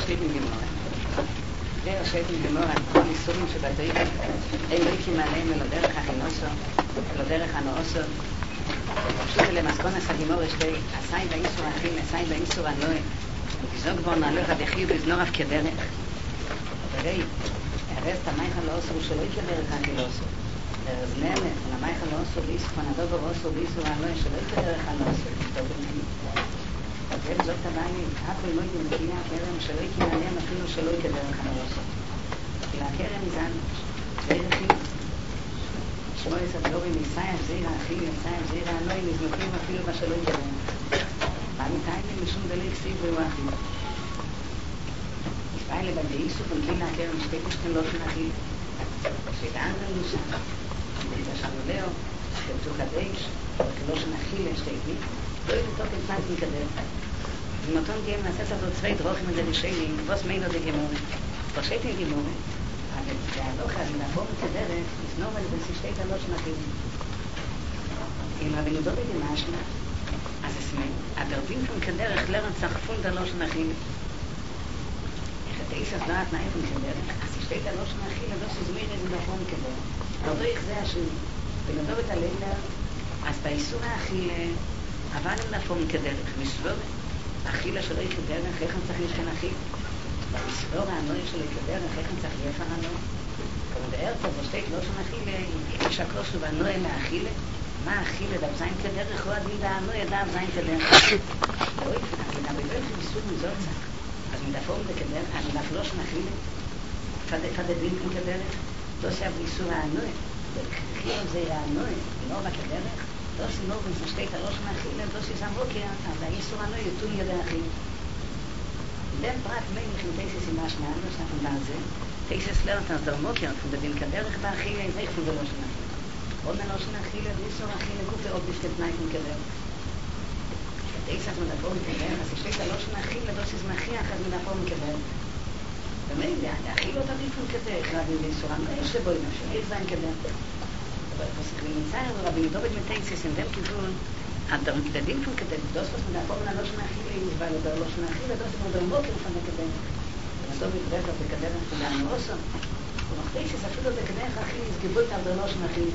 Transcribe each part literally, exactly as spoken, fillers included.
steht in Gemara. Der steht in Gemara, כל איסורים שבתורה, אין ריקים עליהם אלא דרך החינוסו, אלא דרך הנאוסו. פשוט אלה מסכונס הגימור שתי, עשי באיסור אכיל, עשי באיסור הנועה, וגזוג בו נעלך דחיר בזנורף כדרך. וראי, הרס תמייך לא אוסר שלא כדרך החילוסו. אז נאמת, תמייך לא אוסר באיסור, פנדובר אוסר באיסור הנועה, שלא כדרך הנאוסו. אז זאת הבעיה, הכל לא ידעים, כי הקרם שלא יקיים עליהם אפילו שלא כדרך הנאוסו. כי הקרם זן, דרך היא. שמואל סדלורי ניסאי הזירה אחי, ניסאי הזירה הנוי, נזנוקים אפילו בשלו ידעים. בעמיתיים משום דלי כסיב והוא אחי. ישראל לבדי איסוף ונקילה הקרם שתי פושטים לא של אחי. שדען בנוסה. ובשנו לאו, כבצוק הדש, וכלא של אחי לשתי לא יתותוק את פנטים כדרך. ומתון גאים נעשס הזאת צווי דרוכים ודרישיינים, בוס מינו דגמורי. פרשייטים גמורי. אבל והלוך אז מנפור כדרך, לפנור על זה שתי תלות שמתאים. אם רבינו דובי דמשנה, אז אסמי, הדרבים פון כדרך לרצח פון דלו שנחים. איך את איסף דעת נאיפון כדרך, אז שתי תלות שנחים, לדוס הזמיר איזה דפון כדרך. אותו איך זה השני. ונדוב את הלילה, אז באיסור האכילה, אבל אם נפון כדרך, מסבור, אכילה שלא יקדרך, איך אני צריך לשכן אכיל? במסבור הנוי שלו יקדרך, איך אני צריך יפר הנוי? כמו בארצה, בשתי תלוש הנאכילה, יש הקושו והנוי מהאכילה, מה האכילה, דב זין כדרך, או עדיד הנוי, דב זין כדרך. לא יפנה, כי גם בבית מסוג מזוצה, אז מדפון בכדרך, אז מדפלוש נאכילה, פדדים כדרך, לא סייב איסור הנוי, וכיר זה הנוי, לא בכדרך, לא סימור בן שתי תלוש מאכילה, לא סיסם בוקר, אז האיסור הנוי יתון ידי אכילה. דם פרט מי מכין תייסס עם השניים, לא שאנחנו בעד זה, תייסס לרט אז דרמוקר, אנחנו בדין כדרך באכילה, זה יחפו בלא של אכילה. עוד מלא של אכילה, ואיסור אכילה, גופה עוד בשתי תנאי עם כדרך. תייסס מדפור מכדרך, אז שתי תלוש מאכילה, לא סיס מאכיח, אז מדפור מכדרך. ומילא, האכילה אותה ביפון כדרך, רבי ואיסור הנוי, יש לבוי נפשו, איך זה עם כדרך. פוסקים נמצא רבי דוד מתייסס עם דם כיוון הדין פון כדרך דוס פוס מדפור נלוש מאכילה יוזבל לדבר לא שמאכילה דוס מודר מוקר פון הכדרך ודוב יתרפת בכדרך תודה נאוסו ומחתייסס אפילו בכדרך אכילה יסגבו את עבדר לא שמאכילה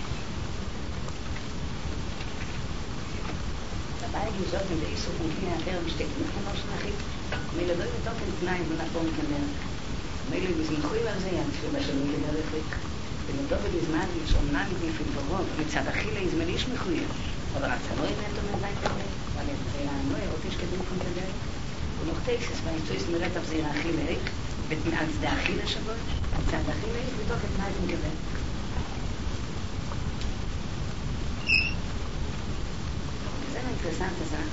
הבאה גזות עם באיסוף ומכלי הקרם שתי כנפון לא שמאכילה מילה דוי מתוקן תנאים ונפור מכדרך מילה יזנחוי ועזה יעצפו בשלום כדרך ריק ונדוב בזמן שאומנם יתנפיל ברוב מצד אכילה יזמן איש מחויב אבל רצה לא יבנתו מזיין כדרך אבל זה הנוי אותי שקדים פון כדרך ומוכתייסס והיצויס נראית אף זהיר אכילה ריק על צדה אכילה שבו מצד אכילה ריק בתוך את מייזן כדרך זה האינטרסנט הזך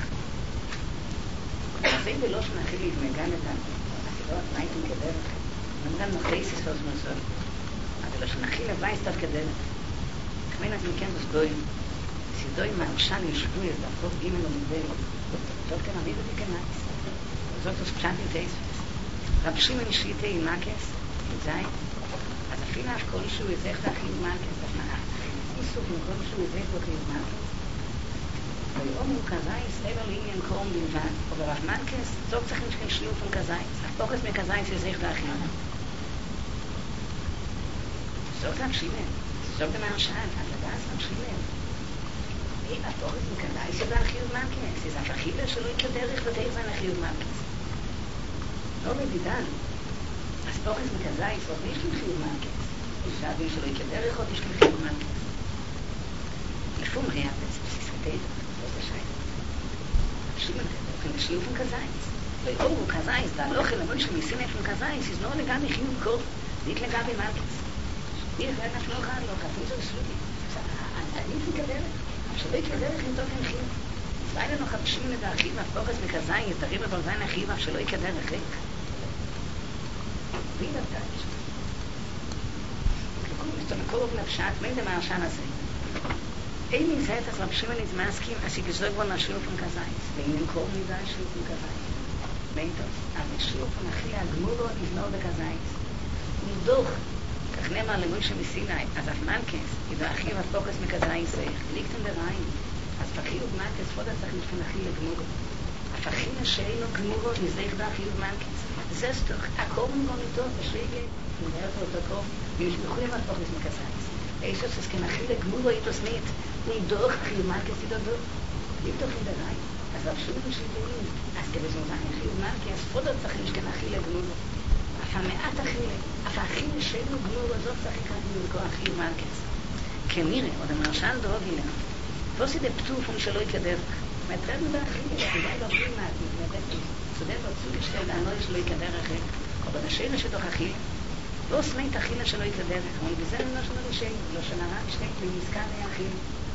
זה בלא שנאכילה יתמגן את האכילות מייזן כדרך נמרן מוכתייסס ועוס מוסול אבל שנאכילה וייסטף כדרך כמין אז מכן בסגויים סידוי מהרשן ישבו את דפות גימל ומדבר זאת כאן אביב ותקנאיס זאת פשטי תייספס רב שימן שליטי עם מקס עם זין אז אפילו אף כל שהוא יזך להכיל מקס איסוף עם כל שהוא יזך להכיל מקס ויאמרו כזייס אבל לעניין קרום בלבד אבל רב מקס זאת צריכים שליוף עם כזייס הפוקס מכזייס יזך להכיל זאת רב שימן זאת גם הרשן אז לדעת רב שימן אם הפורס מכדאי שזה החיוב מהכנס, זה אף אכילה שלא יקדרך ותאיר זה החיוב מהכנס. לא בדידן. אז פורס מכדאי זאת יש לי חיוב מהכנס. יש להבין שלא יקדרך עוד יש לי חיוב מהכנס. לפום היאפס, בסיס ותאיר, לא זה שייך. שימן כדאי, ושיוב עם כזייס. ואורו כזייס, והלוכל למוי שמיסין איפה כזייס, יש לא לגבי חיוב קור, זה לגבי מהכנס. מי יחד נפלוך על לא, כפי זה סלובי. אני תקדרך. שלא יקדרך עם תוכן חיוב. צבאי לנו חדשים לדאחיו, הפורס מכזיים, יתרים בברזיים אחיו, אף שלא יקדרך ריק. מי דבטאץ'? כלכו, מקורב נפשט, מי דה מהרשן הזה? אין נמצאת, אז רב שימן נזמסקים, אז יגזור בו נשאיר פון כזיים. ואין קור מידה שיר פון כזיים. מיינטוס, אבל שיר פון אחי הגמורו נבנור בכזיים. נדוך. כך נאמר למוי שמסיני, אז אף מלכס, ידע אחיו הפוקס מכזיים סייך, ליקטן ברעים, אז פחיר ומלכס פודה צריך לשכן אחי לגמור. הפכינה שאינו גמורו נזדך באחיוב מלכס. זה סתוך, הקורם בו ניתו, בשריגה, נדעת אותו קורם, וישמחו עם התפוך מסמקסייס. אישוס es kann achille gmuro itos nit, und doch achiv malkes idodor. Gibt doch in der Reihe. אז הרשום שלי, אז כדי שזה אחיו מלכס, פודות צריך לשכן אחילה גמורו. אף המעט אחילה, אף האחילה שאינו גמורו, זאת צריך לקראת מלכו אחיו מלכס. כנראה, עוד המרשל דרוגילה, פוסי דה פטוף ומשלוי כדרך. מטרד באחילה, כדאי לא בלי מעט, צודק בצוג שתי דענוי שלוי כדרך, או בדשאירה שתוך אחילה. לא סמית אחילה שלוי כדרך, אבל בזה לא שלו לשם, לא שנראה בשתי כלי נזכר לאחילה.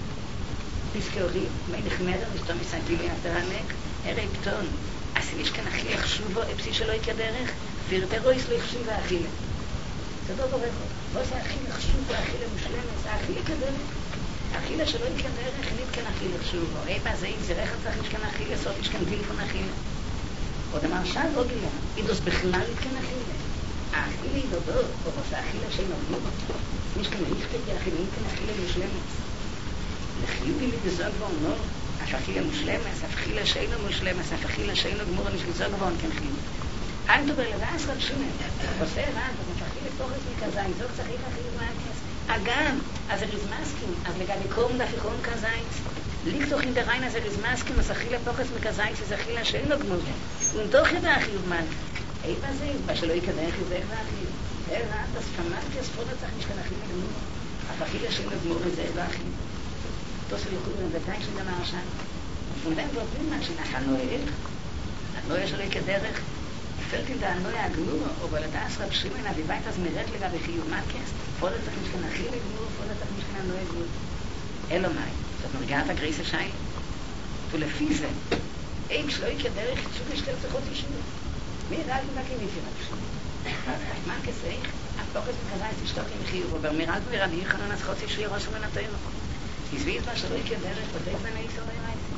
תזכורי, מי נחמדה ושתום מסנטילי התרנק, הרי פתון, אז יש כאן אחי יחשובו, אפסי שלא יקדרך, וירתרו יש לו יחשוב האכילה. זה לא ברכו. לא זה אחי יחשובו, האכילה מושלמת, זה האכילה כדרך. האכילה שלא יקדרך, נית כאן אחי יחשובו. אי מה זה, זה רכת צריך יש כאן אכילה, סוף יש כאן טלפון אכילה. עוד המרשל לא גילה, אידוס בכלל נית כאן אכילה. האכילה אידודו, או זה האכילה שאינו גמור. יש כאן ריכתת האכילה, נית כאן אכילה מושלמת. לחיובי לגזוג בון, לא? אף אכילה מושלמת, אף אכילה שאינו מושלמת, אף אכילה שאינו גמור, אני שגזוג בון, כן חיובי. אל תובר לבאס רב שונה, עושה רב, אז אכילה פוחס מכזיים, זוג צריך אכילה מהכס. אגם, אז זה ריזמסקים, אז לגבי קורם דפיכון כזיים, ליקתוך אין דריין, אז זה ריזמסקים, אז אכילה פוחס מכזיים, זה אכילה שאינו גמור. ונדוך ידע אכילה מהכס. אי מה זה, מה שלא יקדח יזך ואכילה. זה רב, אז פמלתי, אז פודה צריך משכן אכילה גמור. אף אכילה שאינו גמור, זה ואכילה. Das soll ich hören, der Teig schon der Marschall. Und von dem wird niemand schon nach Hanoi. Hanoi soll ich gedרך. Fällt in der Hanoi Agnur, aber das Rab Shimon, wie weit das Meret לגבי חיוב מלכס, פודות צריך משכן אכילה גמור, פודות צריך משכן Hanoi גמור. אלו מאי, זאת מרגעת הגריסה שי. ולפי זה, אם שלא יקדרך, שוב יש כאלה צריכות ישור. מי ידע לי מקים איתי רב Shimon? מלכס איך, הפוקס מכזה את אשתוק עם חיוב, אבל מירל ורבי יחנון אז חוצי שוי ראש ומנתנו. Izvijet was er ikke deret, og det er ikke så det rejse.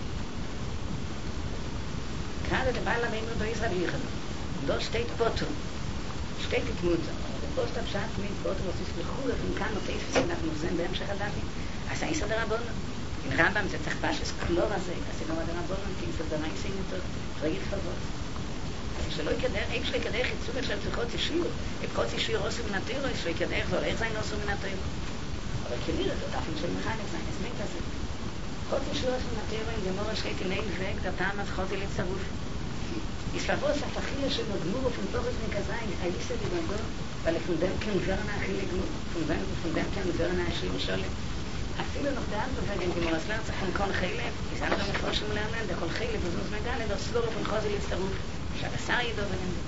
Gerade der Baal am Ende bei Israel hier. Dort steht Poto. Steht die Mutter. Der Post abschat mit Poto, was ist bechur, und kann noch tief sein, nach Musen, beim Schachadavi. Also ist er der Rabon. In Rambam, זה צריך פשס קלור הזה, אז לא der Rabon, כי זה דמי סין אותו, תרגית חבות. אז שלא יקדר, איך שלא יקדר חיצוג של צריכות ישיר, את כל ישיר עושה מן התירו, שלא יקדר, זה הולך זין עושה מן התירו. אבל כנראה זאת אפילו של מחנך זין, אז מי כזה? חוץ ישועות מן התירו, אם גמור השחית אין ואג, דתם אז חוץ אלי צרוף. יספבוס הפכילה של גמור ופונטורס מכזיים, היסה בגנדו, ולפונדם כן ורנה הכי לגמור, ופונדם כן ורנה השיר ושולם. אפילו נוחדן בבגן גמור, אז לא צריכים כל חילב, יסענו גם מפרושים להרנן, דכל חילב וזוז מגן, לדור סלור ופונחוז אלי צרוף, שהבשר ידו ונמדו.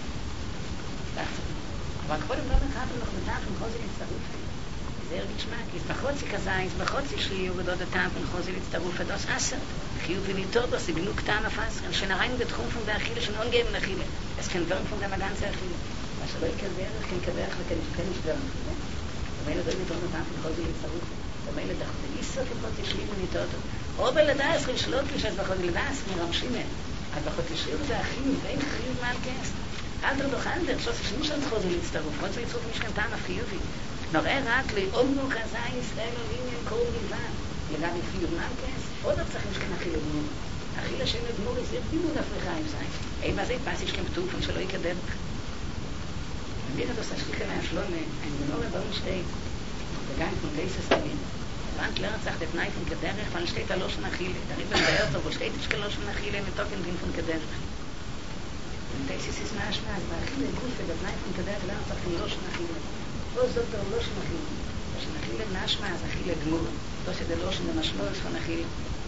אבל קודם לא נחת ונוחדתה פונחוז אלי צרוף. זה הרגיש מה? כי בחוצי כזיים, בחוצי שלי ובדוד הטעם פנחוזי להצטרוף הדוס עשר. חיוב וניטורדוס, גנוק טעם הפסרן, שנראינו בתחום פון באכילה, שנעון גאים לאכילה. אז כן ורם פון גם הגן זה אכילה. מה שלא יקדרך, כן קדרך וכן ישברם אכילה. ומילא דוד ניטורדו טעם פנחוזי להצטרוף. ומילא דחת איסר כפוצי שלי וניטורדו. או בלדס רשלות לשת בחוד לדס מרמשימן. אז בחוצי שלי זה אכילה, ואין חיוב מלכס. אלדר דוח אלדר, שוס שני שנת חוזי להצטרוף. חוצי להצטרוף משכן טעם החיובי. נראה רק לאומנו כזי ישראל עולים עם כל גלבן לגבי חיוב מלכס עוד לא צריך משכן אכילה גמור אכילה שאין גמור זה דימוד אפריכה עם זין אין מה זה פס יש כאן פתופן שלא יקדר ומירת עושה שליחה מהשלומה אין גנור לבאו שתי וגם עם פונקי ססטרים ואנט לא רצחת את נייפון כדרך ואן שתי תלושן אכילה דריב לבאר טוב ושתי תשקלושן אכילה מתוקן דינפון כדרך פונקי ססיס מהשמע אז באכילה גוף ואת נייפון כדרך לא רצחת תלושן אכילה לא זאת לא שמכיל, שמכיל נשמע אז אכיל גמור, לא שזה לא שנמשלו יש פנכיל.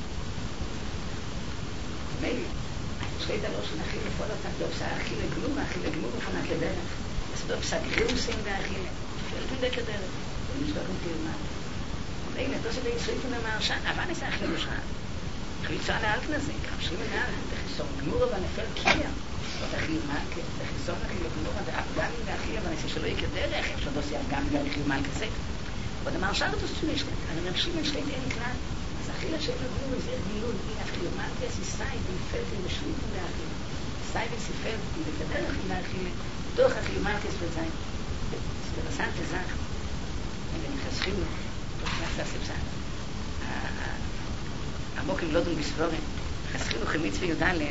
מילא, שתי דלו שנכיל לפעול אותך, לא עושה אכיל גמור, אכיל גמור ופנה כדרך. אז לא עושה גריוסים באכיל, פלטים דקדרך, ונשלוח עם תרמה. מילא, לא שזה יצריפו למרשן, אבל ניסה אכיל מושרן. חליצה לאלת נזה, חפשים מנהל, תחיסור גמור אבל נפל קיר. זאת אכיל מלכה, תחיסון אכיל גמור, גם אם באכיל, אבל ניסה שלא יקדרך, אפשר לא סייב גם בגלל אכיל מלכה זה. עוד המרשל אותו שמשתת, אני רבשים את שתי אין כלל, אז אכילה שאין לגמור, זה גילוי, הנה אכיל מלכה, סיסאי, ונפלתם ושליטים באכיל. סיסאי וסיפלתם, וקדרך עם האכיל, תוך אכיל מלכה ספזיים. ספרסן תזך, ונכסחים לו, תוך נעשה ספסן. המוקים לא דון בסבורם, חסכים לו חמיץ ויודלת,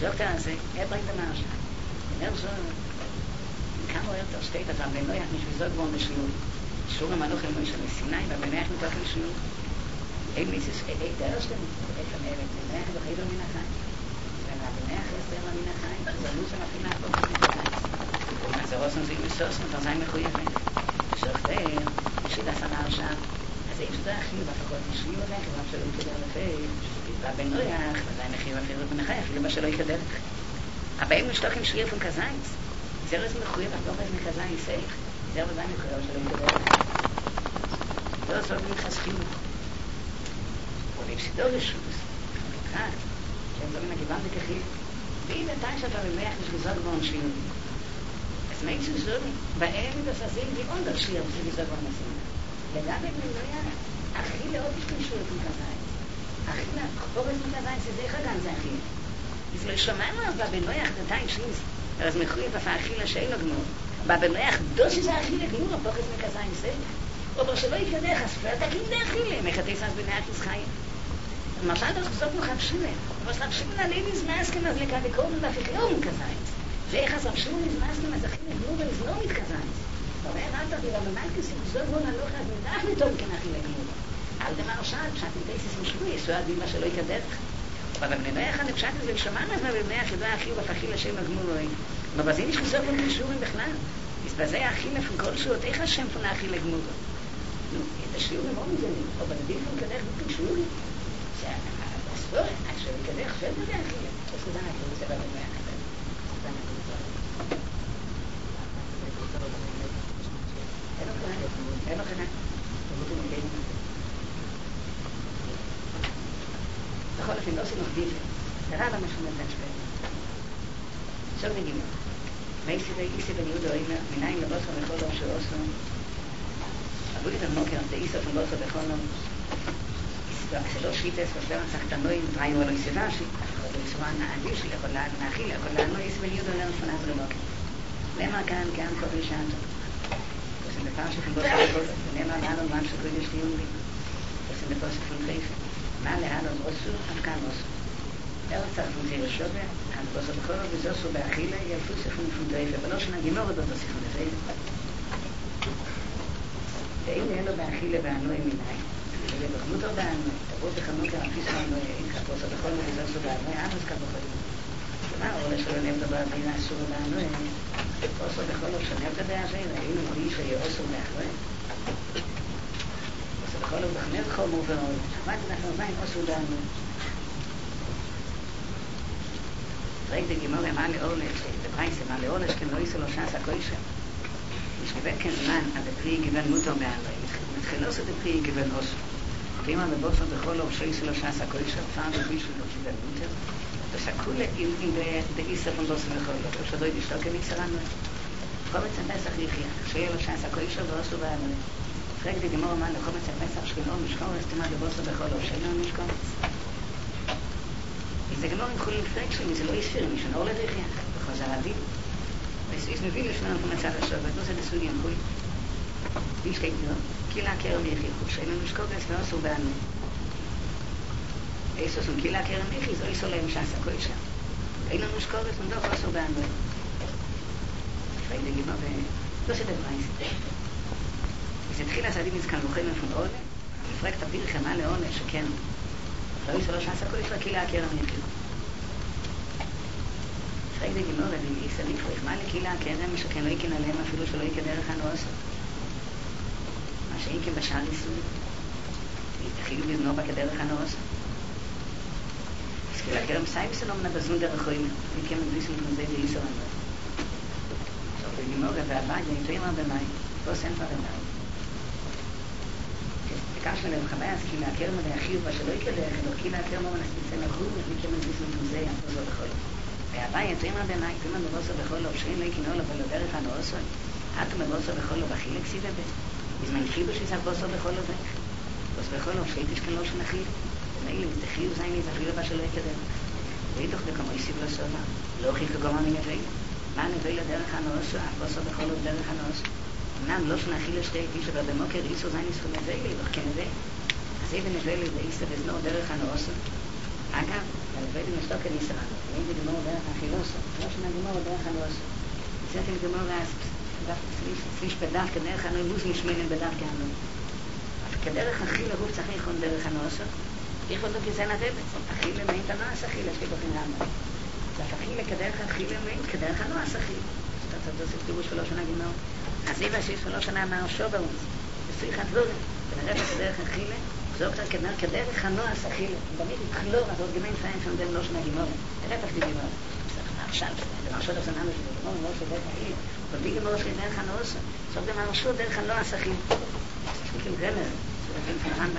sagt er also, er bringt den Arsch an. Und er so, in Kamo Erter steht, dass er bei Neuach nicht wie so gewohnt ist, Schuhe man noch in Moshe Sinai, aber bei Neuach nicht auch in Schuhe. Eben ist es, der erste, der von er, der Neuach doch jeder min Achai. Wenn er bei Neuach ist, der war min Achai, dann muss er noch in Achai. Und als er was uns irgendwie so, und dann sei mir gut, sagt er, ich will das an Arsch an. אז יש זה הכי בפחות משלים עליך, גם שלא יקדר לפי, והבן נויח, וזה מחיר אפילו בנחי, אפילו מה שלא יקדר. הבאים לשלוחים שריר פון כזיינס, זה רז מחויב, אבל לא רז מכזיינס, איך, זה רז מחויב שלא יקדר לפי. לא עשו מתחסכים. ולפסידו רשוס, חמיקת, שהם לא מנגיבם בכחיל, ואם נתיים שאתה במח משגזות בו עונשין. אז מה יש לזורי? בהם מתעססים דיון דרשיר, בשגזות בו עונשין. לגבי בנויה, הכי לא תשתמשו את מכזיים. הכי לחפורס מכזיים, זה איך אדם זה הכי. אז לא שמענו אז בבנויה, דתיים שיז, אז מחוי בפה הכי לשאין לו גמור. בבנויה, דושי זה הכי לגמור, הפורס מכזיים זה. אבל שלא יקדח, אז פרט הכי די הכי להם, איך אתייס אז בניה כזחיים. אז מרשת אז חזות מחבשים להם. אבל חבשים להם נזמאסקים, אז לקה לקורדן בפקלום מכזיים. זה איך אז חבשים נזמאסקים, אז הכי לגמור ונזלום מכזיים. Aber er hat doch wieder bemerkt, dass ich so wohne an Lochas mit Achmitom kann ich nicht mehr. All dem Arschad, pshat in Teisis im Schwui, so hat wie was שלא יקדרך. אבל בבני אחד פשט את זה לשמענו את בבני החידה הכי ובפחיל השם הגמורוי. אבל בזה יש חסור בין חישורים בכלל. אז בזה הכי מפון כל שורות, איך השם פונה הכי לגמורוי? נו, את השיעורים לא מזנים, אבל בדיוק הוא מקדך בפין שיעורים. שהספור, כשהוא יקדך שואל בזה הכי. אז זה דעת, הוא רוצה בבני אחד. אין לו חנה. בכל אופן, לא עושים עובדים. תראה למה שהוא נתן שפט. שוב נגימו. מייסי ואיסי בן יהודו אימא, מניים לבוסו בכל אור של אוסו. אבו לי את המוקר, זה איסו פן בוסו בכל אור. כשלא שיטס, ושלם צחתנוי, דריינו אלו איסיבשי, יכול לצורן העדיף שלי, יכול להאכיל, יכול לענו איסי בן יהודו לרן פנז למוקר. למה כאן, כאן כל רשעתו. בפרשת פון בוסו בכל, ונאמר להלו מה שקודש ליומי. עושים בפרשת פון חיפה. מה להלו עושו, עד כאן עושו. ארץ פון זיר שובה, עד בוסו בכל, וזוסו באכילה, ילפו ספון פון חיפה, ולא שנגימור את אותו ספון חיפה. ואין אלו באכילה וענוי מיני. ובחמותו בענוי, תבוא בחנוכה רפיס וענוי, אינך בוסו בכל, וזוסו בענוי, עמוס כבכל. מה עולה שלא נבדו בעבינה אסור בענוי? אוסו בכל אוף שנבדה בעבינה, היינו מולי שיעוסו מאחרי. אוסו בכל אוף בחמר חומר ואוי. שמעת אנחנו עדיין אוסו בענוי. רק דגימור מה לאורלש, בפרייסה, מה לאורלש כנראה איסו לא שעס הקוישה. משגבל כן זמן, עד הפרי גיוון מוטו בענוי. מתחילוס את הפרי גיוון אוסו. כלימה בבוסו בכל אוף שאיסו לא שעס הקוישה, פעם בבישו לא גיוון מוטו. ושכולה אם באיסה פון בוסו בכל אוף, שדוי דשתוקה מקצרנו. חומץ הפסח יחיה, שיהיה לו שעס הקוישה ואוסו בענוי. רק דגימור מה לחומץ הפסח שכנור משכור, הסתימה בבוסו בכל אוף, שאינו משכורץ. זה גמור עם חולים פרקשים, זה לא יספיר, מי שנור לדחייה, בחוזר הדין. יש מבין לשמענו פה מצד השובת, לא זה דסוג עם חוי. איש כתנו, קילה קרם יחיחו, שאין לנו שקוגס ואוסו בענו. איסוס עם קילה קרם יחי, זו איסו להם שעס הקוישה. אין לנו שקוגס ונדוף אוסו בענו. פרק דגימה ו... לא זה דבר איסי. אז התחיל הסעדים נזכן לוחם מפון עולה, מפרק תבדיר חמה לעולה שכן. לא איסו לא שעס הקוישה, קילה קרם יחיחו. פרק דגימה רבים איסה נפריך, מה לקילה הקרם שכן לא יקן עליהם אפילו שלא יקן דרך הנועסו. מה שאינכם בשער ניסוי, יתחילו בזנובה כדרך הנועסו. אז כאילו הקרם סיימסון אומנה בזון דרך חוימה, יקם מדריסים כמו זה דאיסו רנדו. עכשיו דגימה והבא, יתויים הרבה מים, לא סנפה רנדו. בקש מלהם חמי אז כאילו הקרם הדאחיר ושלא יקן דרך, לא כאילו הקרם אומנה ספיצה לחור, יקם מדריסים כמו זה יפוזו לחול. והבא יתויים הרבה מים, תוימה מבוסו בכל לא, שאין לא יקנול, אבל לא דרך הנועסו, עטו מבוסו בכל לא, בחילק סידה ב. בזמן חיבו שיצח בוסו בכל לא דרך. בוסו בכל לא, שייתש כאן לא שנחיר. ומאלה, מזדחיר זייני, זכיר לבא שלא יקדם. ואיתוך דקמו יסיב לא סובה. לא הוכיח כגומה מנביא. מה נביא לדרך הנועסו, בוסו בכל לא דרך הנועסו. אמנם לא שנחיר לשתי איש, אבל במוקר איסו זייני סכום נביא לי, וכן נביא. אז איבן נביא לי ואיסה וזנור דרך הנועסו. אגב, ולבד עם אשתו כניסרן. ואם זה גמור דרך החילוסו, לא שנה גמור דרך הנוסו. יצאתי לגמור סליש בדף כדרך הנולוז נשמלן בדף כאנו. כדרך אכיל הגוף צריך לכון דרך הנוסו. יכול להיות גזן הרבץ. אכיל למעין תנועס אכיל, יש לי בוחן רמה. אז אכיל כדרך אכיל למעין, כדרך הנועס אכיל. זאת אומרת, זה פירוש שלוש שנה גמור. אז איבא שיש שלוש שנה אמר שוברונס. וצריך הדבורים. ונראה כדרך אכילה. זו קצת כדרך, כדרך הנועס אכילה. במית כלור, אז עוד גמיין פיין שם דם לא שנה גמור. תראה תפתי גמור. עכשיו, זה מרשות עושה נמש, זה גמור, לא עושה דרך אכילה. אבל בי גמור שלי דרך הנועס. זאת גם הרשות דרך הנועס אכילה. זה כאילו גמר. זה רבים פרחנדה.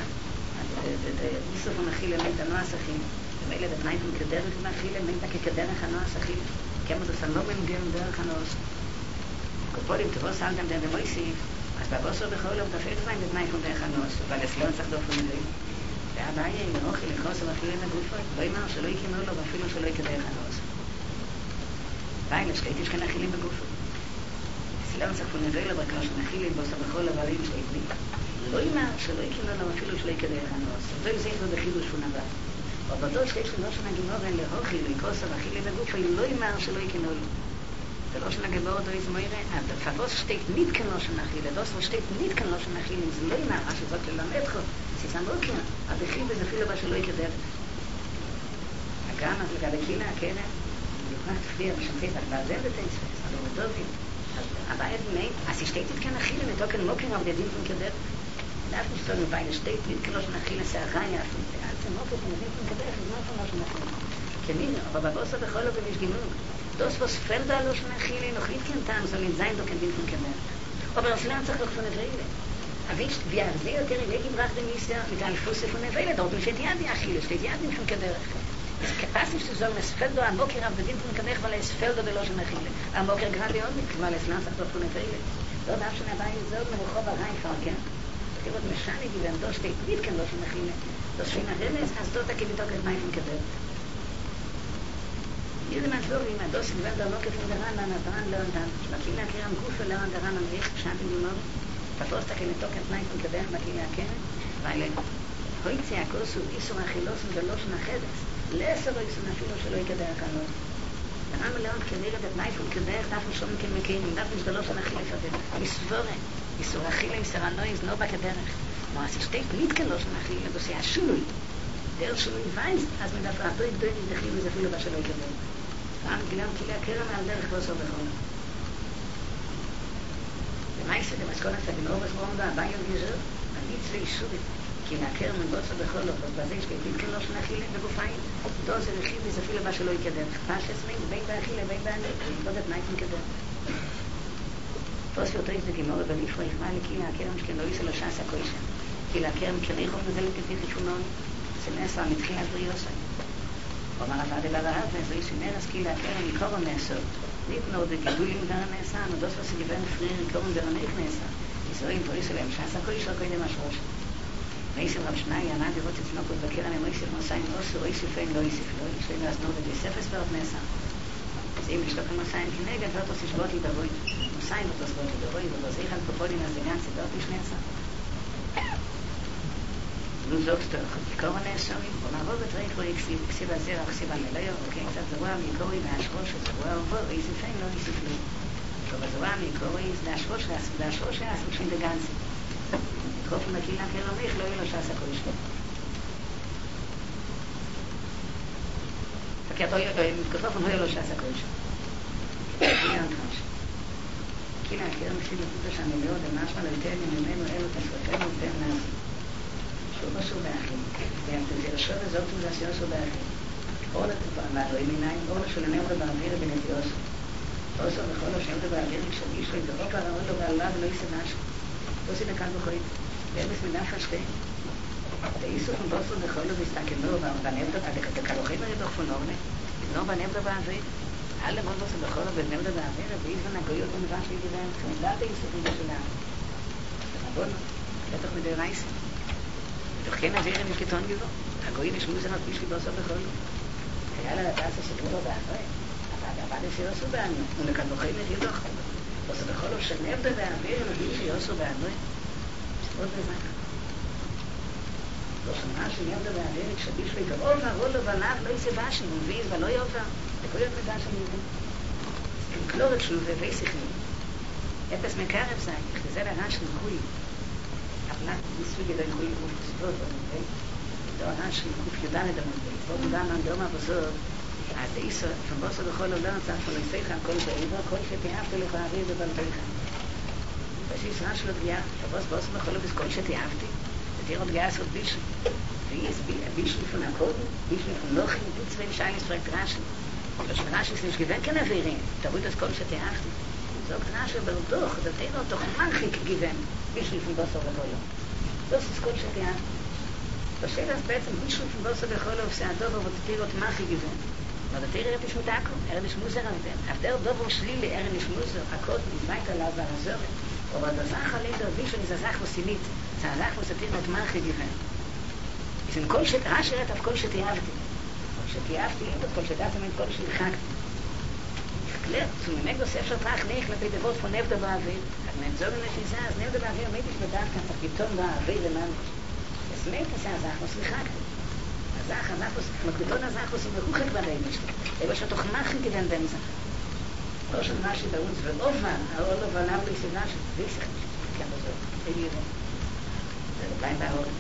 איסוף המכילה מינתה נועס אכילה. ומאלה דתנייתם כדרך המכילה מינתה ככדרך הנועס אכילה. כמה זה סלומן גם דרך הנועס. קופולים תבוס על דם דם ומויסיף. אז בבוסו בכל יום תפעיל זמן בתנייפון דרך הנועס. אבל אסלון צריך דופן מדי. והבעיה היא לאוכל לכוס ומכילה מגופות. לא אמר שלא יקנו לו ואפילו שלא יקדרך הנועס. ביי, לשקייתי שכן אכילים בגופות. אסלון צריך פונבי לו בקר שמכילים בוסו בכל הבלים שייתני. לא אמר שלא יקנו לו אפילו שלא יקדרך הנועס. זה יזיך לו בחידוש פונבה. אבל בדוד שיש לו שנה גמורן לאוכל לכוס ומכילה בגופות, לא אמר שלא יקנו לו. ולא שנה גבור דו איז מוירה, פבוס שטייט ניט כאן לא שנה חילה, דוס ושטייט ניט כאן לא שנה חילה, זה לא אמר, אז שזאת ללמד חו, סיסן בוקר, הבכי בזה אפילו בה שלא יקדר. גם אז לגבי קילה, הקרן, יוכנח תפתיע ושמצית, אז בעזר בתייספס, אבל הוא דובים. אז הבעיה דמי, אז שטייטית כאן החילה, מתוקן מוקר, אבל ידעים כאן קדר. דאף נשתון מבעיה, שטייט ניט כאן לא שנה חילה, שערה יעשו, אז זה מוקר, נבין כאן קדר, אז מה כאן לא שנה חילה? כמין, אבל בבוסו בכל לא במשגינות. Das was fällt da los nach Chile noch nicht kein Tag soll in sein doch kein Wind von Kemer. Aber das lernt sich doch von der Weile. Aber wie wie er sehr der weggebracht den ist mit einem Fuß von der Weile dort steht ja die Achille steht ja nicht von Kemer. Es kapaz ist zu sagen es fällt da am Mocker auf den Wind von Kemer weil es fällt da los nach Chile. Am Mocker gerade auch nicht weil es lernt sich doch von der Weile. Dort darf schon dabei so mit Rechov reinfahren. Ich würde mir schauen die wenn dort steht nicht kein los nach Chile. Das schön nach Remes als dort der Kibitok ist mein von Kemer. Jede man so wie man das in der Locke von der Rand an der Rand lernt hat. Schmackina Kiram Kufe lernt der Rand am Weg, schaut in die Morgen. Verfrost er keine Tocken nein von Kedech Makina Keren, weil heute ja Kosu Isur Achilos und Velosh Nachedes. Leser Isur Achilos שלא יקדח כאן. הרמב"ם lernt כנראה את תנאי von Kedech darf nicht schon כמקיינים, darf nicht Velosh Nacheles hat. מסבורה, Isur Achiles Seranoy ist nur בקדרך. Но es steht nicht Velosh Nacheles, das ist ja Schului. Der Schului weiß, als man das Rato ich durch die Chile, das viele was שלא יקדח. פעם גילם כלי הקרם על דרך בוסו בכל. למעשה דמסכונת הגנור בסבורם והבאי הגזר, אני צבי איסורי, כי הקרם על בוסו בכל, אז בזה יש כתית כן לא שנה חילה בגופיים, דו זה רכיב וזה אפילו מה שלא יקדר. פשס מין, בין באחילה, בין בעלי, לא דת נייפן כדר. פוספי אותו איזה גמור בליפו, יחמה לכי הקרם שכן לא ייסה לו שעשה קוישה. כי הקרם כריחוב נזלת כתית חשונון, זה נעשה מתחילת בריאוסי. אומר עבד אל הרעב, וזה ישמר אז כאילו הקרן מקורם נעשו. ניתנו בגידולים דרן נעשה, נודוס וסגיבן פריר מקורם דרניך נעשה. ישראל פריס אליהם שעשה כל איש לא קודם השרוש. מייסל רב שנאי עמד לראות את צנוקות בקרן למייסל מוסיים אוסו, אויסי פיין לא איסי פלוי, שלי נעזנו בדי ספס פרט נעשה. אז אם לשתוקם מוסיים כנגד, ואותוס ישבות ידבוי. מוסיים ואותוס בות ידבוי, ובוז איכן פופולים אז דגן סידות איש נעשה. Du sagst doch, die Korone ist so, und man wird recht, wo ich sie, ich sie bei sehr, ich sie bei Meleo, okay, ich sage, so war mir Kori, der Aschrosch, so war wo, ich sie fein, לא ich sie flieh. Aber so war mir Kori, der Aschrosch, der Aschrosch, der Aschrosch, der Ganze. Ich hoffe, mit Kila Keromich, לא יהיה לו שעשה כל שתי. Verkehrt, mitgetroffen, לא יהיה לו שעשה כל שתי. Kila und Transch. Kila Keromich, sie befutter שם מלאות, ומשמע לא ייתן ממנו אלו תסרפנו ותן נעשי. שוב עשו באחים, זה רשוב וזאת הוא זה עשו באחים. אור מהדועים עיניים, אור לשולנם ובאוויר בנטיוס. עושו וכל השם ובאוויר כשאיש לו ידרוק הרעוד לו בעלמה ולא יישא משהו. עושי לכאן בחוית, ואמס מנף השתי. ואיסוף ובוסו וכל לו והסתכנו בנבדו, וכלוחים הרדוך פונורנה, בנו בנבדו באוויר. על למוד בוסו בכל לו בנבדו באוויר, ואיס ונגויות ומבש לידיהם, חמדת האיסופים בשלה. ורבונו, בטח מדי רייסים. doch keiner wäre nicht getan geworden. Der Goyim ist Musen hat mich gebosser bekommen. היה לה תעשה שכבודו באחרי. אבל הבא לשיוסו בענו. ולכאן בוחרים את ידוך. אז בכל אוף שנבדה באוויר, נגיד שיוסו בענו. עוד בזמן. לא שמעה שמיד הבאברת שביש לי ואובר, אולו ולאב לא יצא באשם, ומביז ולא יובר, וכל יום מבאשם יובר. הם כלורת שלו ובייסיכים. אפס מקרב זה, זה לרעש נקוי. הפלט מסוג ידע יכולים גוף צפות, דו הרעש נקוף ידע לדמות בית. בוא נדע מהנדומה בזאת, אז איסו, פנבוסו בכל עולם, צריך פלויסיך, הכל בעיבר, כל שתיאבת לך העביר בבלתיך. בסיס רעש לא דגיעה, פנבוס בוסו בכל עולם, כל שתיאבתי, ותראו דגיעה עשות בישל. ויש בישל לפון הקודם, בישל לפון נוחים, ביצווים שיילס פרקט רעשן. לא שרעש יש נשגוון כאן אווירים, תראו את כל שתיאבתי. זאת רעש בלדוך, דתינו תוך מרחיק גיוון, בישל לפון בוסו בכל עולם. זאת כל שתיאבתי. בשאלה אז בעצם בישל לפון בוסו בכל עולם, שהדובר ותתירות מרחיק גיוון. אבל תראה את נשמותקו, ארן נשמוזר עבדם. אבדר דובר שלילי, ארן נשמוזר, הקוד נזבית עליו והזורת. אבל בזך עליהם דרבי שנזזך וסינית, צעזך וסתיר את מרחי גיוון. אז עם כל שתרש ירד אף כל שתיאבתי. כל שתיאבתי, אין כל שתיאבתי, אין כל שתרחקתי. כלר, צוממק בספר פרח ניח לפי דבות פה נבדה באוויר. אז נבזורים לשיזה, אז נבדה באוויר מידיש בדעת כאן, פתאום באוויר למעלה. אז מית עשה הזך וסליחקתי. הזך, הזך, מקביטון הזך עושים מרוחק בלי משהו. אבל שתוך מרחי גיוון בהם זך. לא של משהו באונס ואובן, האולו ועליו ליסיבה של ויסך. כן, בזאת, אין יראה. זה לביים בהורים.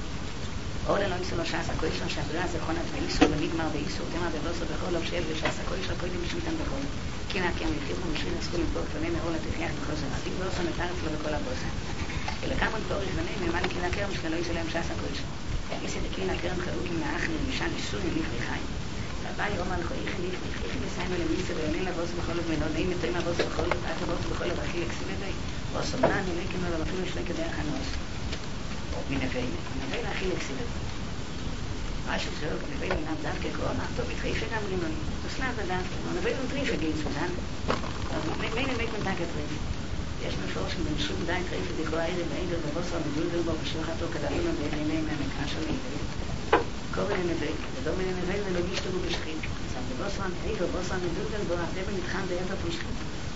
אולה לא ניסו לו שעס הקוישר שהבריאה זה חונת ואיסור ונגמר באיסור תמר בבוסר בכל אוב שאל ושעס הקוישר קוידים בשמיתן בכל כי נעקם יחיכו משביל נסכו למפור כפני מאור לתחיח בחוזר עתיק ואוסר מתארץ לו בכל הבוסר אלא כמה פורי בני מימן כי נעקר משכנו יש עליהם שעס הקוישר איסי דקי נעקרם חלוקים לאחר נמשן איסור נליך לחיים והבאי אומר לכו איכי ליך ליך איכי נסיינו למיסה ואיני לבוס בכל אוב מנו נעים מתאים לבוס בכל אוב עתה בוס בכל אוב אחי לקסים ידי ואוסרנה נמי כנו למפילו שלי כדי החנוס מנבאים, מנבאים הכי לקסידת. משהו זהו, מנבאים אינם דווקא קרוא, מה טוב, התחיפה גם רימון. תוסלב ודווקא, מנבאים הם טריפה גיל סוזן. מי נמק מנתק הטריפה? יש מפורשים בין שום די טריפה דקרו העירי בעידר ובוסר המדולדל בו ושלוחתו כדלים ובין עיניהם מהמקרא של נבאים. קורא לנבאים, ודום מן הנבאים ולא גישתו בשחית. אז בבוסר העידר ובוסר המדולדל בו הדבל נתחם ביתר פושחית.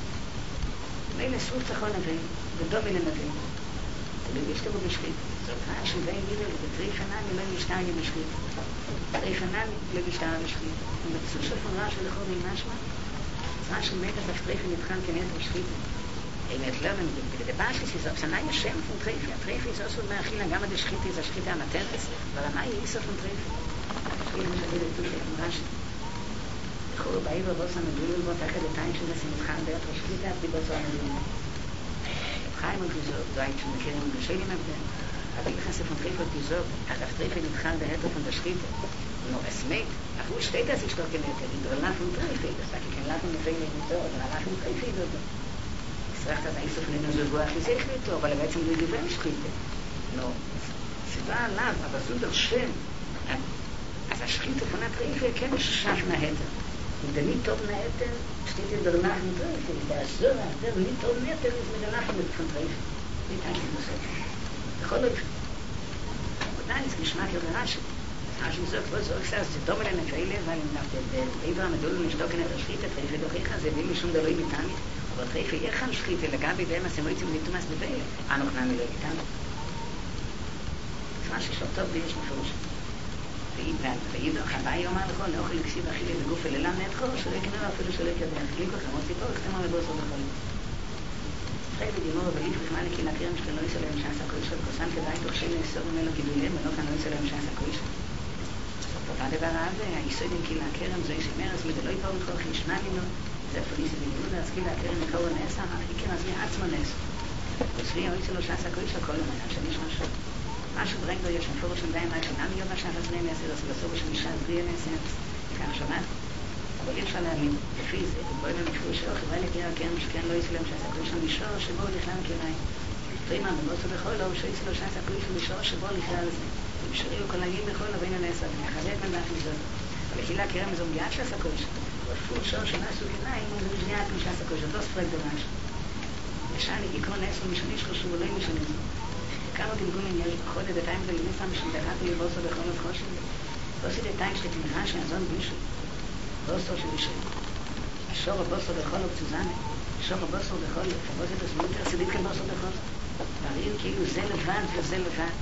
מילה סוף צחון נבאים, ודום מן הנבאים. ולא גישתו בשחית. זאת רעה שבין גידל ובטרי פנני לא משטר ימשחית. טרי פנני לא משטר ימשחית. ובצור של פונרה של לכור ממשמע, רעה של מת אז הפטריפי נתחן כנטר שחית. אמת לא, בדבר שלי זה פסנה ישם פון טריפי. הטריפי זה עשו מהאכילה גם עד השחיתי, זה השחיתה המטרס, אבל מה היא איסו פון טריפי? שחיל משחית את תושי פונרה שלי. לכור בעיר ובוסה מדולל בו תחת לתיים שזה נתחן ביותר שחיתה, דיבוסו המדולל. חיים וגזור, דויית שמכירים בשלים הבדל. אבל ich hasse von Treffer gesagt, hat auf Treffer nicht kann der Hätte von der Schritte. Nur es meint, auf wo steht das ich doch genäht, in der Land von Treffer, das sage ich, kein Land von Treffer nicht so, oder Land von Treffer nicht so. Es sagt, dass ich so von einer so gut wie sich nicht so, aber er wird zum Gewinn Schritte. Nur, es war ein Land, aber so doch schön, als der Schritte von der Treffer kann ich schaffen der Hätte. Und der nicht oben der Hätte steht in der Land von Treffer. Der ist so, der nicht oben der Hätte ist mit der Land von Treffer. Nicht eigentlich so. בכל אופן, עדיין זה נשמע כרעש. רעש מזוק, בוא זו אקסס, זה דומה לנפעילה, אבל אם נפתת בעבר המדול לשתוקן את השחיתה, טריפה דוכיך, זה בלי משום דלוי מתאמית, אבל טריפה יחן שחיתה, לגבי בהם הסמויצים ניתומס בבעילה, אנוך נעמי לא איתנו. זה מה ששוב טוב ויש מפורש. ואידוך, הבאי אומר לכל, נאוכל לקסיב אכילי בגוף אלילה נתחו, שלא יקנר אפילו שלא יקדם. קליקו כמות סיפור, כתמה לבוסו בכל. חי בדימור וליף וחמאלי כי נקרם שלא ייסו להם שעס הקוישר, כוסן כדאי תוכשי לאסור ממנו גידולים, ולא כאן לא ייסו להם שעס הקוישר. אותו דבר רב, היסודים כי נקרם זו יש אמרס, מדלוי פור מכוח נשמע מינו, זה פוליסי בניגוד, אז כי נקרם מקור הנעשה, אך יקר אז מעצמו נעשה. וסבי ייסו לו שעס הקוישר כל המנה, שאני משהו. משהו ברנגו יש מפורש עם דיים רק אינם יום השעס הזנאים יעשיר, אז בסוף יש מישה זריה נעשה, וכך שמעת. אבל אי אפשר להאמין, לפי זה, בואי במפור שאוך, אבל לקרוא הקרם שכן לא יסלם שעשה קוישר מישור שבו לכלל קריים. תרימה במוצא בכל אור שיסלו שעשה קוישר מישור שבו לכלל זה. ובשריעו כל הגים בכל לבין הנעשה, ונחזק מנדח מזאת. אבל לקהילה קרם זו מגיעת שעשה קוישר. ופור שור שנעשו קריים, הוא מגיעת משעשה קוישר, לא ספרק דרש. ושאל יקרו נעשו משניש חשוב ולא משניש. כמה גלגולים יש בכל דתיים ולניסה משמדחת ולבוסו בכל החושן. ועושה דתיים שתתמחה שיעזון בישהו. בוסו של בישהו. השור הבוסו בכל אופצוזנה. השור הבוסו בכל, פבוסת הסמות הרסידית כבוסו בכל. והראינו כאילו זה לבד וזה לבד.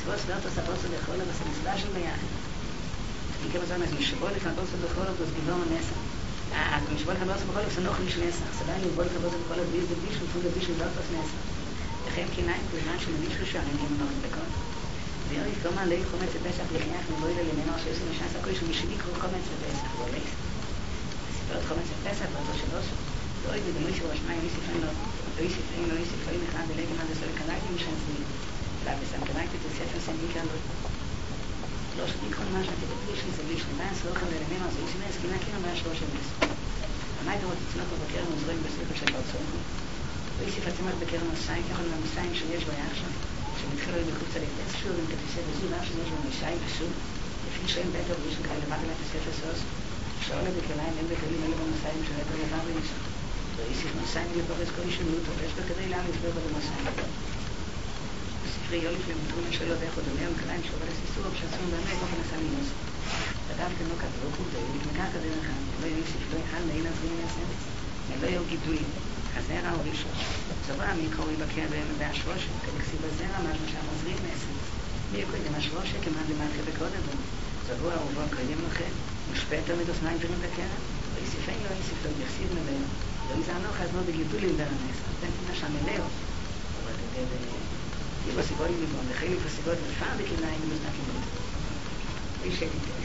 מצוות סברתוס הבוסו בכל אבל זה מצווה של ביחד. אני כמה זמן, אז משבוע לך הבוסו בכל אבל זה גיבור הנסה. משבוע לך הבוסו בכל אבל זה נוח מיש נסה. סבא אני מבוא לך הבוסו בכל אבל זה בישו, פונד בישו ברתוס נסה. לכן כיניים כלמה של מישהו שערים כמו נוח בכל. ויורי כלומר לא יקום את פסח לחייך מבוי ללמנו שעושים משעס הכל שהוא משלי קרוא קומץ לפסח ועולס. הספרות קומץ לפסח ואותו שלושו. לא ידעו דמוי של רשמי לא יסיפן לו, לא יסיפן לו יסיפן אחד ולגן עד הסורי קלייתי משעצמי. אלא בסם קלייתי את הספר סנדיקה לו. לא שתיקחו למה שאתה תפליש לזה בלי שנתיים סלוחם ללמנו אז יוסימי הסכינה כאילו מהשלוש המס. המי דורות תצנוק לו בקרם וזרועים בספר של ברצונו. לא יסיף עצמך בקרם הסיים ככל מהמסיים שיש בו יחשב. שמתחילו לבחוץ על יתס שוב עם כתיסה וזו לאף שיש בו מסיים ושוב. לפי שם בטר ויש כאלה לבד על הספר סוס. שעולה בכליים אין בכלים אלה במסיים של בטר לבד ויש. לא יסיף מסיים לבורס כל ישנות ובש בכדי לה לפבר במסיים. בספרי יוליף למטרונה שלו ואיך עוד אומר וכליים שעובר לסיסור ובשעצום באמת לא כנסה מינוס. אדם כנו כדרוך ובדאי מתמקע כדרך אחד. לא יוסיף לא יחל מאין עזרים מהסנס. לא יהיו גידולים. הזרע הוא ראשון. צבא המקורי בקרם והשרושה, כדכסיב הזרע משהו שהמזרים מהסנס. מי קודם השרושה כמעט למערכת בקודם. צבוע ובוא קודם לכם. מושפע תמיד אוסניים דברים בקרם. לא יסיפן לא יסיף לא יחסיד מבנו. לא יזענוך אז לא בגידולים ברנס. אתם תנא שם מלאו. אבל יהיו בסיבות לבון, וחיילי בסיבות לפעם בכליים ומזנק לבון. איש שתיתן.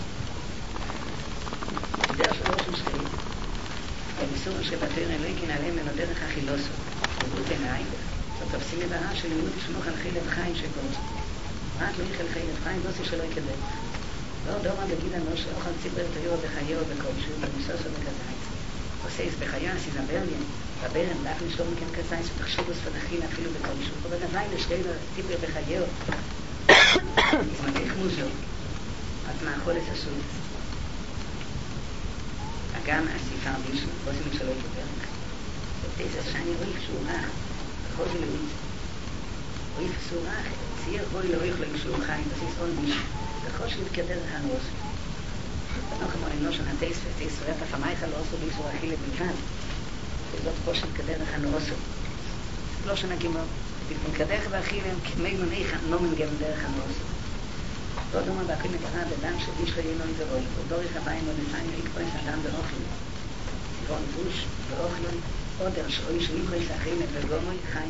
דרך שלוש משחקים. במסור שבתר אלוהי כן עליהם ממנו דרך החילוסו. בגרות עיניים, זאת תופסים מדרה של לימוד לשמוך על חילב חיים שגורצו. רק לא יחל חילב חיים, דוסי שלא יקבל. לא דומה בגיד אנוש, אוכל ציבר תיור בחיור בקודשו, במסוסו בכזייץ. עושה בחיה, סיזמברגן, בברן, דף נשלום מכן כזייץ, ותחשבו ספדכין אפילו בקודשו. ובדווי לשתי טיבר בחיור. זמתך מוזו, את מאכול את הסוד. גם הסיפה בישו, בוסים שלא יקבל. ותסע שאני רויך שהוא רך, בכל זה לאויץ. רויך שהוא רך, צייר בוי לרויך לא יקשור חיים, בסיס און בישו. בכל שיתקדר הנוס. בנוח כמו אינו של התס ותס וראת הפמייך לא עשו בישו רכי לבלבד. וזאת כל שיתקדר הנוסו. לא שנגימו, תתקדר ואכילם כמי מניך לא מנגם דרך הנוסו. לא דומה בהקרים מקרה בדם שביש חיינון ורוי, ובורך הבאים ולפיים יקפויס אדם באוכל. סירון בוש באוכל, עודר שרוי שיקפויס אחים וגומוי חי.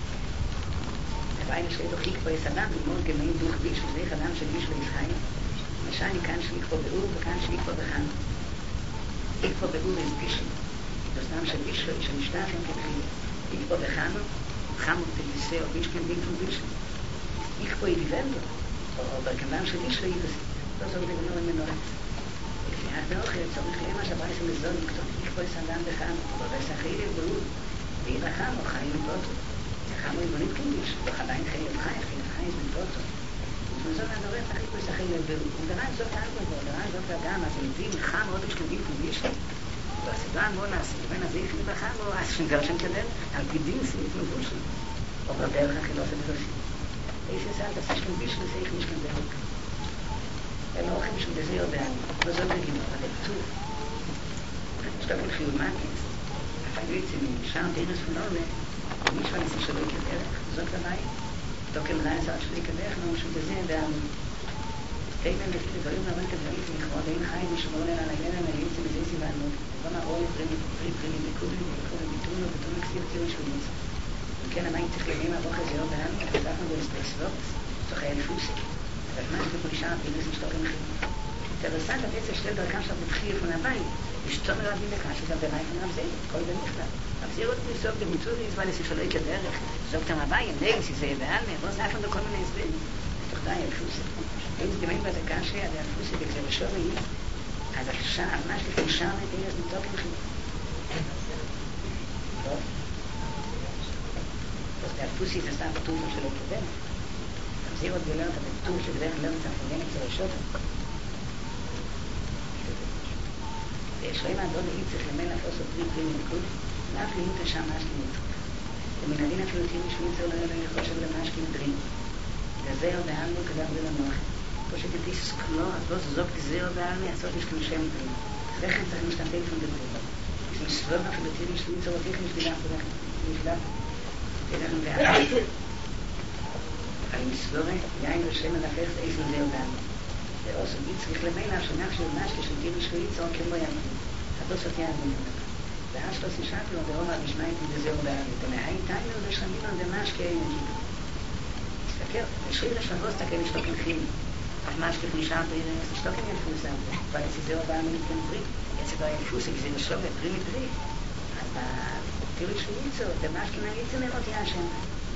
הבאים שלי תוך יקפויס אדם, ולמוד גמאים דוך ביש, וזריך אדם שביש ויש חי. משני כאן שיקפו באור וכאן שיקפו בחן. יקפו באור יש בישי. דוסדם שביש שמשתחים כתחיל. יקפו בחנו, חמו תליסה או ביש כן בלתו ביש. יקפו ידיבנדו. או בכמם של איש לא יבסי, לא זאת לגנור עם מנועץ. לפניית באוכל צורך למה שבייס המזון לקטון יקפויס אדם בחם, ובס החי לבאול, ואי רחם או חי לבוטו. יחמו יבונית כמיש, וחליים חי לבחי, חי לבחי לבוטו. ומזון הדורף הכי פויס החי לבאול. ודרן זאת אלגובו, דרן זאת אדם, אז מבין חם עוד משכבים כמיש. והסיבה בוא נעשה, לבין הזה יחי לבחם, או אז שנגר שם כדל, על גידים סביב מבושם. או בדרך החילוס הדרסי. איש יסעד עשה שכם ביש וסייך משכם דרוק. אלא אוכל משום דזה יודע, וזאת בגימו, אבל טוב. שתפל חיוב מהכס. אפילו יצא משם דרס פנולה, ומישהו ניסי שלא יקדרך, זאת לבית. תוקם רעי זרת שלא יקדרך, לא משום דזה יודע. תאימן לפי דברים נראים כדברים כמכרוע, ואין חי ושמור לנה לילה נליצה בזה סיבנו. ובמה אולי פרימי פרימי פרימי בקורים ובקורים ביטרונו ובתרונו כסיר ציון של מוצא. וכן המים תכלמים הבוך הזה לא בענו, כתבנו בלספסלות, תוך האלפוסי. אבל מה שבפרישה הפינוס משתוקים חיים. תרסת הבצע שתי דרכם של הבטחי יפון הבית, ושתום רבים לקש את עבירה יפון רב זה, כל במכתב. רב עוד ניסוק במיצור יזבא לסיפולוי כדרך, זוג תם הבית, נגסי זה בעלמי, בוא זה אפן בכל מיני הסברים. תוך די האלפוסי. אם זדמים בזה קשה, עד האלפוסי בכזה ושורי, אז עכשיו, ממש לפני שם נתינס מתוקים חיים. טוב. אז האלפוסי זה סתם בטופה שלו כדרך. זה עוד גלר את הבטור שדרך לא מצפגן אצל השוטה. ושלוים הדוד היית צריך למל לפוס או פרי פרי מנקוד, ואף לימות השם משלים אותו. ומן הדין אפילו תהיה משמיצה לא ידע לחושב למשקים דרים. גזר בעלמי כדם ולנוח. פה שתתיס סקלו, אז לא זזוק גזר בעלמי, עצות לשכם שם דרים. לכן צריך משתנתי לפון דברים. אז מסבור אפילו תהיה משמיצה או תהיה משמידה פרחת. משמידה. תלכם בעלמי. אני מסבורה, יין ושם מנחך זה איזה זהו גם. זה עושה יצריך למילה שנח של משקה של גיל שחויץ או כמו ינקים. הדוסות יעדים. ואז לא סישת לו דרומה בשמיים וזהו גם. תנאי תאינו ושמינו דמשקה ינקים. תסתכל, לשריד לשבוס תקל לשתוקן חימי. אף משקה פנישה בירס, לשתוקן ינפוס עבו. אבל אצל זהו גם מנתקן פרי. אצל לא ינפוס, זה נשלום לפרי מפרי. אז בגיל שחויצו, דמשקה נגיצה נמות ישם.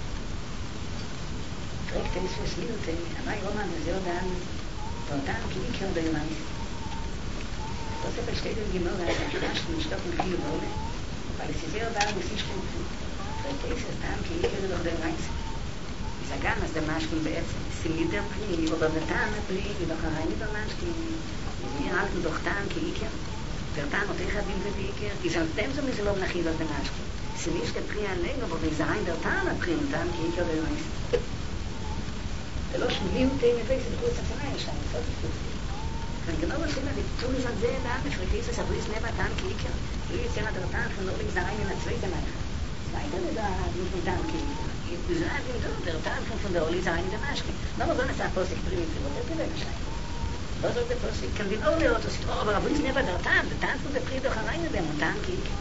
Trägt es fürs Minute, aber ich komme an der Seele an, und dann kann ich hier bei dem Eis. Das ist aber steht in die Gemüse, als er schnascht und stockt in viele Wolle, weil es die Seele an, muss ich kämpfen. Trägt es, dann kann ich hier bei dem Eis. Ich sage gar nicht, dass der Maschken beätzen, es ist mit der Prie, oder der Tarn der Prie, wie doch allein über Maschken, wir halten doch Tarn, kann ich hier. Der Tarn und ich habe ihn verwickert, die sind dem so müssen loben nach hier auf der Maschken. Es ist nicht der Prie allein, aber wir sagen, der Tarn der Prie, und dann kann ich hier bei dem Eis. זה לא שמילי אותי מבייס את חוץ הצנאי שם, זאת תפוץ. כאן גנוב עושים את תור לזן זה דעת מפרקיס וסבריס נבא טען כאיקר. לא יצא לדרתן חנור לגזריים מן הצווי דמייך. זייתה לדעת מפנתן כאיקר. זה היה דמדור, דרתן חנפונדור לגזריים מן דמשקי. לא מוזו נסע פוסק פרימית ובותר כבד משיים. לא זאת בפוסק, כאן דנאור לאות עושית, או ברבריס נבא דרתן, דתן פון דפרי דוחריים נדם, מותן כאיקר.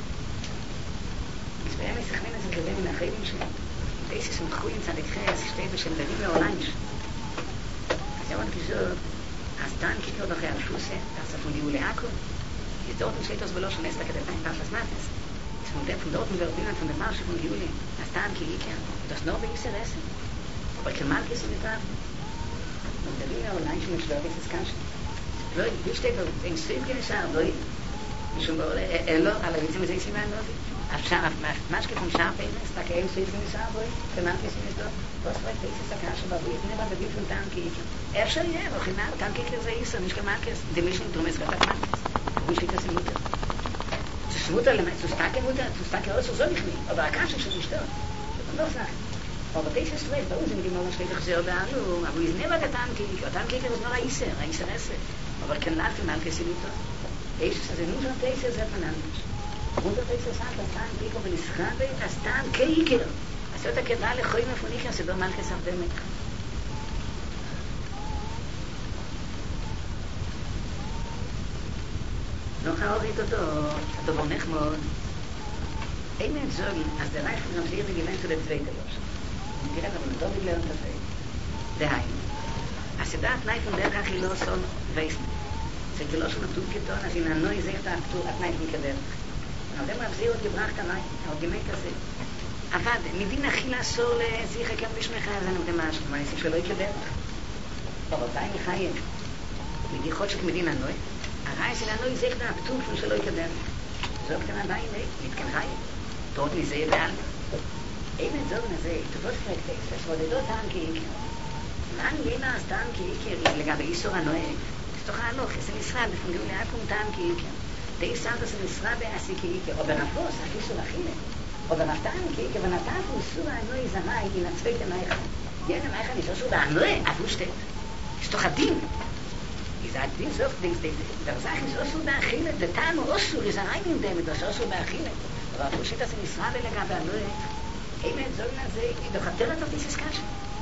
מסביהם מסכמים את זה גבי מן החיילים שלהם. Das ist ein Grün, das ist steht bestimmt der Ringe Orange. Also wenn ich so, als dann geht noch der Schuss, das von die Uleako. Ist dort steht das Belosch Nester, der kein Pass Nates. Ist von der von dort wird wieder von der Marsch von Juli. Als dann geht ich das noch wie ist es. Aber kein Mark ist nicht da. Und der Ringe Orange mit Schwarz ist ganz. Weil wie steht da in Silke sagen, weil ich schon mal ello, alle wissen wir sich mal noch. אפשר, משקה פון שרפים, סתקה אין סייף מניסה בוי, כמעט יש מניסה, לא ספק תייסי סתקה שבבוי, נבא דביל פון טעם כאיקר. אפשר יהיה, אבל חימר, טעם כאיקר זה איסר, נשכה מרקס, דמישן תרומס חטק מרקס. מישי תעשי מוטר. זה שמוטר למעט, זו סתקה מוטר, זו סתקה עוד זו נכני, אבל הקשה של משתור. זה לא סתק. אבל תייסי סטרייף, באו זה מגימור נשכה תחזר בעלו, אבל זה נבא דטעם כאיקר, טעם כאיקר זה נורא איסר, האיסר עשר. אבל כן לאפי מרקס ילותו. איסר זה נוזר תייסר זה פננדש. Und das ist das andere Stan Kiko bin Schrabe, das Stan Kiko. Also da geht alle Khoime von ich, also da mal gesagt dem. Noch auch ich dort, da war nicht mal. Ich mein sagen, als der Reif von der Gemeinde zu der zweite los. Und direkt haben wir doch gelernt das. Der Heim. Als da Reif von der Gachilos und weiß. Sie gelossen und tut getan, als in einer neue Seite aktuell at Reif mit der. אבל הם רבזיר עוד גברח תמי, עוד גמי כזה. אבל מדין הכי לאסור לזיכה כאן בשמחה, אז אני יודע משהו, מה אני עושה שלא יקדר? רבותיי מחייב. מדיחות של מדין הנוי, הרעי של הנוי זיך דאפטור שלא יקדר. זו קטנה ביי, מתקן חייב. תורת מזה ידעל. אין את זוגן הזה, טובות פרקטס, ושמודדות טעם כאיקר. מה נהנה אז טעם כאיקר לגבי איסור הנוי? סתוכה הלוך, איזה משרד, בפונגים לעקום טעם כאיקר. Die sagt, dass es Rabe assi keike, aber nach was, ach ist so nach hinten. Oder nach dann keike, wenn er da von Sura ein neues Amai in der zweite Meiche. Jene Meiche ist auch so da neu, ach wo steht. Ist doch ein Ding. Ich sage, die sagt, der Sache ist auch so da Achille, der Tamo Osur ist ein in dem, das ist auch so da Achille. Aber wo steht das in Israel לגבי הנוי? Emet soll man sehen, ich doch hatte doch dieses Kasche.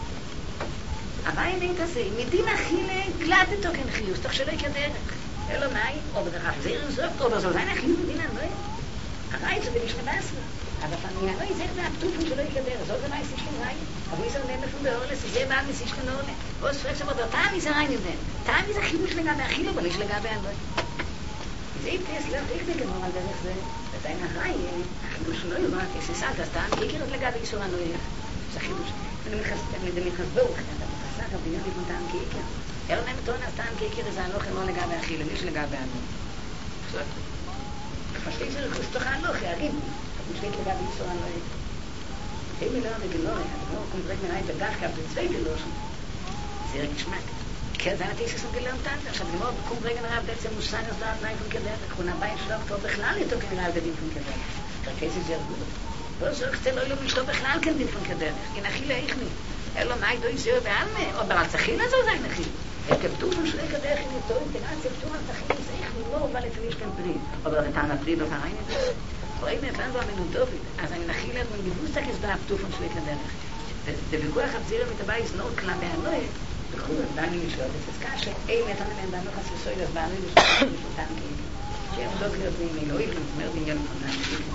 Aber ich denke, dass ich mit dem Achille glattet doch ein Chius, doch schon nicht der אלא מאי, או בדרך זה רזוק, או בזו זין החיוב מדין הנוי. הרעי זה בנשנה בעשרה. אבל פעמים הנוי זה מהפתופים שלא יקדר, זאת זה מייס ישכן רעי. אבל איזה נדם בפון באורלס, זה בעל מסישכן אורלה. או ספק שבודו, טעם איזה רעי נדם. טעם איזה חיוב לגבי החילו, אבל יש לגבי הנוי. זה יתקס לא תיך בגמור על דרך זה. וזין הרעי, החיוב שלא יוברת, יש לסעת, אז טעם כיקרת לגבי איסור הנוי. זה חיוב. אני מתחסבור, אתה מתחסק, אבל בניין לפון טעם כיקר. אלא נמתון אז טעם כיקר זה הנוכל לא לגבי אכילה, מי שלגבי הנוי. עכשיו, פשטי זה רכוס תוך הנוכל, הריב, משליט לגבי איסור הנוי. אם היא לא נגלוי, הדגמור קומפרק מנהי בדחקה, בצווי גלושן, זה רק שמק. כן, זה הנטיסס וגלם טנטה. עכשיו, גמור קומפרק מנהי בעצם מושג אז דעת נאי פון כדרת, כונה בית שלו כתוב בכלל איתו כנראה על דין פון כדרת. תרקייסי זה ארגות. לא זו כתב לא יום לשלו בכלל כן דין פון כדרת. אין אכילה איכני. אלו מאי דוי זהו בעלמה, או ברל צחילה זו זין אכילה. כתוב שלי כדרך עם אותו אינטגרציה פתור על תחילים, זה איך לא הובא לפני שכן פרי. אבל רטען הפרי לא קראין את זה. רואים את לנו המנודובית, אז אני נכיל את מנגיבוס תקס דה הפתופון שלי כדרך. der Beguach abzirem mit dabei ist nur klar bei Hanoi, בכל אדם נשאר בצדקה שאין נתן להם דנו חסיסוי לבנו לשאול לשאותם כאילו שהם לא להיות נעים אלוהים ומר בניין פונה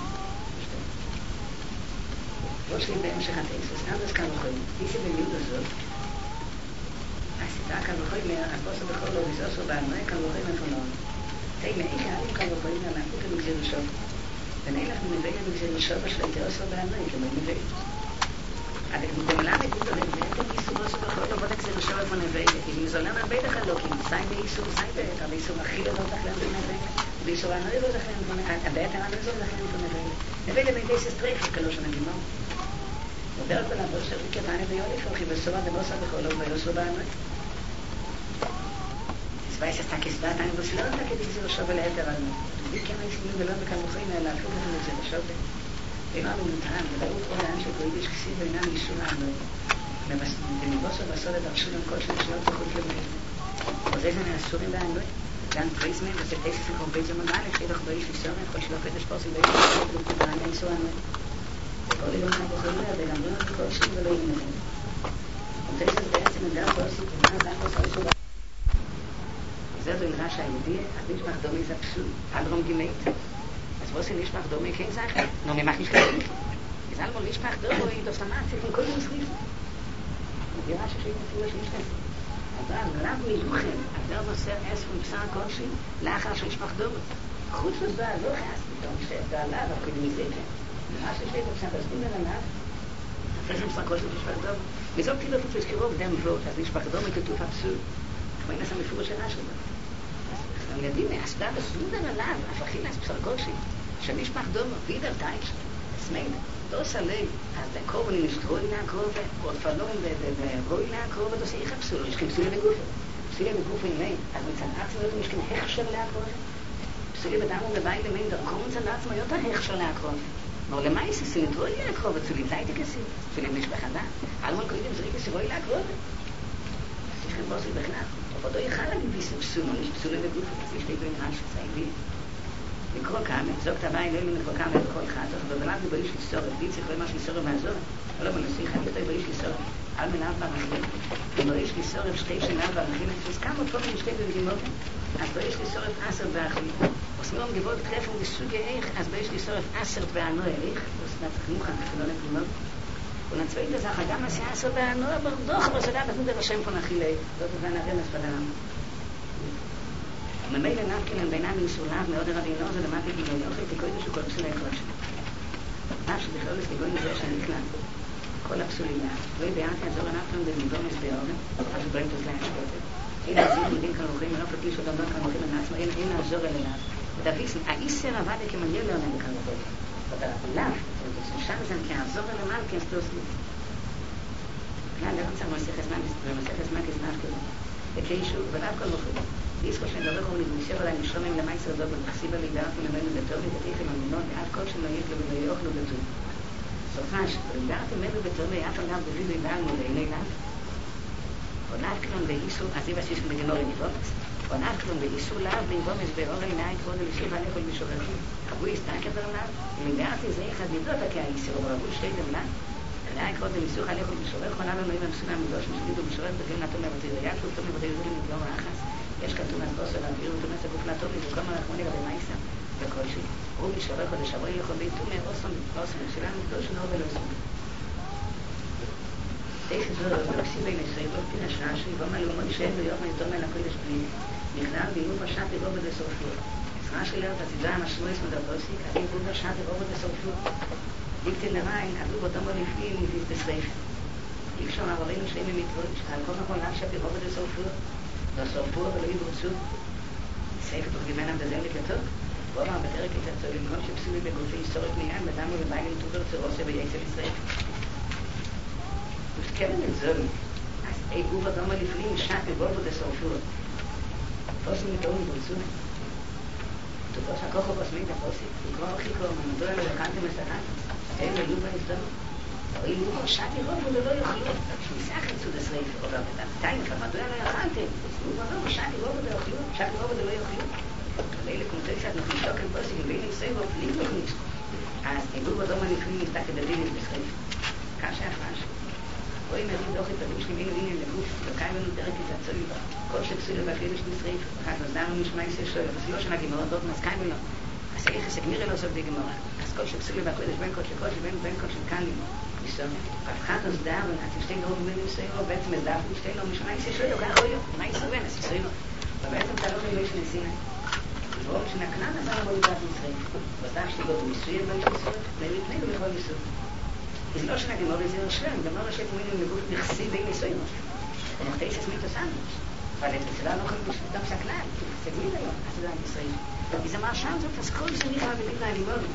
לא שלי בהמשך הטקסט אז כאן בכל איסי במיוד הזאת הסיטה כאן בכל מהבוסו בכל לא ויזוסו באנוי כאן בכל מפונון תהי מאי כאנים כאן בכל מהמעקות המגזיר לשאול ונאלך מנביא המגזיר לשאול בשלה תיאוסו באנוי כמו נביא aber mit dem Lamm gut und mit dem Isu was wir heute wollen sehen schon von der Welt die sollen am beide Halokim sein die Isu sein der aber Isu achil und doch lernen von der Welt die Isu an der Welt von der beide an der Welt von der Welt der Welt mit dieses Streif kann schon nicht mehr und der kann aber schon die kann der Joli von der Soba der Bosa der Kolom der Soba an es weiß es tak ist da ein bisschen da geht diese Soba der Eltern wie kann ich mir gelernt kann muss ich in der Schule mit der Soba אינו מותאם, ולאו כל העם שקוידיש כסיב אינם יישו לעמוד. ומבוסו בסוד הדרשו עם כל של שלום תחוץ למלך. וזה זה מהסורים בעמוד, גם פריזמן, וזה תסס וחורבי זה מודע, לחילוך באיש לסורים, כל שלא קדש פוסים באיש לסורים, ולתתרן אינסו עמוד. וכל אילום מהבוחרים לה, וגם לא כל שם ולא ינמכים. ותסס בעצם נדר פוסים, ומה אדם פוסה אישו בעמוד. וזה זו אילרה שהיהודי, אז ביש מחדומי זה פסול, אדרום גימית. was sie nicht macht, doch mir kein Sache. Nur mir macht nicht gleich. Ich sage mal, nicht macht, doch wo ich das dann mache, von Kunden schriefen. Und die Rasche steht natürlich nicht mehr. Aber gerade mit Luchen, als der was er erst von Psan Konschi, nachher schon nicht macht, doch. Gut, was war, so erst, dann steht da Allah, aber können wir sehen. Die Rasche steht auf Psan, das bin mir danach. Das ist Psan Konschi, nicht macht, doch. Wir sollten die Leute fürs Kirov, dem Wort, also nicht macht, doch mit der Tuf absolut. Ich meine, das haben wir früher schon Rasche gemacht. dann יודעים, הסבב הסלודר עליו, הפכים להספסר כלשהי, שנשפח דומו, וידר טייץ', סמיינה, דוס עלי, אז דקורבן אם נשטרוי להקרובה, עוד פלורים ורוי להקרובה, דוס איך הפסולו, יש כמסולי בגופה, פסולי בגופה אין, אז מצד עצמו יודעים, יש כמה הכשר להקרובה, פסולי בדמו בבית למין, דרכו מצד עצמו יותר הכשר להקרובה, אבל למה יש סי נטרוי להקרובה, צולי זייתי כסי, צולי משפחה דה, אלמון קודם זריק וסירוי להקרובה, יש כאן בוסי בכלל, אבל לא יכל להגיד ביסו פסולו, יש פסולי בגופה, יש לי גויים משהו, צייבי, לקרוא כמה, זוגת הבא אלינו לקרוא כמה לכל חטא, ובלעד באיש לסורת, בי צריך למה שלסורת מהזורת, לא מנסים, חייב יותר באיש לסורת, על מנהל בערכים, ובאיש לסורת שתי שנה בערכים, אז כמה פה משתי בבדימות, אז באיש לסורת עשר בערכים, וסמירום גבוהות טרפון לסוגי איך, אז באיש לסורת עשרת בענו איך, וסנת חנוכה, כפלון לפנימות, ונצבאית לזך, גם עשה עשר בענו, ברדוך, ברסדה, בתנודר השם פה נחילי, זאת ובן הרמס בדם. ממילא נפקינן בינם מסולב מאוד רבינו, זה למד בגילוי אוכל, תיקוי בשו כל פסולי הקודש. מה שבכלל לסתיגוי מזה שנכלל, כל הפסולים לה, לא ידעתי עזור הנפלון במידומס באורן, אז באים תוזלה השקוטת. אין עזיר מדים כלוכים, ולא פתיש עוד דבר כלוכים על עצמו, אין לעזור אליו. ודאביס, האיסר עבד כמניה לא ענן כלוכים. ולאו, שם זה כעזור אליו, כסטוס לי. כאן, לא צריך מסכת זמן כזמן כזה. וכישו, ולאו כל מוכרים. דיסקו שאני דבר קוראים להתנשב עליי משלמים למייסר דוב ומחסיב עלי דארתי ממנו בטוב ודתיך עם המונות ועד כל שלא יתלו ולא יאוכלו בטוב. סופש, דארתי ממנו בטוב ואף אגב בבידוי בעלמו לעיני לאו. עונף כלום באיסו, אז איבא שיש מדינו רניבומס, עונף כלום באיסו לאו בנבומס באור עיניי כבוד אלישי ועליך ולמשורכים. חבוי הסתעקת על לאו, אם דארתי זה אחד נדות כהאיסר וברבו שתי דמלה. עיניי כבוד אליסוך עליך ולמשורך עונה לנו עם המסונה מדוש משליד ומשורך בגלל נתון לבתי ריאק ופתאום לבתי יזולים מתלום האחס. יש כתוב מהסבוסו להעביר ותומס הגוף לטובי וכל מרחמוני רבי מייסה וכלשי. הוא משורך עוד לשברי יכול ביתומי אוסון אוסון שלנו קדוש נור ולא סובי. תשע זו ברוסי בין ישראל לא פין השעה שיבום על יומון שאין ביום היתום אל הקודש בלי נכלל ביוב השעת לרובד לסורפות. עזרה שלי אותה תדע המשמועס מדרדוסי כתים ביוב השעת לרובד לסורפות. דיקטין לרעין עדו באותם ולפנים נביז בסרף. אי אפשר מעברינו שלי ממתרות שעל כל מקום להשעת לרובד לסורפות. והסורפו ולא יברצו סייף תוך גימנם בזלת לטוק בוא אמר בפרק את הצולים כל שפסולי בגופי היסטורית מיין בדמו וביילים טובר צורוסה בייצל ישראל ושכבן לזול אז אי גוף אדומה לפנים שעת בבובו דסורפו פוסים מתאום יברצו תובוס הכוחו פוסמית הפוסי לקרוא אוכיקו מנדו אלו לקנתם מסכן אין ללובה נסדום אוי לוחו שעת ירוב ולא יאכלו שמיסח את סוד השריף עובר בדמתיים כמדו אלו יאכלתם הוא אומר שעת ירוב ולא יאכלו שעת ירוב ולא יאכלו ואלה כמותו שאת אנחנו נשתוק על פוסי ובין ישראל ואופלים וכניס אז נגור בדום הנפלים נפתק את הדינס בשריף כאשר הפרש רואים מריד דוח את הדין שלי מינו עניין לגוף, וקיים לנו דרך את הצולי, כל שפסולו והקריבש נשריף, אחת נזדרנו נשמע יסי שואל, אבל לא שנה גמורה דות נזקיים ולא, אז איך הסגמירי לא סוף די גמורה, אז כל שפסולו והקריבש בין כל שקול שבין בין כל שקלים, ניסון, ואחת נזדרנו, אז שתי דרוב מילים סוירו, בעצם מזדרנו שתי לא משמע יסי שואל, וכך הוא יום, מה יסו בן, אז יסוירו, ובעצם תלו מילי שנסינה, ובעוד שנקנן עזר לבוא לדעת נשריף, ודאר שתיגות ומיסויר לא ישנסויר, נראה פנינו לכל יסור. זה לא שנה גמור לזה רשלם, גמור רשת מוינים לגוף נכסי די ניסוירות. ונכתייסס מיתוס אנדוס. אבל את אצלה לא יכולים לשלוט גם סכלל, כי זה גמיל היום, אז זה ישראל. וזה מרשם זאת, אז כל זה נכלל בדין להלימורים.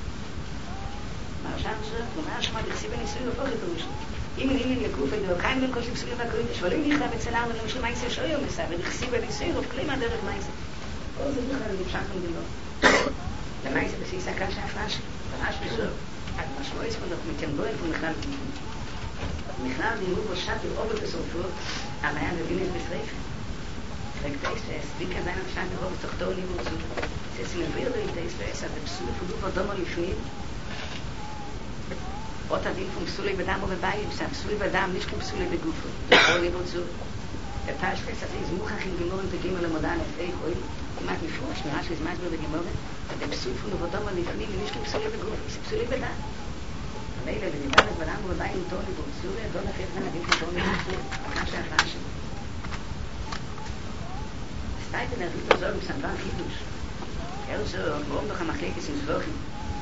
מרשם זאת, אומר שמה נכסי בניסויר הופך את הראשון. אם אין לגוף הדוקאים בין כל שבסולים והקריבש, אבל אם נכלל בצלם ולמשל מייסר שויו מסע, ונכסי בניסויר הופכלים מהדרך מייסר. כל זה נכלל נמשך מדינות. למייסר בסיס הקש ההפרש, פרש בסוף. עד משמעויס פונדוק מתנבוין פון מכלל דיון. מכלל דיון בו שטי עובד בסופו, אבל היה מבינת בשריפה. וקטייספס, די כזיין על שטי עובד תוכתו ליבור צור. זה סמביר לי טייספס, אז בפסול פודוק אדומו לפנים. עוד הדין פון פסולי בדם ובביים, פסולי בדם, נשכם פסולי בגופו. תוכתו ליבור צור. ופשפס, אז איז מוכח עם גימורים תגימו למודע נפי חוי, כמעט מפורש, נראה שיש מסביר בגימורים, ובפסול פודוק אדומו לפנים, נשכם פסולי בגופו, זה פסולי בדם. מילא ודיבר את בדם ובביים טוני בורצורי, אדון אחרי זמן עדיף לטוני בורצורי, אחר שאחר שם. סטייטן הרביט עזור בסנדרן חידוש. הרצור, ברום דוח המחלקס עם סבוכים.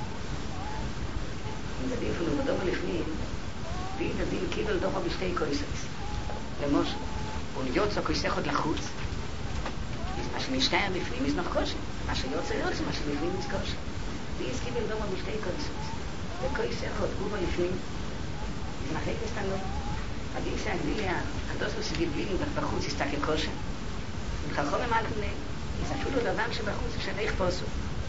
אם זה דין פונו בדומה לפנים, ואם זה דין קיבל דוחה בשתי קויסס. למושל, ולהיוצא קויסך עוד לחוץ, מה שנשתער בפנים יש noch קושי. מה שיוצא יוצא, מה שבפנים יש קושי. ויש קיבל דומה בשתי קויסס. וקוי סרחות גובה לפנים, זה מחלק לסתנו. עדיף שהגדילי, הדוסו שגיבלינו בחוץ יסתכל כושר. וחלחום המלכם להם, אז אפילו דבר שבחוץ שווה יחפוסו.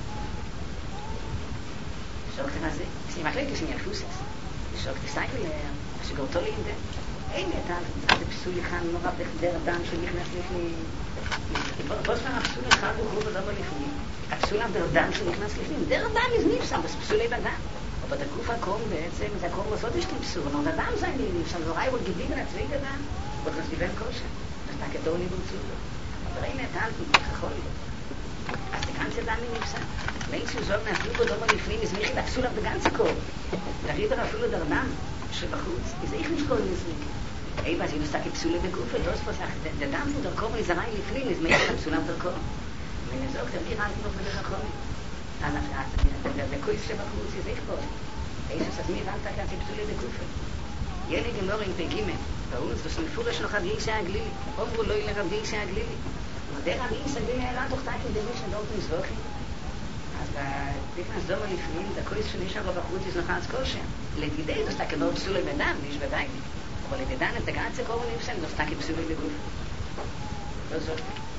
שוקתם הזה, זה מחלק לסניין פוסס. שוקתם סטייקל, שגורתו לימדה. אין לי את זה פסול אחד נורא בחדר אדם שנכנס לפנים. בוס מה הפסול אחד הוא גובה דומה לפנים. הפסול הדם שנכנס לפנים. דר אדם יזניף שם, זה פסולי בדם. aber der Kufa kommt בעצם, der kommt was soll ich denn so, und der Darm sein nicht, schon so rein und gewinnen als Wege da, und das gewinnt koscher, das da geht auch nicht gut zu. Aber eine Tante, die kann ich als die ganze Dame nicht sein. Menschen sagen, dass du da mal die Fliegen ist nicht absolut auf der ganze Korb. Der Rieder erfüllt der Darm, שבחוץ, ist ich nicht können es nicht. Ey, was ich das sage, Psule der Kufa, das was sagt, der Darm von der Korb ist rein die Fliegen, ist mehr absolut auf der Korb. Wenn er sagt, wir halten noch mit der Korb. der Kuis שבחוץ ist echt בו. איסוס אז מי הבנת כאן שפסולי בקופה? ילד אמור עם פגימה, באונס וסנפורש לו רבי אישה הגלילי, אומרו לו אלה רבי אישה הגלילי. ודי רבי אישה הגלילי העלה תוך תקי דמי שנדות מזבוכים. אז בפנס דומה לפנים, דקויס שנשאר בחוץ יש לך אז כושר. לדידי דוסתה כדור פסולי בדם, יש ודאי. אבל לדידן את הגעת זה קורא נפסם, דוסתה כפסולי בגוף. לא זאת.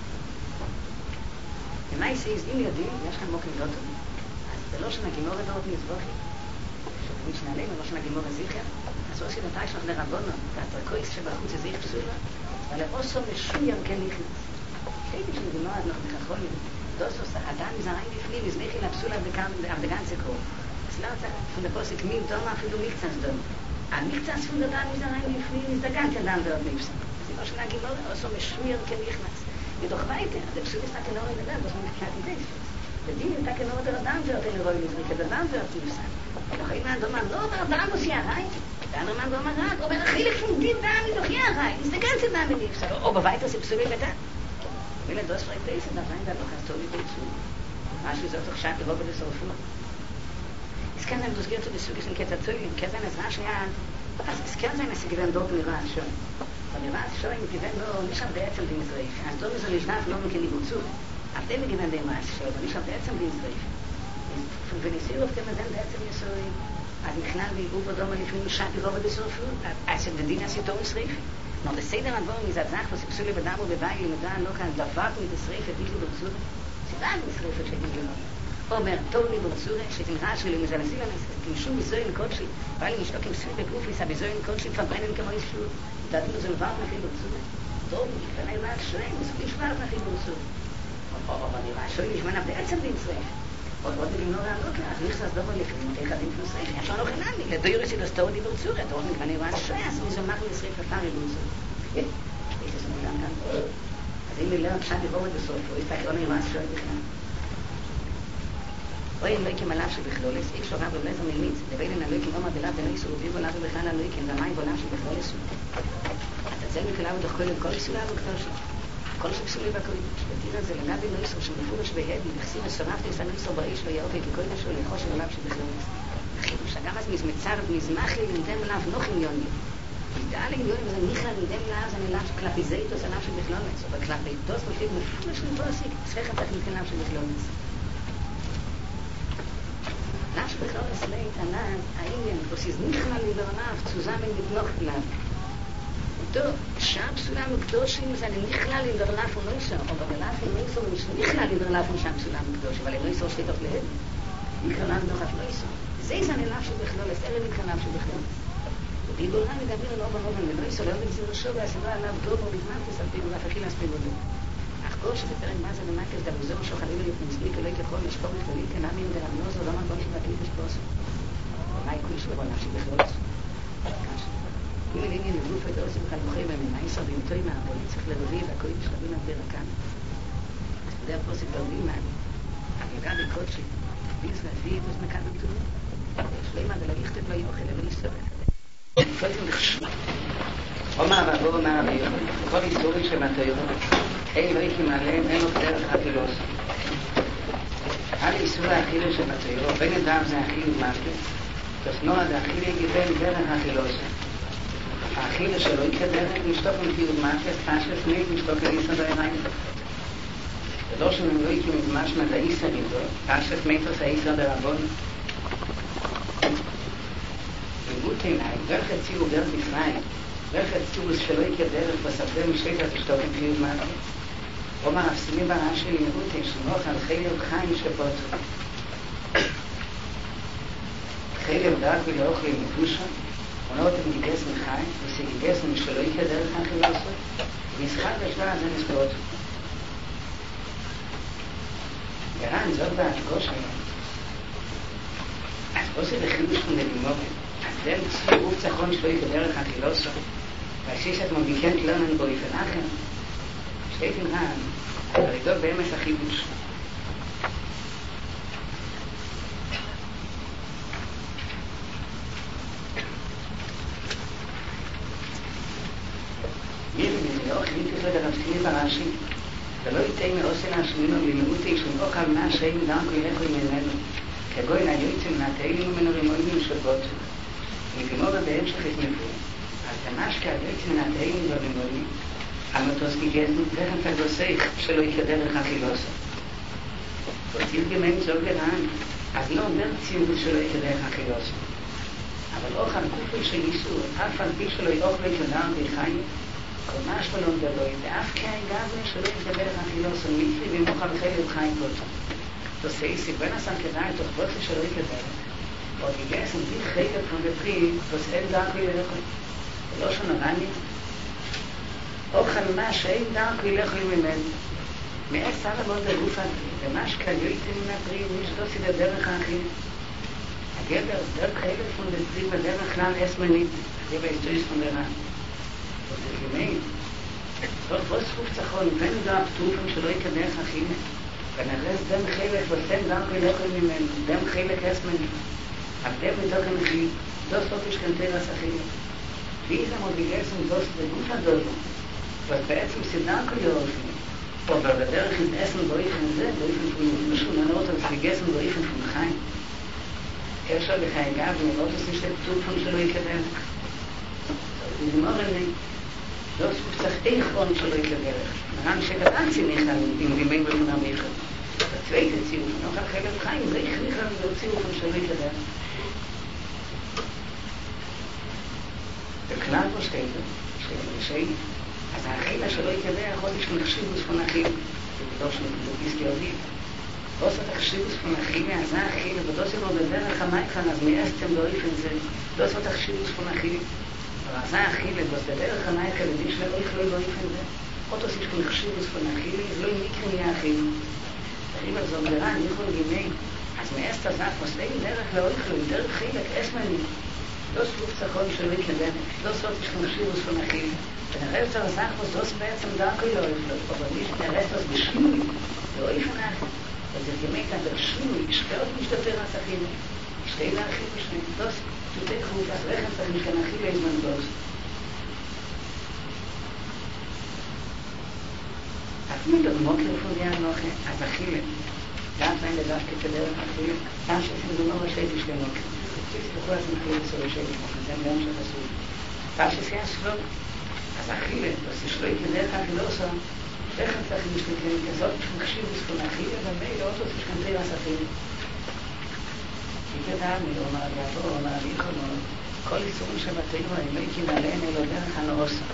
ומה יסייז, אם יודעים, יש כאן מוקים דותו. אז זה לא שנגימור את דעות מזבוכים. משנה עלינו, לא שנגימור הזיכר. אז עושים אותה יש לך לרבונו, והתרקויס שבחוץ זה זיך פסולה. אבל אוסו משויר כן נכנס. שייתי שנגימור עד נוח בכחולים. דוסוס, האדם זרעים בפנים, הזניחי לפסולה בדגן סקור. אז לא רוצה, פון הפוסק מי דומה אפילו מקצס דומה. המקצס פון דומה זרעים בפנים, הזדגן כדם ועוד נפסם. אז לא שנגימור, אוסו משויר כן נכנס. ודוח וייטר, זה פסולי סתקנור עם אדם, בזמן מבחינת אידייס. ודין אם תקנור את הרדם ועוד אין רואי מזריק, את אדם ועוד נפסם. doch jemand da man nur da muss ja rein der andere man da man hat aber der Gillig von die Dame doch ja rein ist der ganze Dame nicht so aber weiter sind so wie da will das vielleicht ist da rein da noch hast du nicht zu hast du doch schade aber das so viel es kann dann das geht zu das ist kein Tattoos kein sein es rasch ja es kann sein dass sie gewinnen dort in Rasch schon aber mir war schon in gewinnen nur nicht auf der Erzähl den Israel also da müssen wir nicht nach noch nicht gut zu auf dem gewinnen den Rasch schon nicht auf der Erzähl den Israel von Venezuela auf dem Modell der Erzähl so אז נכנן בעיבוב אדום לפנים שתי רוב בסופו, אז שבדין הסיטור שריף. נו, בסדר הדבורים איזה צח וסיפסו לי בדם ובבית למדע לא כאן דבק מתשריף את דיגו ברצורה. סיבה משריפת שדיגו לא. אומר, טוב לי ברצורה, שתמרה שלי מזלסים למסת, כמשום בזוין קודשי, בא לי משתוק עם סריף בגוף ליסה בזוין קודשי, פברנן כמו אישור, דעתנו זה לברת נכי ברצורה. טוב, יקטנה מה שרם, מספיק שברת נכי ברצורה. אבל נראה שוי נשמע נפדה עצם דין שריף. Und was ich noch an Locker, nicht das doch mal gefilmt, ich hatte nicht das Recht. Ich habe noch ein Andi, der Dürre ist das Tor die wird zu, der doch nicht, wenn ich war schwer, so so machen das Recht verfahren und so. Ja, ich das noch lang kann. Also ich will lernen, schade Woche das so, ich sage auch nicht was schön getan. Oi, לא יקם עליו שבכלולס, איך שורה בבלזר מלמיץ, דבי לנה לא יקם אומר דלת דנו איסור וביבו לנו בכלל לא יקם, דמיים בולם שבכלולס הוא. אתה צל מכלב ודוח כל כל איסולה וקדושה. כל שפסולי בקודש, ותראה זה לגבי לא איסור שמפורש בהדי, נכסים ושרפתי עשה איסור באיש לא יאופי כקודש הוא לאחוש של עליו שבכלולס. חידוש, אגב אז מזמצר ומזמחי לנדם לאו נוחים יוני. ידעה ליוני וזה ניחה לנדם לאו זה נלאו שקלפי זיתוס עליו שבכלולס, או בקלפי דוס מפיק מפורש לבוסיק, צריכה תכניתן לאו שבכלולס. Lass mich alles leid an einen, was ist nicht mal in der Nacht, zusammen mit noch Blatt. Und da, Schabsulam und Kdoshim sind nicht mal in der Nacht von Neusser, aber der Nacht von Neusser ist nicht mal in der Nacht von Schabsulam und Kdoshim, weil in Neusser steht auf Leben. Ich kann auch noch auf Neusser. Sie ist eine Nacht שבכלל, es ist nicht eine Nacht שבכלל. Und die Golani מדברים לא ברוב, אבל Neusser לא יודעים שזה שוב, והסיבה עליו דוב או בזמנתס על פיגו, ואף הכי נספיגו לו. אך כל שבפרק מה זה במקס דבוזר שוחלים להיות מספיק ולא יכול לשפור לכלולים כנאמים ולמנוז ולא מגון שבאתי לשפוס. מה יקוי שלו נפשי בכלולס? אם אליני לגוף את העושים חלוכי וממייסר ואימתוי מהבולי צריך לרבי והכויים שלבים עד ברקם. זה הפוסק בעולים מעלי. הגגה בקודשי. ביס להביא את אוזנקה בגדולה. שלמה דלגיכתת לא יוכל אבל לסתובב. פויתם לחשוב. אומר עבור אומר אביון. כל היסטורי שבתיון. אין לא יקים עליהם, אין לו דרך אכילוס. על איסור האכילה שבתירו, בין אדם זה אכיל ומאכיל, תסנוע זה אכילה יגיבן דרך אכילוס. האכילה שלו יקדרך משתוק ומכיר ומאכיל, פשט נית משתוק לאיסר דייריים. ולא שהם לא יקים משמע דאיסר איתו, פשט מפרס האיסר דרבון. בגות עיניי, דרך הציעו דרך ישראל, דרך הציעו שלו יקדרך בספר משתק התשתוק ומכיר ומאכיל. אומר הפסימים ברעה של יהודי שנוח על חילר חיים שפוצו. חילר דק ולאוכל מקושו, עונות עם גיגס מחיים, וסגיגס משלו יקה דרך החילוסו, ומשחק השוואה הזה נספוצו. גרן זאת בהתקוש היום. אז עושה לחידוש מלדימורת, אז זה צירוף צחון שלו יקה דרך החילוסו, והשיש את מוביקנט לונן בו יפן אחר, שתיתן רען, הרידות באמס החידוש. יהיה במזיאו חידוש לדרבסיני ברשי, ולא ייתן מאוסן השמינו למאותי שום אוכל מה שאין דרכו ילכו ממנו, כגוי נהיוצים נעתאים ממנו רימונים שבוצו. מגמור בהמשך התנפו, אז תמשקה היוצים נעתאים ורימונים, המטוס גיגזנו, לכן פגוסך שלא יקדרך אכילוסו. ותיל גמיין זוג לרען, אז לא אומר ציונות שלא יקדרך אכילוסו. אבל אוכל כופל של איסור, אף על פי שלא יאוכל יקדר בחיים, כל מה שלא נדלוי, ואף כאי גבנה שלא יקדרך אכילוסו, מיפי ומוכל חלב חיים קודם. תוסעי סיבן עשן כדאי תוך בוצה שלא יקדרך. עוד גיגזנו בי חלב פרוגפרי, תוסעי דרכו ילכו. ולא שנרני, אוכל מה שאין דרכו ילכו ממנו. מאז שר הבון דגוף עדי, ומה שכליויתם מן הפרי, מי שדוסי לדרך האחים. הגבר, דרך חלב פון דפרי בדרך כלל אסמנית, זה בהיסטוריס פון דרן. ודגימי, תוך בו ספוף צחון, בין דו הפטופים שלא יקדרך אחים, ונרס דם חלק וסן דרכו ילכו ממנו, דם חלק אסמנית. הבדב מתוכן אחים, דוס לא תשכנתר אסחים. ויזה מודיגסם דוס דגוף הדודו. was בעצם סידנקו יורפים, אבל בדרך עם אסן באיפן זה, באיפן פון משום מנות על סביגסן באיפן פון חיים. קשר בחיי גב ומאות עושים שתי פטופים שלא יקדם. נגמור אלי, לא סוף צריך איך און שלא יקדרך. נראה שגדן ציניחן עם דימים ולמונה מיכל. בצווי תציאו, נוכל חלב חיים, זה הכריחן והוציאו פון שלא יקדם. בכלל פה שתי שתי אז האכילה שלא יקדח עוד יש מחשיבוס פון אכילה, זה של פיסקי אביב. עושה תחשיבוס פון אכילה, אז האכילה, ודוסי לו בדרך המייכן, אז מאסתם באיפן זה, דוסו תחשיבוס פון אכילה. אז האכילה, אז בדרך המייכן, ודיש לא יכלוי באיפן זה, עוד עושה יש מחשיבוס פון אכילה, אז לא יניקר נהיה אכילה. אכילה זו גרן, יכול גימי, אז מאסת הזך, מסלעים דרך לאויכלו, דרך חילק, אסמן, לא ספוק צחון שלא יקדם, לא סוף שכנשיר וספונחיל. ונראה את הזך, וזוס בעצם דרכו לאויכלו, אבל מי שנראה את זה בשינוי, לאויכן אחר. וזה כמי כאן בשינוי, שפעות משתפר הסכים, שתי להכיל בשני, לא תותי חוק, אז רכב צריך משכנחיל להזמן דוס. אפילו דוגמות לפוניה נוחה, אז אכילה. דעת להם לדווקא כדרך אכילה. פעם שעושים דומה רשתי שלמות. תסלחו אז מחילה בסור רשתי, זה גם שחסו. פעם שעושים סלום, אז אכילה, אז תשלוי כדרך אכילה עושה. לכם צריך משתכלים כזאת, שמקשיב בסכון אכילה, ומי לא אותו תשכנתי רס אכילה. כדעה מי אומר יעבור, אומר ליכון, כל איסורים שבתינו, הם לא יקים עליהם, אלו דרך הנעושה.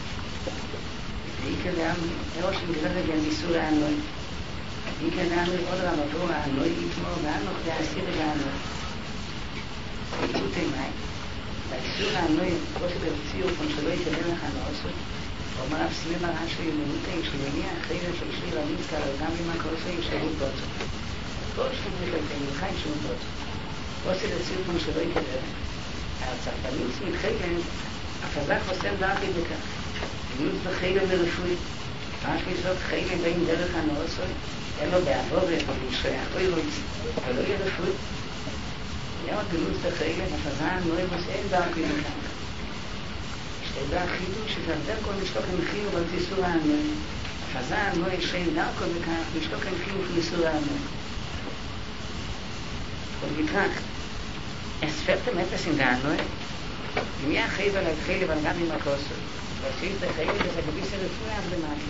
Ike de Amri, eros in Gredeg en Isur Anoi. Ike de Amri, עוד רמתו Anoi יתמור, ואנוך דעשיר ואנoi. איכותי מים. באיסור Anoi, כמו שבציור, כמו שלא יקדם לך נעוסות, אומר אף סמי מראה של ימונותי, שלמי החיירה של שיר המיצקה, גם עם הקורסו ישרות בוצו. כל שום מחלקה, מלחיים שום בוצו. עושה לציור, כמו שלא יקדם. הצרפנית מתחילים, הפזח עושה דרכי בכך. גילות בחילה ברפואי, מה שזאת חילה בין דרך הנעוסוי, אין לו בעבורת או בישרח, אוי רוץ, אבל לא יהיה רפואי. יום גילות בחילה, הפזן לא יבוס אין דרכי לכך. שתדע חידוש שתרדר כל משתוק המחיר ובתיסור הענוי. הפזן לא ישן דרכו בכך, משתוק המחיר ובתיסור הענוי. עוד גתרח, אספרתם אפס עם דענוי, אם יהיה חיבה להתחיל אבל גם עם הקוסוי. ועשית לחיים את הגביס הרפואי עד למעלה.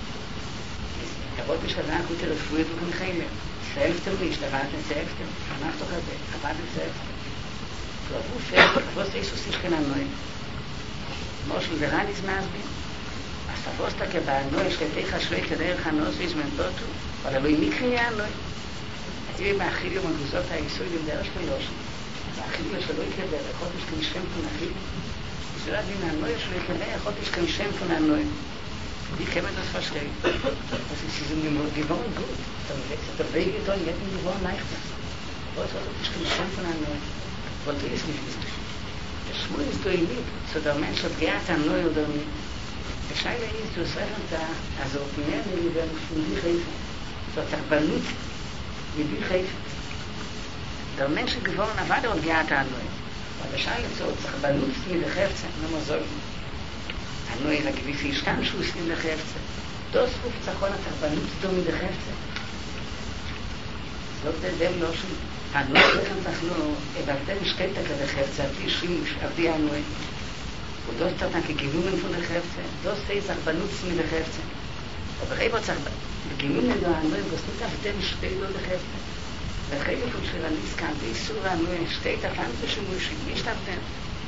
כבוד בשלנה אקוטי רפואי וכן חיילה. סלפתם לי, השתבעתם סלפתם, חנכתו כזה, חבדתם סלפתם. כלבו פרק, כבוס איסוס ישכן הנוי. מושל ורניס מעזבין. אז תבוסת כבענוי, שתתיך שלוי כדרך הנוס ויזמנטוטו, אבל אלוי מקרי הנוי. תראי מאכילי ומגוזות האיסוי למדרש כלושן. מאכילי שלוי כדרך, חודש כמשכם כמאכילי. זה לא דין הנוי שלו יקבל יכול תשכם שם פון הנוי די כמת das verstehen das ist diesem gewohnt gut dann wächst der Wege dann jetzt in gewohnt leichter was hat das tschkem שם פון הנוי wollte ich nicht wissen das schmul ist du lieb so der Mensch hat gehabt an neu oder nicht der Scheile ist du sagen da also mehr wie wir von dir helfen so tachbalut mit dir helfen der Mensch gewohnt aber der gehabt an neu אבל השאלה לצורך צריך בלוץ מדחפצה, לא מזול. הנוי לגביס ישכם שהוא סלים דחפצה. דו ספוף צחון צריך בלוץ דו מדחפצה. זאת דם לא שם. הנוי לכם תחלו, הבלתם שתתה כדחפצה, עבדי שימוש, עבדי הנוי. ודו סתרתם כגילומן פו דחפצה, דו סתי צריך בלוץ מדחפצה. ובחי בו צריך בגילומן דו הנוי, וגוסנית עבדם שתי דו דחפצה. והחלק של הניסקן באיסור הנוי שתי תפן בשימושים, מי שתבדם?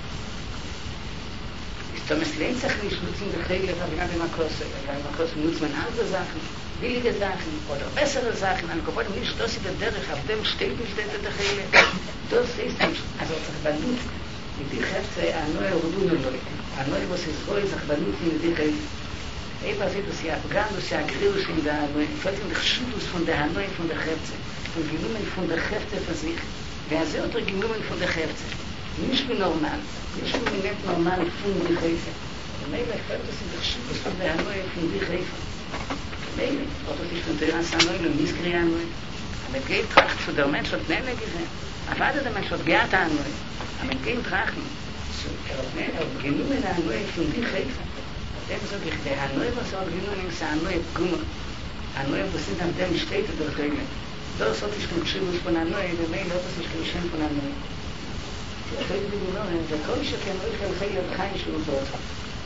זאת אומרת, אין צריך לשנוצים בחלק אבל במקוסו, אבל במקוסו נוצמן ארבע זכן, ביליגה זכן, עוד עשר זכן, אני קובעת מי שדוסי בדרך, עבדם שתי בשדת את החלק, דוס איסטם, אז הוא צריך בנות, מדי חפצה, הנוי הורדו נלוי, הנוי בוסיסרוי צריך בנות מדי חפצה. איפה עשית עושה הפגן, עושה הגרירוס עם דהנוי, פלטים לחשוטוס פון דהנוי פון דחפצה. von Genommen von der Kräfte für sich. Wer sehr unter Genommen von der Kräfte. Nicht wie normal. Nicht wie nicht normal von der Kräfte. Und Meile fällt es in der Schütze von der Hanoi von der Kräfte. Meile, oder sich von der Hanoi und Miskri Hanoi. Aber es geht tracht zu der Mensch hat Nenne gesehen. Aber der Mensch hat Gerd Hanoi. Aber es geht tracht zu der Genommen Hanoi von der Kräfte. Dem sage ich, der Hanoi was auch Genommen ist Hanoi Gummer. Hanoi was sind an dem Städte der Kräfte. לא עושות ישכם קשיבוס פון הנוי, ומי לא עושות ישכם שם פון הנוי. זה בגולון, זה כל שכן לא יכל חי לבחיים שהוא פה אותך.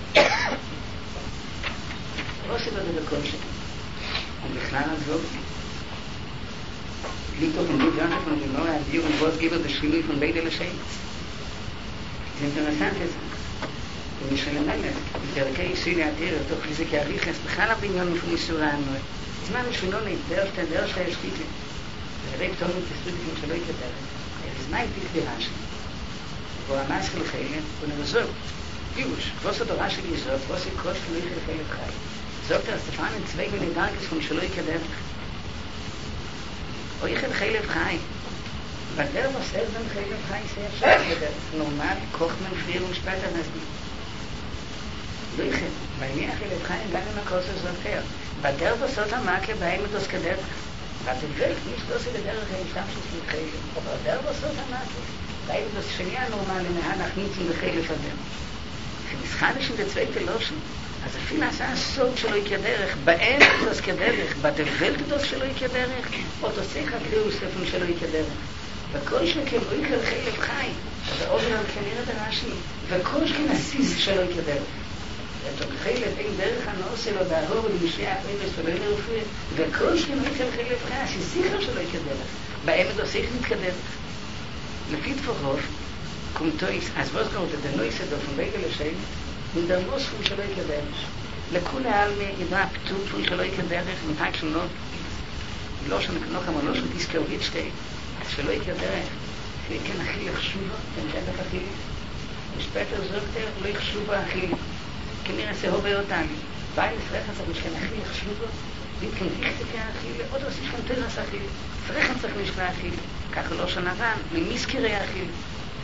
לא עושה בזה בכל שכן. ובכלל הזו, ליטו פון דיב יחד פון דימור, הדיור ובוס גיבר בשינוי פון בידה לשם. זה אינטרסנט את זה. ומשל המלך, בפרקי איסוי להתיר, תוך חיזק יריחס, בכלל הבניון מפון איסור הנוי. זמן משונוני, דרשת, דרשת השתיתי. הרב תומית הסטודיקים שלא יקטר, הזמן פיק דרשת. והוא אמר של חיילים, הוא נרזור. פירוש, כבוס התורה של יזות, כבוס יקרוש שלא יקטר חיילים חי. זאת הסתפן עם צווי מיני דרכס פון שלא יקטר. או יקטר חיילים חי. weil der was selben Heilig Chai sehr schön, der normal kocht man früher und später nicht. Durch, weil mir Heilig Chai gar nicht mehr kostet so fair. Weil der was hat am Marke bei ihm das Gedächt, hat die Welt nicht so in der Welt Stammschuss mit Heilig, aber der was hat am Marke, bei ihm das Schöne normal in der Hand nach nicht in der Heilig von dem. Für das Chanisch in der zweite Loschen, אז אפילו עשה סוד שלא יקרה דרך, באין תוס כדרך, בדבל תוס שלא יקרה דרך, או תוסק הקריאוס לפון שלא יקרה דרך. וכל שכן לא יקרה חלב חי, אז העובר על כנראה דרשי, וכל שכן הסיס שלא יקרה דרך. את חלב אין דרך הנוס שלו בהור ולמשי הפריבס ולא לרפוי, וכל שכן לא יקרה חלב חי, הסיסיקר שלא יקרה דרך. באין תוסק נתקרה דרך. לפי תפורוב, קומטויס, אז בוזגרות את הנויס הדופן בגל לשם, in der Nuss von Schaloi Kederich. Lekule Alme, Idra Ptut von Schaloi Kederich, mit Tag schon noch, die Loschen, noch einmal Loschen, die Skelvit steht, als Schaloi Kederich, für ich kann Achille Chshuva, den Schädach Achille, und später sagt er, Loi Chshuva Achille, כנראה זה הובה אותנו, weil es Frechen sagt, ich kann Achille Chshuva, wie kann Wichtige Achille, oder was ist von Teras Achille, Frechen sagt nicht mehr Achille, כך Loschen Aran, ממיסקירי Achille.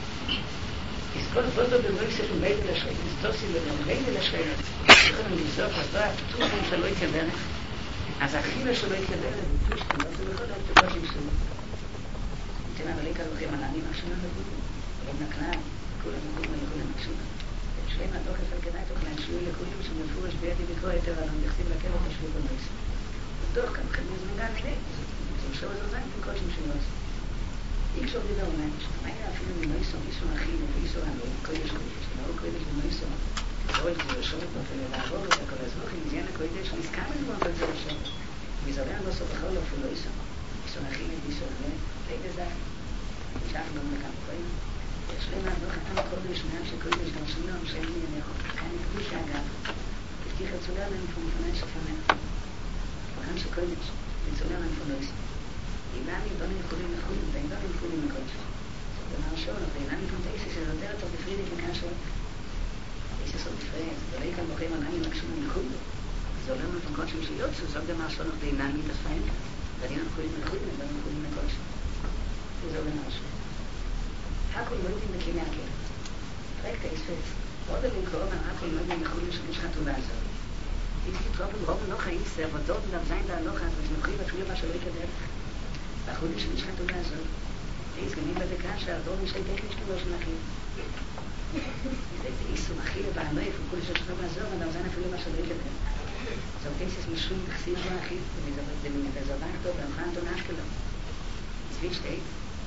is כל פוטו בנויסה של מייל לשכן, סטוסי וגם מייל לשכן, יכולים לזוק, אז לא הפתוחים שלא יקדרך, אז החילה שלא יקדרך, פושטים, לא זה בכל הפתוחים שלו. תראה, אבל איקה לוקחים על העמים עכשיו נגודו, רוב נקנן, כולם נגודו, יכולים מקשובה. שלם הדוחף על כדאי תוך להנשיעו לכולים שמפורש בידי לקרוא יותר על המדכתים לקרב תשבו בנויסה. בתוך כאן, חלמי זמגן מיני, זה משהו הזוזן, כל שם שלו עושה. Ik zou dit al mensen, maar ja, veel mensen is zo'n agile, is zo'n aan de koeien zo'n beetje, maar ook weet ik de mensen. Ooit is er zo'n dat we daar horen, dat kan het nog in zijn koeien zo'n is kamer gewoon dat zo zo. We zouden dan zo begonnen of voor mensen. Is zo'n agile, is zo'n nee, weet je dat? Ik dacht dan met een koeien. Het is alleen nog een koeien is mensen koeien dan zo lang zijn die en ik kan ik niet gaan. Ik die het zo leren van van mensen van mij. Van mensen koeien, dit zo leren van mensen. אינני בנים יכולים לחולים, ואינני יכולים לקודש. זה אומר שון, ואינני פונטייסס, זה יותר טוב בפרידיק לקשר. איסס עוד בפריד, זה לא יקל בוחרים ענני מקשום לחול. זה עולה מפון קודשם שיוצאו, זאת דבר שון, ואינני תפעים, ואינני יכולים לחולים, ואינני יכולים לקודש. זה עולה משהו. הכל לא יודעים בקימי הקל. פרקת איספס, עוד אלים קוראים על הכל לא יודעים לחולים שנשחטו לעזור. איתי טרופל רוב לא חיים סרבדות ולבזיים בהלוכה, ושנוכחים אפילו מה שלא יקדרך. החולים שנשחטו לעזור. איז גנים בדקה שהדור משתי טכני שלו של אחים. זה איסו אחי לבעלוי, וכולי ששחטו לעזור, אבל זה אפילו מה שלא יקדרך. זאת איסס משום תחסיר בו אחי, וזרבן טוב, ואוכן טוב נשקלו. צבי שתי.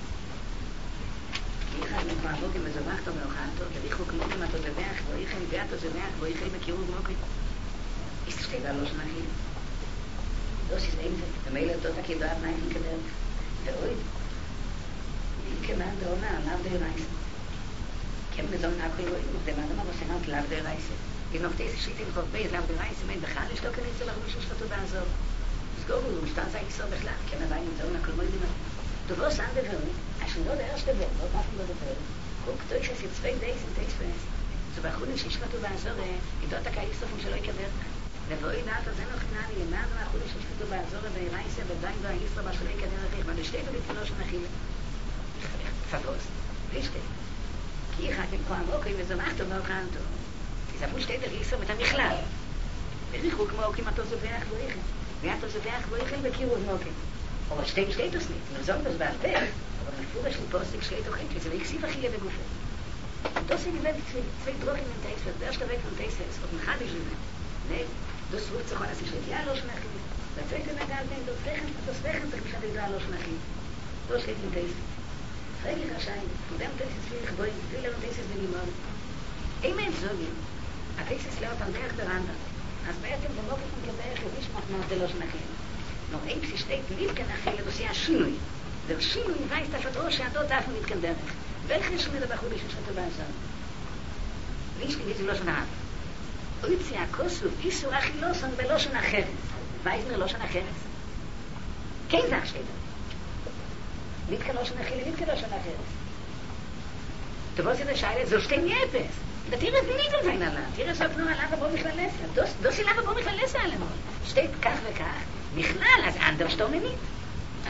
איכן מקועבוקים וזרבן טוב, ואוכן טוב, וריחו כמוקים אותו זבח, ואיכן גאתו זבח, ואיכן בקירוב מוקי. איסס שתי בעלו של אחי. Das ist ein Weg. Der Meiler dort, der da nein gelernt. Der Oid. Wie kann man da na nach der Reise? Kann man so nach der Oid, der man aber schon nach der Reise. Ich noch das steht im Kopf, bei nach der Reise, mein Bechal ist doch nicht so lange schon statt da so. Das go und stand sei so beklar, kann man rein so nach der Oid. Du wirst an der Welt, als nur der erste Welt, was machen wir da? Guck, du ist jetzt zwei Tage in Texas. So bei Kunden sich statt da so, ich dort da ist so von schon gelernt. לבואי דעת הזה לא חינם לי, מה זה החולי ששפטו בעזור ובאירייסה ודיין והיסטר בשלי כדרך איך, ואני שתי ולצלו שנחים. פגוס, וישתי. כי איך אתם פה עמוקי וזומחתו ואוכנתו. תזבו שתי דריסו ואת המכלל. וריחו כמו אוקים התו זובח ואיכל. ואתו זובח ואיכל וקירו מוקי. אבל שתי שתי תוסנית, נרזום בזה בעלפר, אבל מפורש לי פוסק שתי תוכנית, וזה להקסיב אחייה בגופו. דוסי נבד צווי דרוכים עם טייספס, דרש תווי כמו טייספס, עוד מחדיש לזה. Nee, dus wordt ze gewoon als je zegt, ja, los naar hier. Dat weet je met haar, dat zeggen, dat zeggen, dat ik zeg, ja, los naar hier. Dat is niet deze. Vrijelijk als hij, van dem deze is weer geboren, veel en deze is er niet mogelijk. Eén mens zo niet. Dat deze is leuk aan derg de ander. Als bij het hem van ook van de bergen is, mag maar de los naar hier. Nog één ze steekt niet kan naar hier, dus ja, shinui. De shinui wijst dat het oor zijn, dat daarvan niet kan derg. Welke is er met de bagoed is, wat erbij zijn? Wie is die los naar haar? אויצי הכוסו, איסו אחי לוסון בלושן אחרת. וייז מיר לושן אחרת? כן זך שטייט. ניט כלושן אחי, ניט כלושן אחרת. Du wirst ja der Scheide, so stehen jetz. Da Tiere ist nicht in seiner Land. Tiere sagt nur, Allah, wo mich verlässt. Das ist Allah, wo mich verlässt allemal. Steht kach und kach. Michlal, als anders stomme nicht.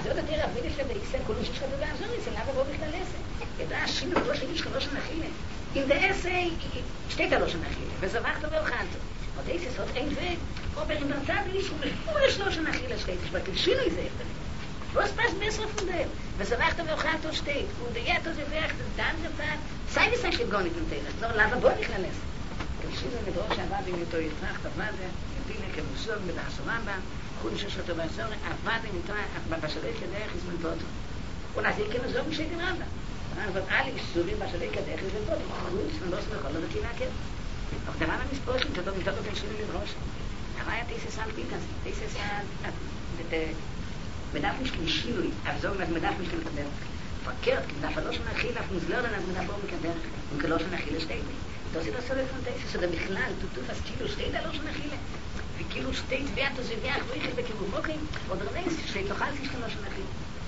אז עוד יותר אביד יש לבייסה, כל מי ששחדו לעזור לי, זה למה בוא בכלל עשה. ידע, השינו לא שלי שלך לא שנחילה. אם זה עשה, שתית לא שנחילה, וזבחת ואוכלת. עוד עשר עוד אין ו... aber in der Tat nicht nur schlossen nach hier steht, weil die Schöne ist. Was passt besser von dem? Was erwacht aber auch hat steht. Und der jetzt ist weg, dann der Tag. Sei es nicht gar nicht mit der. Nur lava bonig lanes. Die Schöne mit Rosh Abad in der Tracht Abad, die Dine Kemusor mit der Hasramba, und schon schon dabei sagen, Abad in der Abad Bashalek der ist mit Gott. Und als ich kann so nicht schicken Ramba. Dann wird alle so wie Bashalek der ist mit Gott. Und dann los wir alle die Nacke. Auf der Ramba ist Posten, da mit der Schöne mit Rosh. Aber ja, das ist ein Bitas, das ist ein... Man darf nicht geschilui, aber so, man darf nicht in der Derech. Verkehrt, man darf לא שנחיל, אף מוזלר, man darf auch mit der Derech. Und לא שנחיל steht nicht. Das ist das so von das, so der Michlal, du tust, als Kilo steht, לא שנחיל. Wie Kilo steht, wer das ist, wer ich will, bekirru Mokim, oder links, steht doch alles, ich kann לא שנחיל.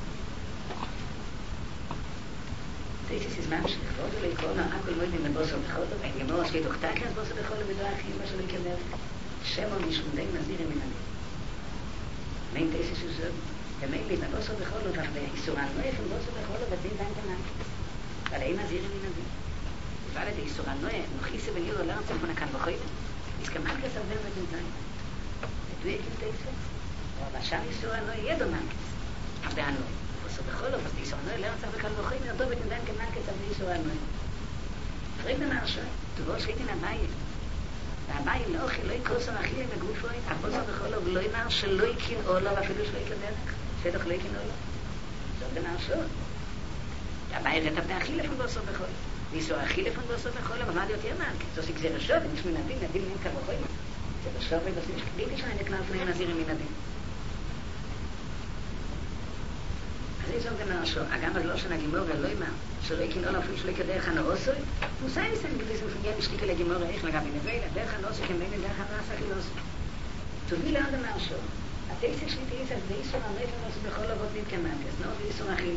Das ist es ממש, לכבוד ולעקרון, הכל מועד עם הבוסר בחולו, ואין גמור, שתית אוכתה כאן בוסר בחולו, בדוע אחים, מה שלא יקדם. שמון משמודי נזירים מן הלב. mein das ist so der mein lieber was so bekhol und der ist so an neu von was so bekhol und bin dann dann weil er immer sehen in der weil der ist so an neu noch ist wenn ihr lernt von der kann bekhol ist kemal das aber mit dem sein du ich das aber schon ist so an neu jeder Mann aber an neu was so bekhol und ist so an neu lernt von der kann bekhol und da mit dem dann kemal das aber ist so an neu fragt mir mal schon du was geht in der Mai והבא אם לא אוכל, לא יקרוס המחילים בגופוי, הפוסר בחולו, ולא ימר שלא יקין אולו, ואפילו שלא יקין דרך, שטח לא יקין אולו. זאת גנר שוד. והבא יראת הבני החילפון בוסר בחולו. ויסור החילפון בוסר בחולו, ומד יותר מענק. זאת גזיר השוד, אם יש מן הדין, הדין מן כבוחוי. זה בשוד ובסים שקדיתי שלהם נקנר פנים נזירים מן הדין. אז זה זאת גנר שוד. אגם אז לא שנגימור ולא ימר. שלא יקין אולו, אפילו שלא יקין דרך הנאוסוי. מוסי ניסן בדיסם פנייה משתיקה לגימור איך לגבי נבילה, דרך הנוסי כמבין דרך הנאסה חילוסי. תוביל לעוד המרשו. התייסק שלי תייס אז דייסור הנפן עושה בכל אבות נתקמן, כסנור דייסור אחים.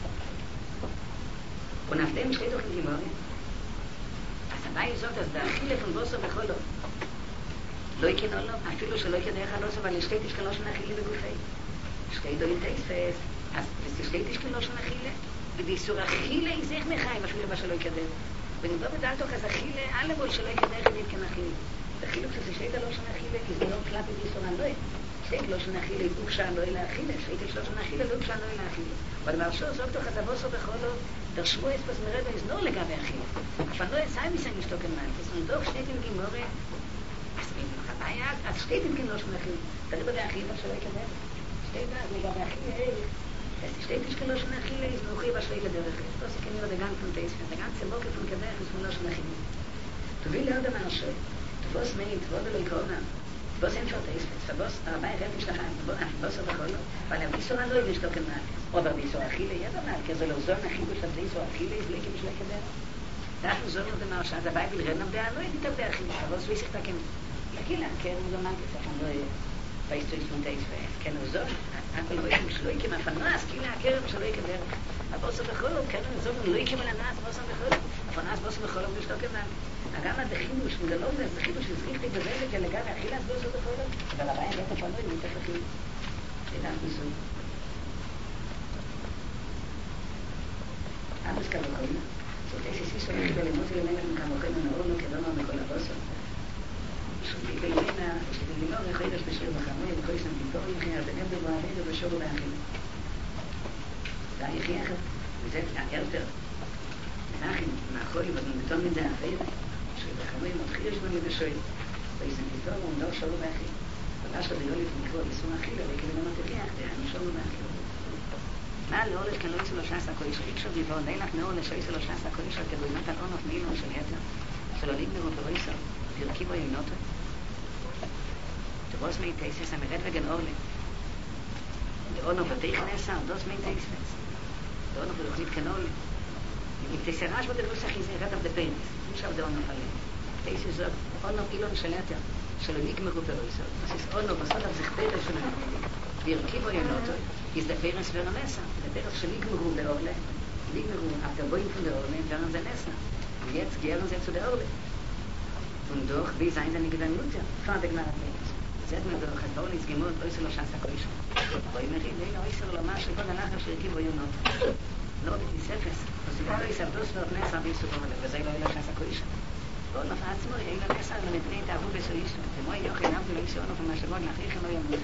ונפתם שתי תוכן גימורי. אז הבאי זאת אז דאכילה פון בוסר בכל אבות. לא יקין אולו, אפילו שלא יקין דרך הנאסה, אבל לשתי תשקלו שנאכילי בגופי. שתי דויים תייספס. אז שתי תשקלו שנאכילי. ודייסור אכילה יזך מחיים, אפילו מה שלא יקדם. ונדבר בדלתו כזה אכילה, אלה בול שלא יקדם חילית כנאכילה. החילוק שזה שייטה לא שנאכילה, כי זה לא קלפי דיסור הנועה. שייט לא שנאכילה, יתאוקשה הנועה לאכילה, שייטה שלא שנאכילה, לא יתאוקשה הנועה לאכילה. אבל מרשו זאת תוך הדבוסו בחולו, דרשמו אספס מרדו יזנור לגבי אכילה. אבל נועה סי מיסן ישתוקן מים, כסון דוח שייטים גימורי, אז הבעיה, אז שייטים כן לא שנאכילה. תראי בגלל אכילה שלא יקדם. שייטה לגבי אכילה, es steht nicht genau schon nach hier ist noch über schwere der das ist genau der ganze Test der ganze Woche von Gedächt ist von nach hier du will ja der Mensch du was meint was der Corona was ein Schott ist was dabei redt ich nach was der Corona weil er ist so neu nicht doch mal oder wie so Achille ja da mal kein so nach hier ist das so Achille ist lecker nicht lecker der da so der Mensch dabei will reden der neu die der Achille was weiß ich da kein Achille kein so man ist von neu weißt du ich von der ist kein so הכל לא יקם שלא יקם הפנס, כאילו הקרב שלא יקם דרך. הבוסר בחולו, כאלה נזום, לא יקם על הנס, בוסר בחולו. הפנס בוסר בחולו, בשלו כמם. אגם עד החידוש, מגלום זה, זה חידוש שזריחתי בבזק, לגב האכילס בוסר בחולו. אבל הבאים לא תפנו, אם נתף אכיל. לדעת ניסוי. אבוס כבוחוינה. זאת איזה סיסו לחידו למוזי למלך מכבוחוינה נאורנו כדונו מכל הבוסר. שומתי בלינה, שתגלימור יחיידש בשיר בחמוי, וכל ישם טיפור יחי, אז אגב בבועבד ובשור ובאכיל. זה היחי אחד, וזה הארטר. מנחים, מאחורי, ובנתון מזה האחר, שבחמוי מותחי יש בו מבשוי, וישם טיפור ומדור שור ובאכיל. ודש לדיו לפנקרו, יישום האכיל, וכאילו לא מתחיח, דהנו שור ובאכיל. מה לאורש כאן לא יצא לו שעשה כל איש חיקשו דיבור, נלך נאור לשעיסו לו שעשה כל איש, כדוי נתן עונות מילו של יתר, שלא ליגנרו פרויסו, תרכיבו ימנותו. was mein Teis ist, am Red wegen Orle. Der Orle auf der Teich Nessa, und das mein Teis ist. Der Orle auf der Teich Orle. Im Teis Rasch, wo der Russach ist, er hat auf der Penis. Nicht auf der Orle auf der Teis ist so, Orle auf Ilon של Eter, שלא נגמרו פרויסו. Das ist Orle, was hat auf sich Peter schon erlebt. והרכיבו ינותו, ist der Peres für ein Nessa. Der Peres schon נגמרו der Orle, נגמרו auf der Boing von der Orle, während der Nessa. Und jetzt gehen sie zu der Orle. Und doch, wie seien sie nicht gewähnt Mutter? Vater Gnade Peres. צאת מדורך, אז בואו נסגימות, לא יסו לו שעשה קויש. בואי מריד, אין לו יסו לו מה שכל הלך שהרכיב בו יונות. לא בתיספס, אז הוא לא יסרדוס ואת נסע ביסו בו מלא, וזה לא יהיה שעשה קויש. בואו נפע עצמו, אין לו נסע, אבל מפני תאבו בסו יסו. כמו יוכי נמתו לא יסעונו, ומה שבוד לאחיכם לא ימות.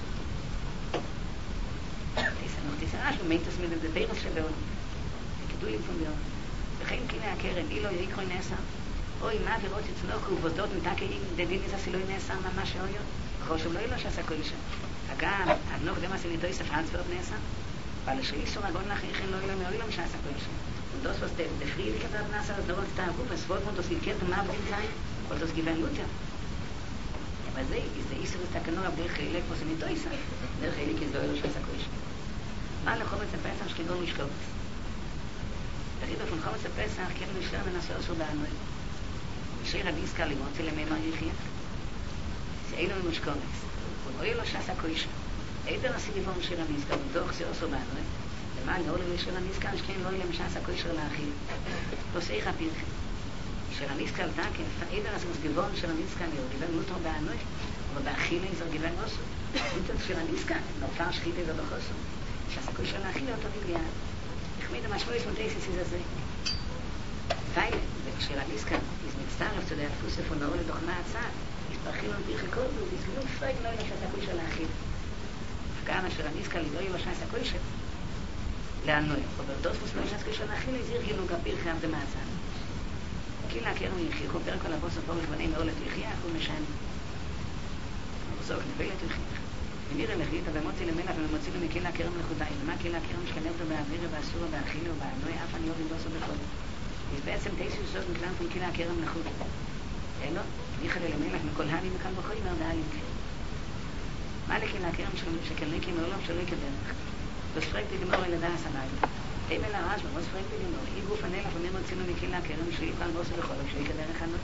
תיסע נוח תיסע רש, ומייטוס מדם זה פירוס שבאון. כדו לפון באון. וכן כינה הקרן, אילו יקרוי נסע. אוי, מה אווירות יצנוקו ובוסדות מתקעים דדין איזה סילוי נעשה ממש שאויו חושב לא אילו שעשה כל שם אגב, אדנוך דמה סניתו יסף עצברות נעשה אבל שאיסור אגון לך איכן לא אילו מאוילו שעשה כל שם ודוס וס דפרי לי כתב נעשה לדורות תאבו וספות מונדוס גיקרת ומה עבדים זין כל דוס גיוון לוטיה אבל זה איסור הסתכנו רב דרך חילק וסניתו יסף דרך חילק איזו אילו שעשה כל שם מה לחומץ הפסח שכגון משקובץ תגיד בפון חומץ הפסח כן נשאר מנסה עשו בענוי שיר הדיסקה לימוצי למאמר יחיה שאין לנו משקונס ואוי לו שעשה קוישה איתן עשי לבום שיר הדיסקה ודוח זה עשו בענוי למען לא עולה לשיר הדיסקה שכן לא עולה משעשה קוישה לאחיל לא שיחה פירכם שיר הדיסקה על תקף איתן עשי מסגבון שיר הדיסקה נראו גיוון מוטו בענוי אבל באחיל איזו גיוון עושו איתן שיר הדיסקה נופר שחיתה ובחוסו שעשה קוישה לאחיל אותו בגלל החמיד המשמעות מוטייסס איזה זה Teile, wenn ich an Iska, ist mit Starf zu der Fuße von der Rolle doch nahe Zeit. Ist Bachil und Birche Kordu, ist genug Schweig neu, was der Kuische lachil. Afghan, אשר an Iska, lidoi was der Kuische. Leanoi, aber das, was der Kuische lachil, ist hier genug Birche am dem Azan. Kila Kerem יחיה, פרק על הבוס הפורק בני מעולת יחיה, הוא משן. ובסוף נבלת יחיה. ונראה לחית, אבל מוציא למלח ומוציא לו מקילה כרם לחודאי. ומה קילה כרם משכנר אותו באוויר ובאסור ובאכיל ובאנוי, אף אני לא בנדוס ובכל. יש בעצם תשע שזאת מכלן פון קילה הכרם לחוד. אלו, ניחל אל המלח מכל הני מכאן בחוי מרדאה למכר. מה לקילה הכרם שכלנקים מעולם שלא יקדרך? וספרק תגמור אל הדעה סמאי. אי בין הרעש ומוס פרק תגמור. אי גוף הנלח ומי מוצינו מקילה הכרם שיפעל בוסו בכל שלא יקדרך ענו.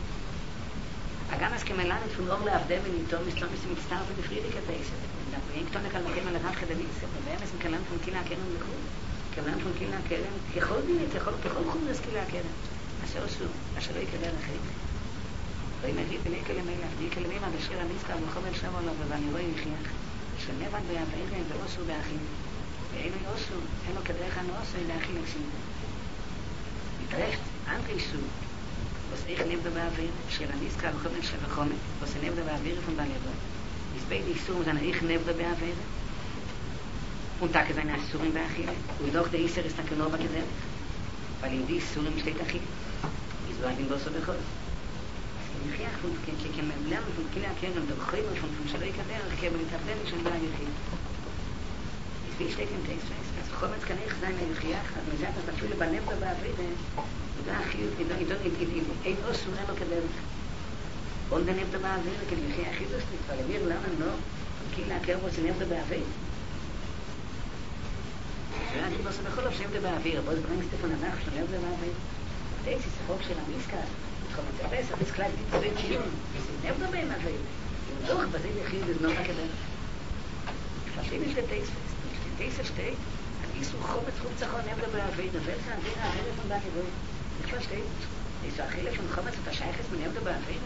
אגם אז כמלן את פון אור לעבדה וניתו מסתומס מצטרף ובפרידיק את היסד. ואין כתונק על מקים על הדעת חדליסת. ובאמס מכלן פון קילה הכרם לחוד. כמלן פון קילה הכרם ככל דינית, ככל חומרס קילה הכרם. אשר עשו, אשר לא יקדר אחרי. ואם אגיד בני כלמי להבדיל כלמי מה בשיר המזכר ולחומר שבו לו ובני רואה יחייך. שנבד ביעבירם ועושו באחים. ואינו יעושו, אינו כדרך אנו עושו באחים אקסים. מתרפת, אנטרי סו. was ich nehme dabei auf של המזכר ולחומר שבו חומר. was ich nehme dabei auf von בני רואה. הסבית איסור seine ich nehme dabei auf und da seine Assuren באחים. und doch der Isser ist der Knoba gedämpft. weil in die Surim steht Achille. Ist so ein Bosso bechol. Ich kriege von Kemmelern von Kila Kerem der Chömer von Schaloi Kader, Kemel in Tabden schon da Achille. Ist wie steht im Text fest. Also Chomets kann ich sein Achille, aber man sagt, dass da viele Banem da Bavride, und da Achille, in der Idon, in ein Osso Relo Kader. Und dann nimmt er Bavride, kann ich Achille das nicht, weil wir lernen nur, Kila Kerem, was nimmt er Bavride. Ja, die was bechol auf schemte באוויר, בוא בringst von der Nacht schon selber באוויר. Das ist der Hoch של המזכר. kommt der besser, das klar die zwei Tiere. Ist nicht dabei mal weil. Und doch, was ich hier das noch gerade. Verstehen nicht der Text. Der Text steht, ist so kommt zum Zachon nicht dabei באוויר, der kann dir eine von da gewöhnen. Ich verstehe. Ist auch viele von kommt zu der Scheich ist nicht dabei באוויר.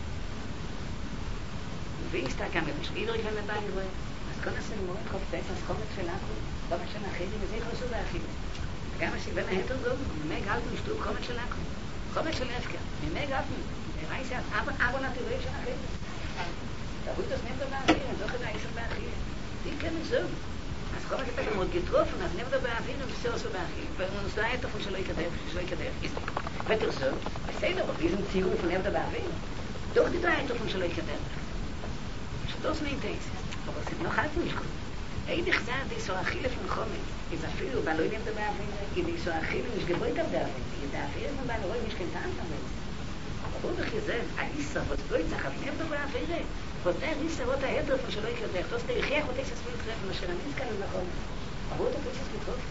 Wie ist da kann mir schwierig wenn man da gewöhnen. Was kann es denn morgen kommt das kommt für nach אבל שאני אחרי זה וזה חשוב להכיל. גם הסיבה מהתר זו, ממי גלפו נשתו חומץ של עכו. חומץ של הפקר. ממי גלפו. ראי זה אבו נתירואים של אחרי זה. תראו את הסנם דבר באוויר, אני לא חדה עשר באכיל. זה כן זו. אז חומץ אתה גם עוד גטרופן, אז נם דבר באוויר ובסר עשו באכיל. והוא נוסדה את תפון שלא יקדר, שלא יקדר. ותר זו, בסדר, אבל איזה ציור פון נם דבר באוויר. דוח תדע את תפון שלא יקדר. שדוס נינטייס. אבל זה לא חלפו נשכו. Eid ich sah, die so Achille von Chomet, ist a viel, weil Leute nicht dabei haben, die so Achille nicht gebräut haben darf. Die darf hier von meiner Leute nicht getan haben. Aber doch gesehen, ein Isser, was bräut sich auf nicht dabei haben, was der Isser, was der Hedder von Schaloi Kader, das der Ichiach, was ist das viel treffen, was schon nicht kann nach Chomet. Aber wo ist das getroffen?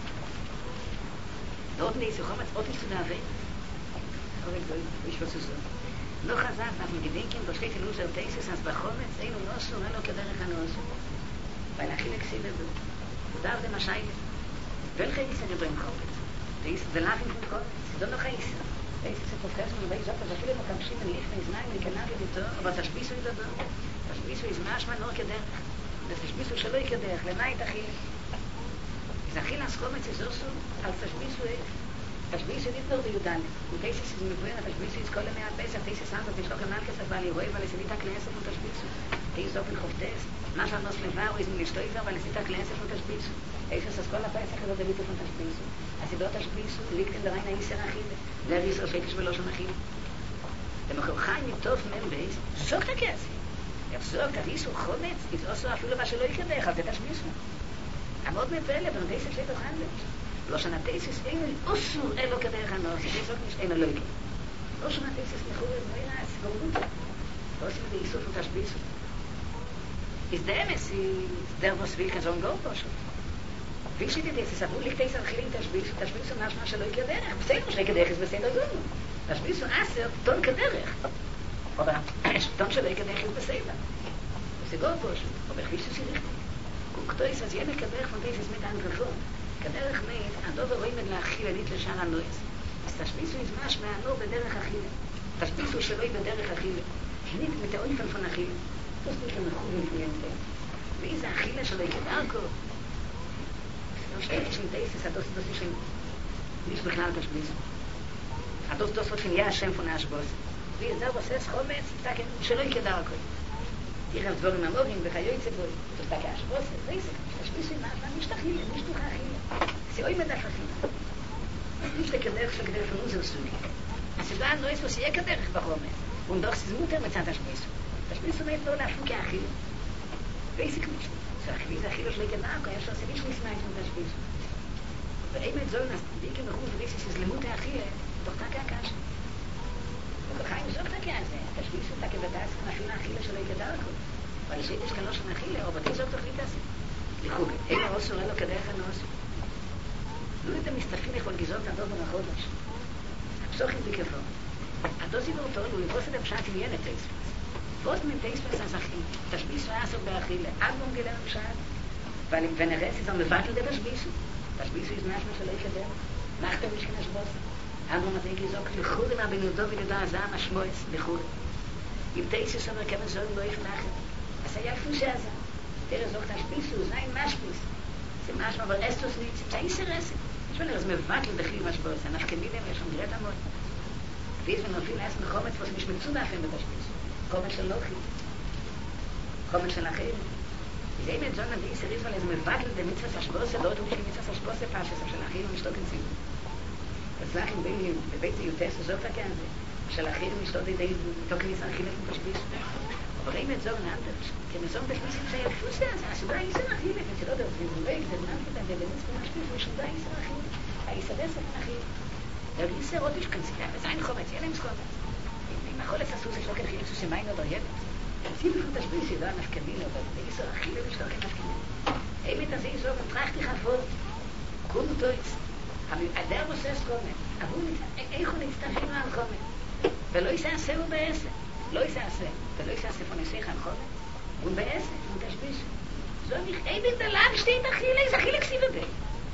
Dort nicht so Chomet, auch nicht zu der Welt. Aber ich weiß es so. Noch eine Sache, nach dem Gedenken, da steht in unserer Thesis, als bei Chomet, ein und Osso, ein und Kader, ein und Osso. weil Achille gesehen hat, und da auf dem Ascheile. Welcher ist er beim Kopf? Der ist der Lachen vom Kopf, das ist doch noch ein Isser. Weiß ist ein Professor, und weiß sagt, dass viele noch kamschen in Licht, in Znaim, in Kanal, in Tor, aber das Bisu ist da. Das Bisu ist manchmal nur gedech. Das ist Bisu שלא יקדח, למאי תחילה. אז אכילה סקומץ ist auch so, als das Bisu ist. Das Bisu nicht nur ביודן. Und das ist מבוין, das Bisu ist כל ימי הפסח, das ist anders, das ist doch einmal gesagt, weil ich רואה, weil es nicht הכנסף und das Bisu. Das ist auch in Choftes. Manchmal noch לבאו, ist nicht steufer, weil es nicht הכנסף und das Bisu. Das ist das כל הפסח, das ist der Bitte von das Bisu. Also dort das Bisu liegt in der reinen Isser Achille. Der ist auch fetisch ולא schon Achille. Der Mechorchai mit Tov Membeis, sagt er Käse. Er sagt, dass Isur Chometz ist auch so אפילו מה שלא יקדח, אז זה das Bisu. עמוד מפלא, אבל das ist doch anders. לא שנתייס ist אין אוסור אלו כדרך הנוס, זה sagt nicht אין אלוהי. לא שנתייס ist מחור את מוירה, es גורמות. לא עושים את איסוף und das Bisu. Ist der Emes, ist der, was will, kann so ein Gott פשוט. wie steht das? Es ist liegt das Achille das Bisu, das Bisu manchmal שלא יקדח. בסדר, שלא יקדח ist בסדר גמור. das Bisu אסר, טון כדרך. aber טון שלא יקדח ist בסדר. זה גוד פשוט, aber wie ist es richtig? guckt euch, als jeder כדרך von dieses mit einem Reform. כדרך mit, הדובר רואים את להכיל עלית לשאר הנועס. אז תשביסו יזמש מהנור בדרך אכילה. תשביסו שלא היא בדרך אכילה. שנית מתאויפן פון אכילה. תוס ניתן מחורים פניינתם. ואיזה אכילה שלא יקדרקו. לא שתית של דייסס, הדוס דוסי של ניש בכלל תשביסו. הדוס דוסות של יא השם פון האשבוס. ויזר בוסס חומץ, תקן שלא יקדרקו. תראה דבורים המורים וחיוי צבוי. תותק האשבוס, דייסק. תשביסו מה, nicht אכילה, nicht durch אכילה. Sie oi mit der Fachina. Nicht der Kederch von Kederch von unserer Suche. Es ist da ein neues, was ihr Kederch bekommen. Und doch ist es Mutter mit seiner Schmiss. Das Schmiss ist nicht nur nach Fuke Achille. Weiß ich nicht. So Achille ist Achille schlägt nach, er schaut sich nicht mehr mit der Schmiss. Aber eben mit so einer Dicke mit Ruhe, weiß ich, es ist die Mutter Achille, doch da gar kein Schmiss. Und doch kein Besuch da kein Schmiss. Der Schmiss ist da gebetas von Achille Achille schlägt Gedarko. Weil ich sehe, ich kann auch schon Achille, aber die sagt doch nicht das. לחוג, אין האוסור, אין לו כדרך הנאוסור. לא את המסתפים יכול גזות הדוב ברחודש. הפסוחים בקפו. הדוזי באותו, הוא יבוס את הפשט עם ילד טייספס. בוס מטייספס הזכים. תשביסו אסור באכילה. עד בום גלם פשט. ונרס איזו מבטל דה תשביסו. תשביסו יש משהו שלא יקדם. נחתם משכנש בוס. עד בום עדי גזוק. לחוג עם הבנודו ולדו הזעם השמועץ. לחוג. אם טייספס אומר כמה זוג לא יפנחת. אז היה פושה הזה. Der sagt, das Bisu, sein Maschbis. Sie Maschbis, aber es tut nicht, sie ist ein Resse. Ich will, es mir wattel, der Chil Maschbis, nach Kemilem, er schon gerät am Ort. Wie ist, wenn noch viel erst mit Chometz, was mich mit Zudachen mit das Bisu. Chometz של Lochi. Chometz של Achim. Ich sehe mit so einer, wie ist er ist, weil es mir wattel, der Mitzvah Saschbose, dort und die Mitzvah Saschbose, Pasches, של Achim und Stocken Zivu. Das sage ich, wenn ich, בבית היוטס, so verkehren sie. של Achim und Stocken Zivu, Tocken ist Achim und das Bisu. Aber ich mit so ein anderes, denn es ist auch das bisschen sehr Fuße, also da ist er nach Hilfe, wenn sie da auf den Weg, der Mann hat, der benutzt zum Beispiel, wo schon da ist er nach Hilfe, da ist er besser nach Hilfe. Da ist er auch nicht ganz klar, es ist ein Chometz, ja, nimm es Chometz. Wenn man alles das ist, auch kein Hilfe zu sein oder jetzt. Sie bekommt das Bild, sie da nach Kamille, aber da ist er nach Hilfe, ist auch nach Kamille. Hey, mit das ist so, man tracht dich hervor, kommt euch, aber der muss es kommen, aber ich kann nicht dahin ankommen, weil ich sage, selber beessen. לא יעשה, ולא יעשה von sich an Chomet, und beessen, und das Bisu. So nicht, ey, mit der Lage steht Achille, ist Achille ksiva bei.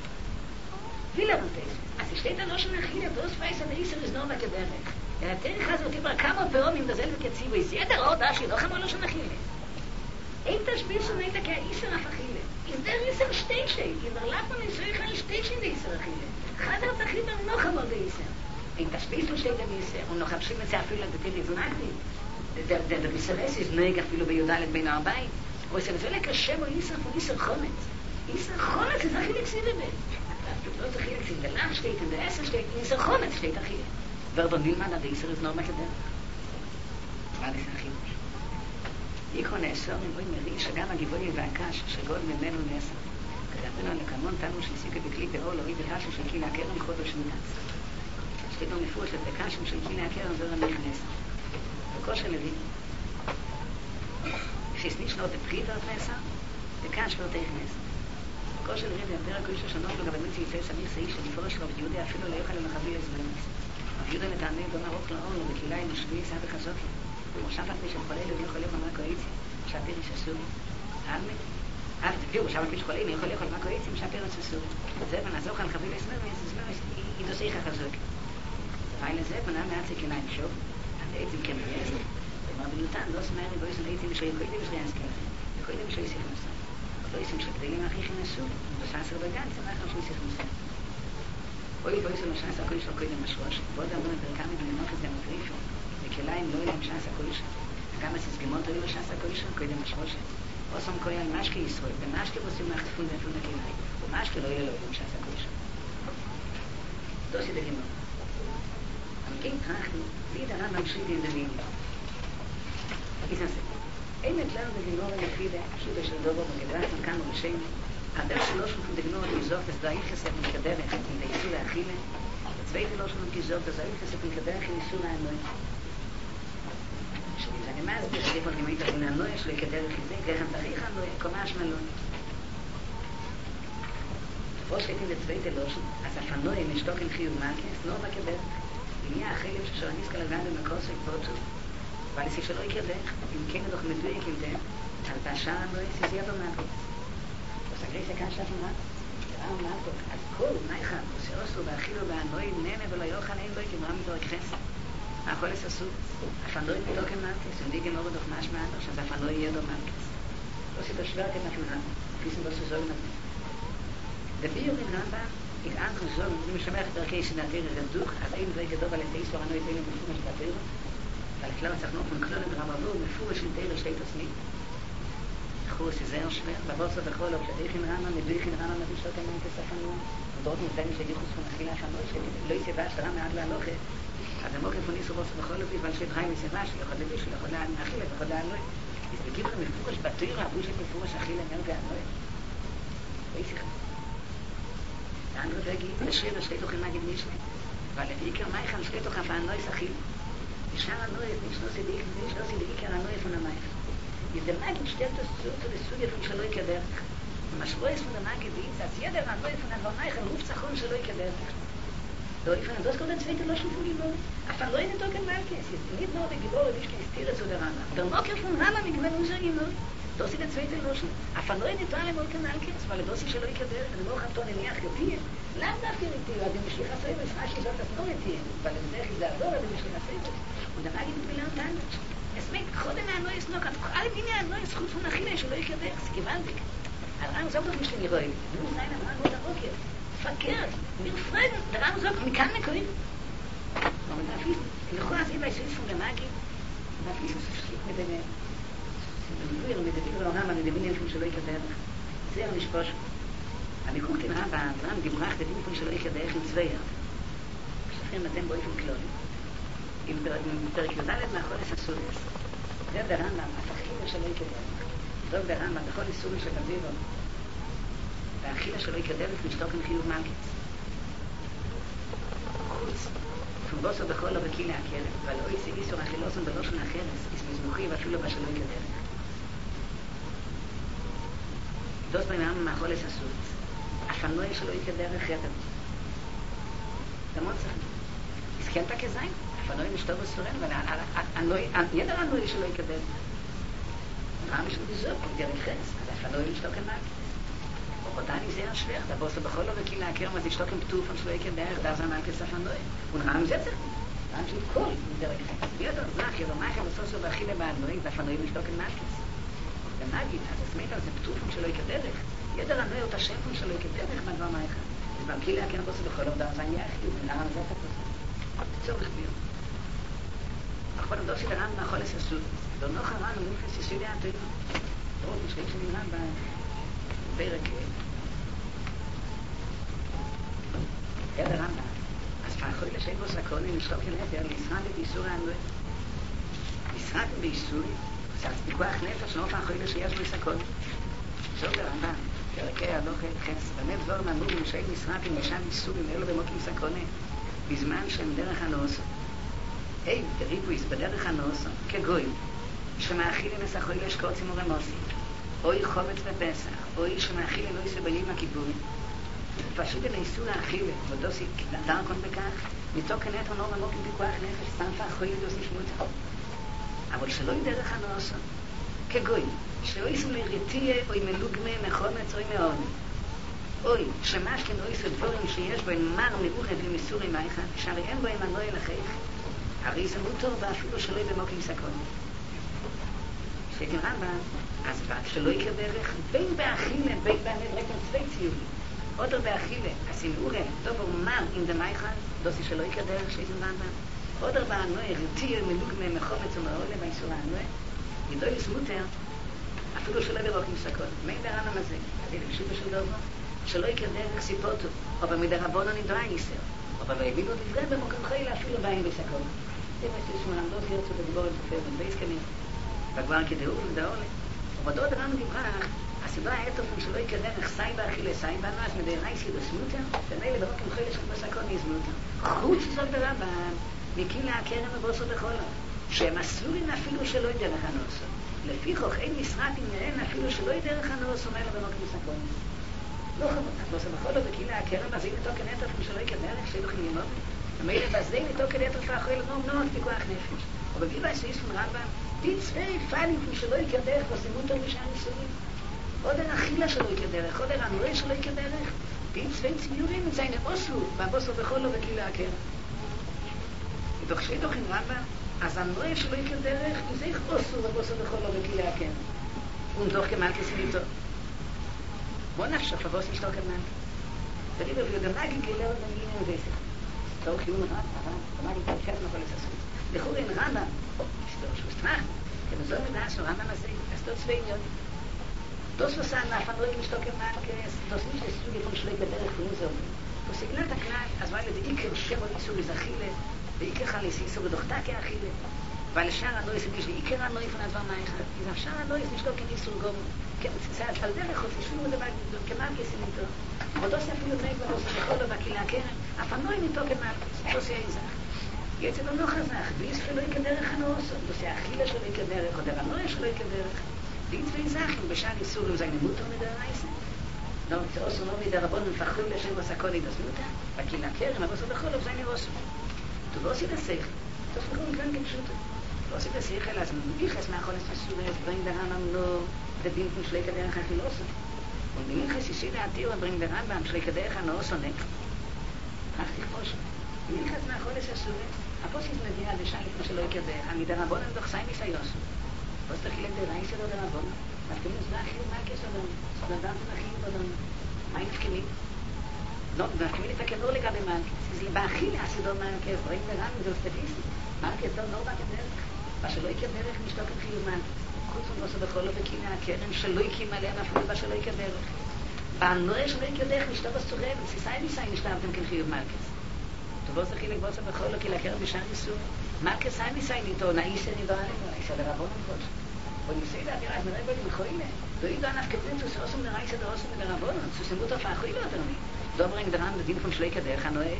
Wie lernt es? Also steht da noch schon Achille, bloß weiß er, der Isser ist noch mal gedärig. Der Terich hat so über kamo Perom in derselbe Ketziva, ist jeder Ort, da steht noch einmal noch schon Achille. Ey, das Bisu meint er kein Isser auf Achille. Ist der Isser steht steht, in der Lappen ist euch ein steht in der Isser Achille. Hat er Achille noch einmal der Isser. In das Bisu steht der Isser, und noch abschimmen sie Achille, der Terich ist Magdi. der der der Bisares ist neu אפילו ביודלת בין ארבעים. הוא עושה לזה לקשם או איסר פון איסר חומץ. איסר חומץ זה הכי לקסיב בבית. לא זה הכי לקסיב, דלם שטייט, דעשר שטייט, איסר חומץ שטייט הכי. ורדו נילמן עד איסר is נורמה כדרך. מה זה הכי? איקון נאסור מבוי מרי שגם הגיבוי והקש שגול ממנו נאסר. כדרנו לקמון תנו שסייקה בכלי באור לאוי בקשם של קילה הקרן חודש מנץ. שתיתו מפורש לבקשם של קילה הקרן זו נכנס. Kosher Levi. Es ist nicht nur der Priester auf Messer, der Kasch wird tegen Messer. Kosher Levi, der Pera Kusher Shanot, lo gaben mitzi יפס אמיר סעיש, שלפורש רב יהודה אפילו לא יוכל למחבי לזמנס. רב יהודה מתענן דום ארוך לאור, ובקהילה עם משבי סבא חזוקי. ומושב על פי של חולה, לא יכול לאכול מה קואיצי, שהפרש אסור. אלמד. אף תביאו, מושב על פי של חולה, לא יכול לאכול מה קואיצי, שהפרש אסור. זה בנזוך על חבי לזמנס, זמנס, ידוסייך החזוקי. weil es eben am Herzen hinein schon, an der Etim kennen wir es. Aber wenn du dann, das meine ich, wo ist ein Etim, ich will nicht mehr ins Kennen. Ich will nicht mehr sich müssen. Aber ist ein Schritt, mach ich in der Suche. Das heißt aber ganz, ich mache schon sich müssen. Wo ich weiß, was heißt, ich will nicht mehr schwarz. Wo dann nur der Kamin, wenn noch ist der Matrief, die Kelein, nur in Chance, ich גם es ist gemont, ich will Chance, ich will nicht mehr schwarz. Was am Koyan Maschke ist, der Maschke, was du machst von der von der Kelein. Und Maschke, lo yelo, in Chance, ich das ist der Himmel. Am Gegentrachten, wie der Rambam schrieb in der Linie. Ich sage, eine kleine Gnore in der Friede, Schübe של דובו, בגדרת מכאן ובשם, הדרך שלוש von der Gnore, die sorgt, dass der Eichesef mit der Derech in der Isur Achille, der zweite Losch von die sorgt, dass der Eichesef mit der Derech in Isur Anoi. שאני זה נמאז, בשביל כל גמית in Anoi, שלו כדרך עם זה, כרם תריך Anoi, קומש מלון. wo steht in der zweite Loschen, als er von Neuem in Stock in Chiyuv Malkes, nur bei Kebet, in ja Achilles, schon nicht kalagan im Kosel Potu, weil es ist schon nicht Kebet, im Kinder doch mit Weg in dem, als der Schar Neues ist ja Malkes. Was der Grieche kann schaffen hat, der Arm Malkes, als Kohl, Meicha, wo sie Oslo, Bachilo, Ba'anoi, Neme, ולא יוכל אין לו, כי מרם מתור כחס. הכל יש עשו, הפנדוי מתוק עם מלכס, ומדי גמורו דוח מש מעדו, שזה הפנדוי יהיה דו מלכס. לא סיפר שוורק את הפנדוי, פיסים בו סוזול נתנו. Der Bio in Rambam, ich andere so, wenn ich schmeck der Käse in der Tiere Redduch, als ein Weg gedorf, weil es ist, wo man nur in der Fuhre steht, weil ich glaube, es ist noch von Knollen, aber wo mit Fuhre in Tiere steht das nicht. Ich glaube, es ist sehr schwer, aber was hat er wohl, ob ich in Rambam, mit Weg in Rambam, mit Stock in Menkes Afanu, und dort mit dem, ich von Achille Afanu, ich לא יסבש, רם מעד להלוכה, אז המוקר von Isu was בכל אופי, weil steht Chaim יסבש, יכול לביש, יכול לאכילה, יכול לאלוהי. אז בגיב לך מפורש בתירה, אבו שאת מפורש אכילה מרגע אלוהי. weiß ich nicht. Der andere Weg geht, der Schirr, steht doch in Magid Mischne. Weil der Iker Meichan steht doch auf ein neues Achil. Die Schar Anoe, nicht nur sie die Iker Anoe von der Meichan. In der Magid steht das zu, zu der Studie von Shaloi Kederach. Und was Schlois von der Magid ist, dass jeder Anoe von der Meichan ruft sich um Shaloi Kederach. Da ich finde, das kommt ein zweiter Loschen von Gibor. Aber Anoe nicht auch in Malke. Es ist nicht nur der Gibor, wie ich kann Stiere zu der Rana. Der Mocker von Rana, mit gewinn unser Gibor. Das ist der zweite Loschen. Aber Anoe nicht alle Molken Malkes, weil das ist Shaloi Kederach. Und noch hat Tone Niach gepiert. לאו דווקא רטיב, אבל במשליח הסייבס, מה שזאת עצמו רטיב, אבל בדרך זה עבור על במשליח הסייבס. הוא דבר עם תמילה אותנו. הסמק, קודם מהנוי סנוק, על מיני הנוי זכות von אכילה שלא יקדך, זה גוונדיק. על רם זוג doch משלים ירוי. נו, זין אמרה מאוד הבוקר. פקרת, נרפרד, דרם זוג, מכאן מקורים. אבל נפיס, לכו אז אם היסויס von der Magid, נפיס וספסיק מדבר. מדבר, מדבר לעולם, מדבר von שלא יקדך. זה נשפוש. אני guckt in Rambam, Rambam gebracht der Ding von Shaloi Kederach in zwei Jahren. Schafrim atem באופן כללי. עם פרק י"ד מהחודש הסורס. זה ברמב"ם, הפכים לשלוי כדרך. זאת ברמב"ם, בכל איסורים של אביבו. והאכילה שלוי כדרך משתוק עם חיוב מלכס. חוץ, פונבוסו בכל לא בקהילה הכלב, אבל לא יצא איסור אכילוסון בלושן החרס, איס מזמוכי ואפילו בשלוי כדרך. זאת ברמב"ם מהחודש הסורס. הפנוי שלו יקדרך יתר. זה מאוד צריך. הסכמת כזין? הפנוי משתוב בסורן, אבל ידר הנוי שלו יקדרך. רם יש לו בזוק, דרך חס, אז הפנוי משתוק כמאקס. אותני זה השווях, דבוסו בכל לא בקהילה הכרם, אז ישתוק עם פטופן שלו יקדרך, דאז המאקס הפנוי. ורם זה צריך. רם של כל דרך חס. ידר זך, ידר מאחר וסוסו באכילה בהנוי, והפנוי משתוק כמאקס. ומגיד, אז הסמית על זה פטופן שלו יקדרך. ידר הנוי אותה שפון שלו יקדרך מהדבר מאחר. אז בקהילה הכרם בוסו בכל לא בדאז אני יחיד, ולמה זה תפוס. צורך ביר. אחרון דוסי לרם מאחול הססות. דונוך הרם ומופס יסודי העתויים. עוד משלים שנראה בפרק יד הרמב"ם. אז פרחוי לשם בו סקונים לשתוק כנפר לישרד את איסור הענוי. ישרד באיסור, זה פיקוח נפש לא פרחוי לשיש בו סקונים. זאת הרמב"ם, פרקי הלוך חס, באמת דבור נמור ומשאי משרד עם משם איסורים אלו במוקים סקונים, בזמן שהם דרך הנוסו. היי, דריבויס בדרך הנוסו, כגוי, שמאכילים מסחוי לשקוצים ורמוסים. אוי חומץ בפסח, אוי שמאכיל אלוהי סבלים הכיבורים. פשוט אל איסור האכילה, ודוסי דרכון בכך, מתוק כנתו נור עמוק עם פיקוח נפש, סנפה אחוי לדוסי שמות. אבל שלא ידרך הנוסו, כגוי, שלא יסו לרתיה, אוי מלוגמה, מחומץ, אוי מעוני. אוי, שמשכן אוי סדבורים שיש בו אין מר מאוחד ומסורי מייכה, שהרי אין בו אין מנוי לחייך. הרי זה מותר ואפילו שלא במוקים סקון. שתן רמב"ם, אז שלא יקר דרך, בין באכילה, בין באמת, רק עם צווי ציורי. עוד באכילה, אז אם אורי, דובר מר עם דמייכה, דוסי שלא יקר דרך שתן רמב"ם. עוד באנוי, רתיר מלוג ממחומץ ומעולה באיסור האנוי, ידוי לסמוטר, אפילו שלא במוקים סקון. מי ברמב"ם הזה? כדי לקשיב בשל דובר? שלא יקר דרך סיפוטו, או במידה רבונו נדרה איסר, אבל לא הבינו דברי במוקם חילה אפילו בהם בסקון. זה מה שמלמדות ירצו בדיבור עם תופר בן קמים, בגבר כדאו ולדאולה. ובדוד רם דיברה, הסיבה האתופים שלא יקר דרך סי באכילה סי בנס, מדי רייסי דסמוטר, ומילא במוקם חילה של בסקון יזמוטר. חוץ זאת ברבן, מקילה הקרן ובוסו בחולה, שהם אסורים אפילו שלא ידרך הנוסו. לפי חוך אין משרת אם ירן אפילו שלא ידרך הנוסו, מילא במוקם סקון. לא חמוד, לא סבחולו בקהילה הקרם, אז אם איתו כנטרפים שלא יקר דרך, שילוכים לימוד, ומילא בזדין איתו כנטרפים אחרי לנום נוח פיקוח נפש. או בגיבה עשייס פון רמב"ם, די צווי פאלים שלא יקר דרך, וסימות על משעה ניסויים. עוד אין אכילה שלא יקר דרך, עוד אין הנועה שלא יקר דרך, די צווי ציורים מצייני אוסלו, בבוסו בחולו בקהילה הקרם. ודוח שדוח עם רמב"ם, אז הנועה שלא יקר דרך, זה איך אוסלו בבוסו בחולו בקהילה הקרם. ונדוח כמלכס מיתו. בוא נפשך, לבוס משתוק אמן. ודיבר ויודמאגי גילר במילים ובסך. תוך חיון רב, הרב, תמאגי תלכת מכל לססות. לכור אין רמב"ם, שדור שהוא סתמך, כמזון מדעה של רמב"ם הזה, אז תות צווי עניון. דוס וסן, נפן לא יגיד משתוק אמן, דוס ניש לסוג יפון שלוי בדרך ונוזר. וסגנת הכלל, אז מה לזה איקר שבו איסור לזכילה, ואיקר חליס איסור בדוחתה כאכילה. ועל שער הנויס יש לי איקר הנויס ונדבר מאיכה. אז שער הנויס נשתוק אין איסור גומו. על דרך עוד ישבו את זה כמלכס איתו. עוד עושה אפילו נהג בבוסו בחולו בקהילה הקרן, אף הנוי ניתו כמלכס, עושה איזך. יצא לו לא חזך, ביס שלא יקה דרך הנוסו, עושה אכילה שלא יקה דרך, או דבר נוי שלא יקה דרך. דין ואיזכים, בשער איסורים זה נמותו מדר רייסה. לא, תעושו לא מדר רבון מפחול לשם בסקוני דסמותה, בקהילה הקרן, הבוסו בחולו זה נרוסו. תובוסי דסך, תופכו מכאן כפשוטו. תובוסי דסך, אלא אז נביחס מאחולס מסורס, ברין דרמם לא דין פון שלוי כדרך החילוסו. ומבין חסיסי דעתיר וברין דרמב"ם שלוי כדרך הנאוסו נק. כך תכפוש. מבין חס מאחולס הסורס, הפוסיס מביאה דשאי לפני שלוי כדרך, המדרבון הם דוחסי ניסיוסו. פוס תחילק דרייסה לא דרבון, מתכוונים זה אכיל מלכס אדם, סדדם תנחים אדם. מה נפכמים? לא, נפכמים את הכדור לגבי מלכס. זה באכיל הסידור מלכס, ברין דרמב"ם זה סטטיסטי. מלכס לא נורא כדרך. מה שלוי כדרך משתוק עם חיוב מלכס. חוץ מבוסו בחולו בקהילה הקרן שלא הקים עליהם אפילו בה שלא יקר דרך. בנועה שלא יקר דרך נשתו בסורב, סיסאי ניסאי נשתבתם כן חיוב מלכס. תובוס לחילק בוסו בחולו קהילה הקרן בשער ניסור. מלכס אי ניסאי ניתו, נאיסה נידו עלינו, נאיסה לרבון הנקוש. וניסאי להבירה, אז נראה בו למחוילה. לא ידעו ענף כפרים סוסוסום לרייסה דרוסום לרבון, סוסמו תופעה חוי לא יותר מי. דוברין דרם לדין פון שלא יקר דרך הנועה.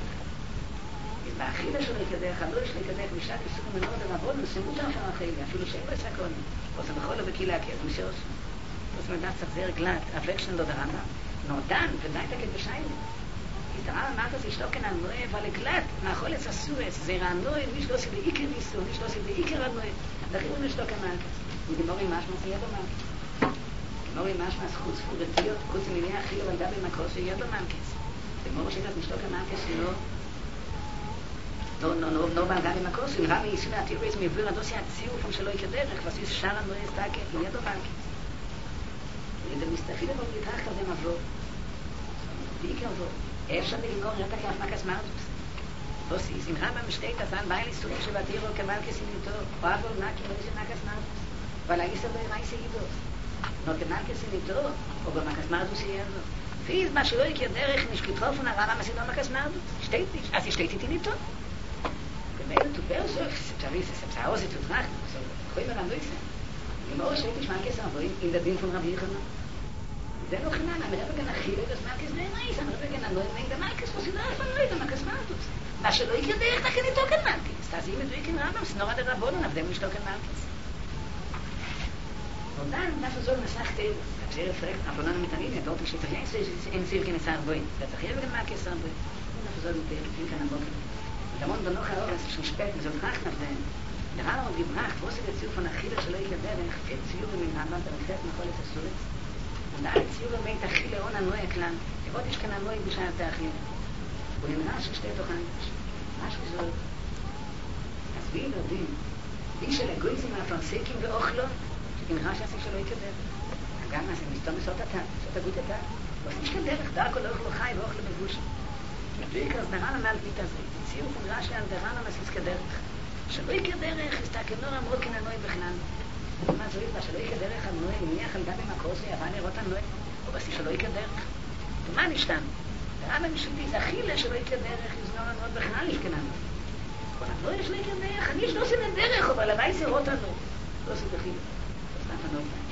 באכילה שלו יקדח, הלא יש לקדח בשעת איסור מנור דרבון, וסימו תופעה חיילה, אפילו שאין לו סקון. עושה בחולו בקהילה הקרן, מי שעושה. עושה מדעת צחזר גלת, אבק שלו דרמה, נורדן, ודאי תקד בשיילה. יתראה אמרת זה ישתוק כאן הנועה, אבל לגלת, מאכולס הסורס, זה רענועה, מי שלא עושה בעיקר איסור, מי שלא עושה בעיקר הנועה. דחינו לשתוק כאן מלכס. וגמורי משמע זה ידו מלכס. גמורי משמע חוץ פורדתיות, חוץ מיני אכילו ולדה במקוס, זה ידו מלכס. וגמורי שגת משתוק כאן מלכס, לא לא, לא, לא, לא בעגה במקוס, אם רבי יסינה התירוס מביר הדוסי הצירופם שלא יקר דרך, וסיס שער הנועה סתקה, ידו מלכס. וזה מסתחיל לבוא מתרח כזה מבוא. בעיקר זו. אפשר לגמור רטה כאף מקס מרדוס. בוסיס, אם רבא משתי תזן בעל איסורים שבתירו כמלכס איניתו, או אבו נקי לא יש מקס מרדוס. אבל האיסר לא ירייס אידוס. לא כמלכס איניתו, או במקס מרדוס יעזו. פיז מה שלא יקר דרך נשכתרופון הרבא מסידו מקס מרדוס. אז ישתיתית איניתו. ומאלה תובר סוף, ספצריס, ספצעוזי תודרך, חוי מרנדויסה. למאור שייתי שמלכס הרבוים, אם דדין פון רבי יחנן. זה לא חינן, המרבא גן הכי לבס מלכס נאמריס, המרבא גן הנוי נגד המלכס, וסידו אף הנוי למקס מרדוס. מה שלא יקר דרך תכן איתו כאן מלכס. תעשי מדוי כאן רבם, סנורה דרבונן, עבדם לשתו כאן מלכס. נודן, דף הזול מסך תל, תפסיר הפרק, אפונן המתעניין, את אורתי שתחיין אין סיר כנס הרבוין. זה תחיין וגם מלכס הרבוין. דף הזול מתאר, כאן הבוקר. דמון בנוח האורס, שמשפט, מזאת רך נבדן. דרר עוד גברח, ועושה בציור פון החידה שלא יקר דרך, ציור מן רמב"ם, תרחת מחולת הסורץ. Und da ist Jürgen meint, Achille ohne neue Klang. Er wollte ich keine neue Bescheid der Achille. Und in Rasch steht doch anders. Rasch gesagt, als wir da den, wie של הגויזים הפרסיקים ואוכלו, שכן רש עשי שלא יקדר. גם אז הם מסתום מסות אתה, מסות הגות אתה. לא עושים שכן דרך, דרכו לא אוכלו חי ואוכלו בגושי. ובעיקר אז דרן המעל פית הזה, ציור פונרש לאן דרן המסיס כדרך. שלא יקר דרך, הסתכלו רמות כננוי בכלל. מה זו איתה, שלא יקר דרך הנוי, מניח על גם עם הקורסי, אבל נראות הנוי, או בסי שלא יקר דרך. ומה נשתם? דרן המשלתי, זה אכילה שלא יקר דרך, יזנור הנוי בכלל לפקננו. לא יש לי כדרך, אני יש לא עושה לדרך, אבל הווי זה רוט לנו. לא עושה דחיל. אז למה לא נש?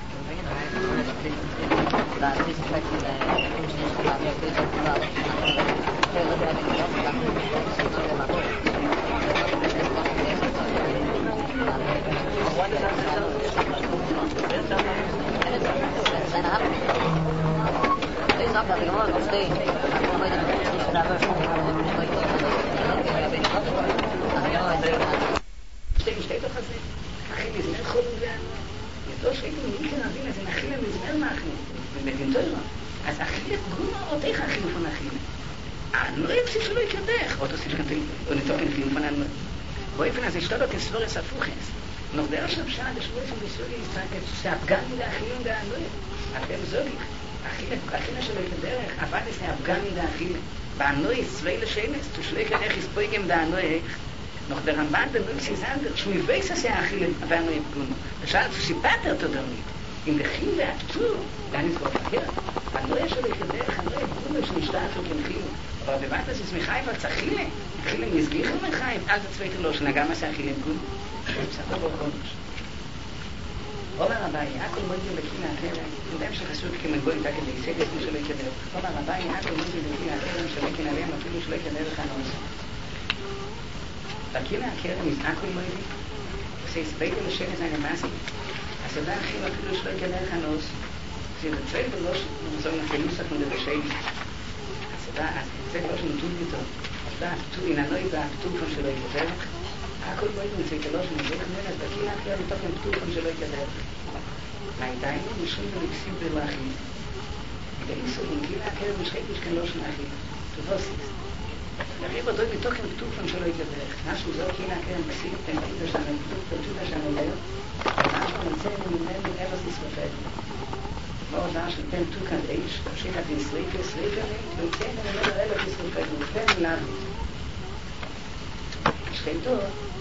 Steht steht doch das nicht. Achim ist nicht gut werden. Jetzt doch steht in Linken an Ding, als Achim mit mehr machen. Mit dem Teuer. Als Achim gut und ich Achim von Achim. Ah, nur ich sich soll ich gedech. Oder sich kann und ich doch in Film von einem. Wo ich finde, es steht doch das Wort Safuches. Noch der erste Schad des Wort von Besuch ist sagt, dass Afghan der Achim der andere. Achim soll ich. Achim Achim soll ich gedech, aber das ist Afghan der Achim. Bei zwei Schemes, du schlägst echt ist bei ihm da neu. Noch der Ramban der Nutz ist anders. Schon ich weiß, dass er Achille aber neu bekommen. Das heißt, dass sie patert oder nicht. In der Chile hat zu, dann ist es verkehrt. Aber neu soll ich gedech, neu bekommen, ist nicht stark auf dem Chile. Aber wir warten, dass es mich heif als Achille. Achille ist gleich mit heif. Als der zweite Losch, na gamm als Achille bekommen. Das hat aber komisch. אומר רבי, הכל מודי בקינה החרם, ודם שחסות כמגויים תקד להיסגת משלא יקדר. אומר רבי, הכל מודי בקינה החרם שלא כנעליהם אפילו שלא יקדר לך נוס. בקינה החרם is הכל מודי, עושה הספקו לשבת על המאסי, הסודה הכי אפילו שלא יקדר לך נוס. זה רצוי בלוש, נמצוא נפלוס אנחנו לבשי. הסודה, זה לא שנטוד ביתו. הסודה, אין הנוי והפתור כמו שלא יקדר. הכל בואי נמצא כלוש מזוך מלך בקינה אחר מתוך הם פתוחים שלא יקדר. מהייתיינו משרים ולקסים בלחים. ואיסו בקינה אחר משחק משכלוש נחים. תבוסיס. לריב עוד מתוך הם פתוחים שלא יקדר. משהו זו קינה אחר מקסים פנטידה שם פתוח פנטידה שם אומר. משהו נמצא ממנו אלוס נשרפת. מאוד דעה של פן תוקן איש. שיקת נסריפה סריפה ונמצא ממנו אלוס נשרפת. ופן לאבי. שחייתו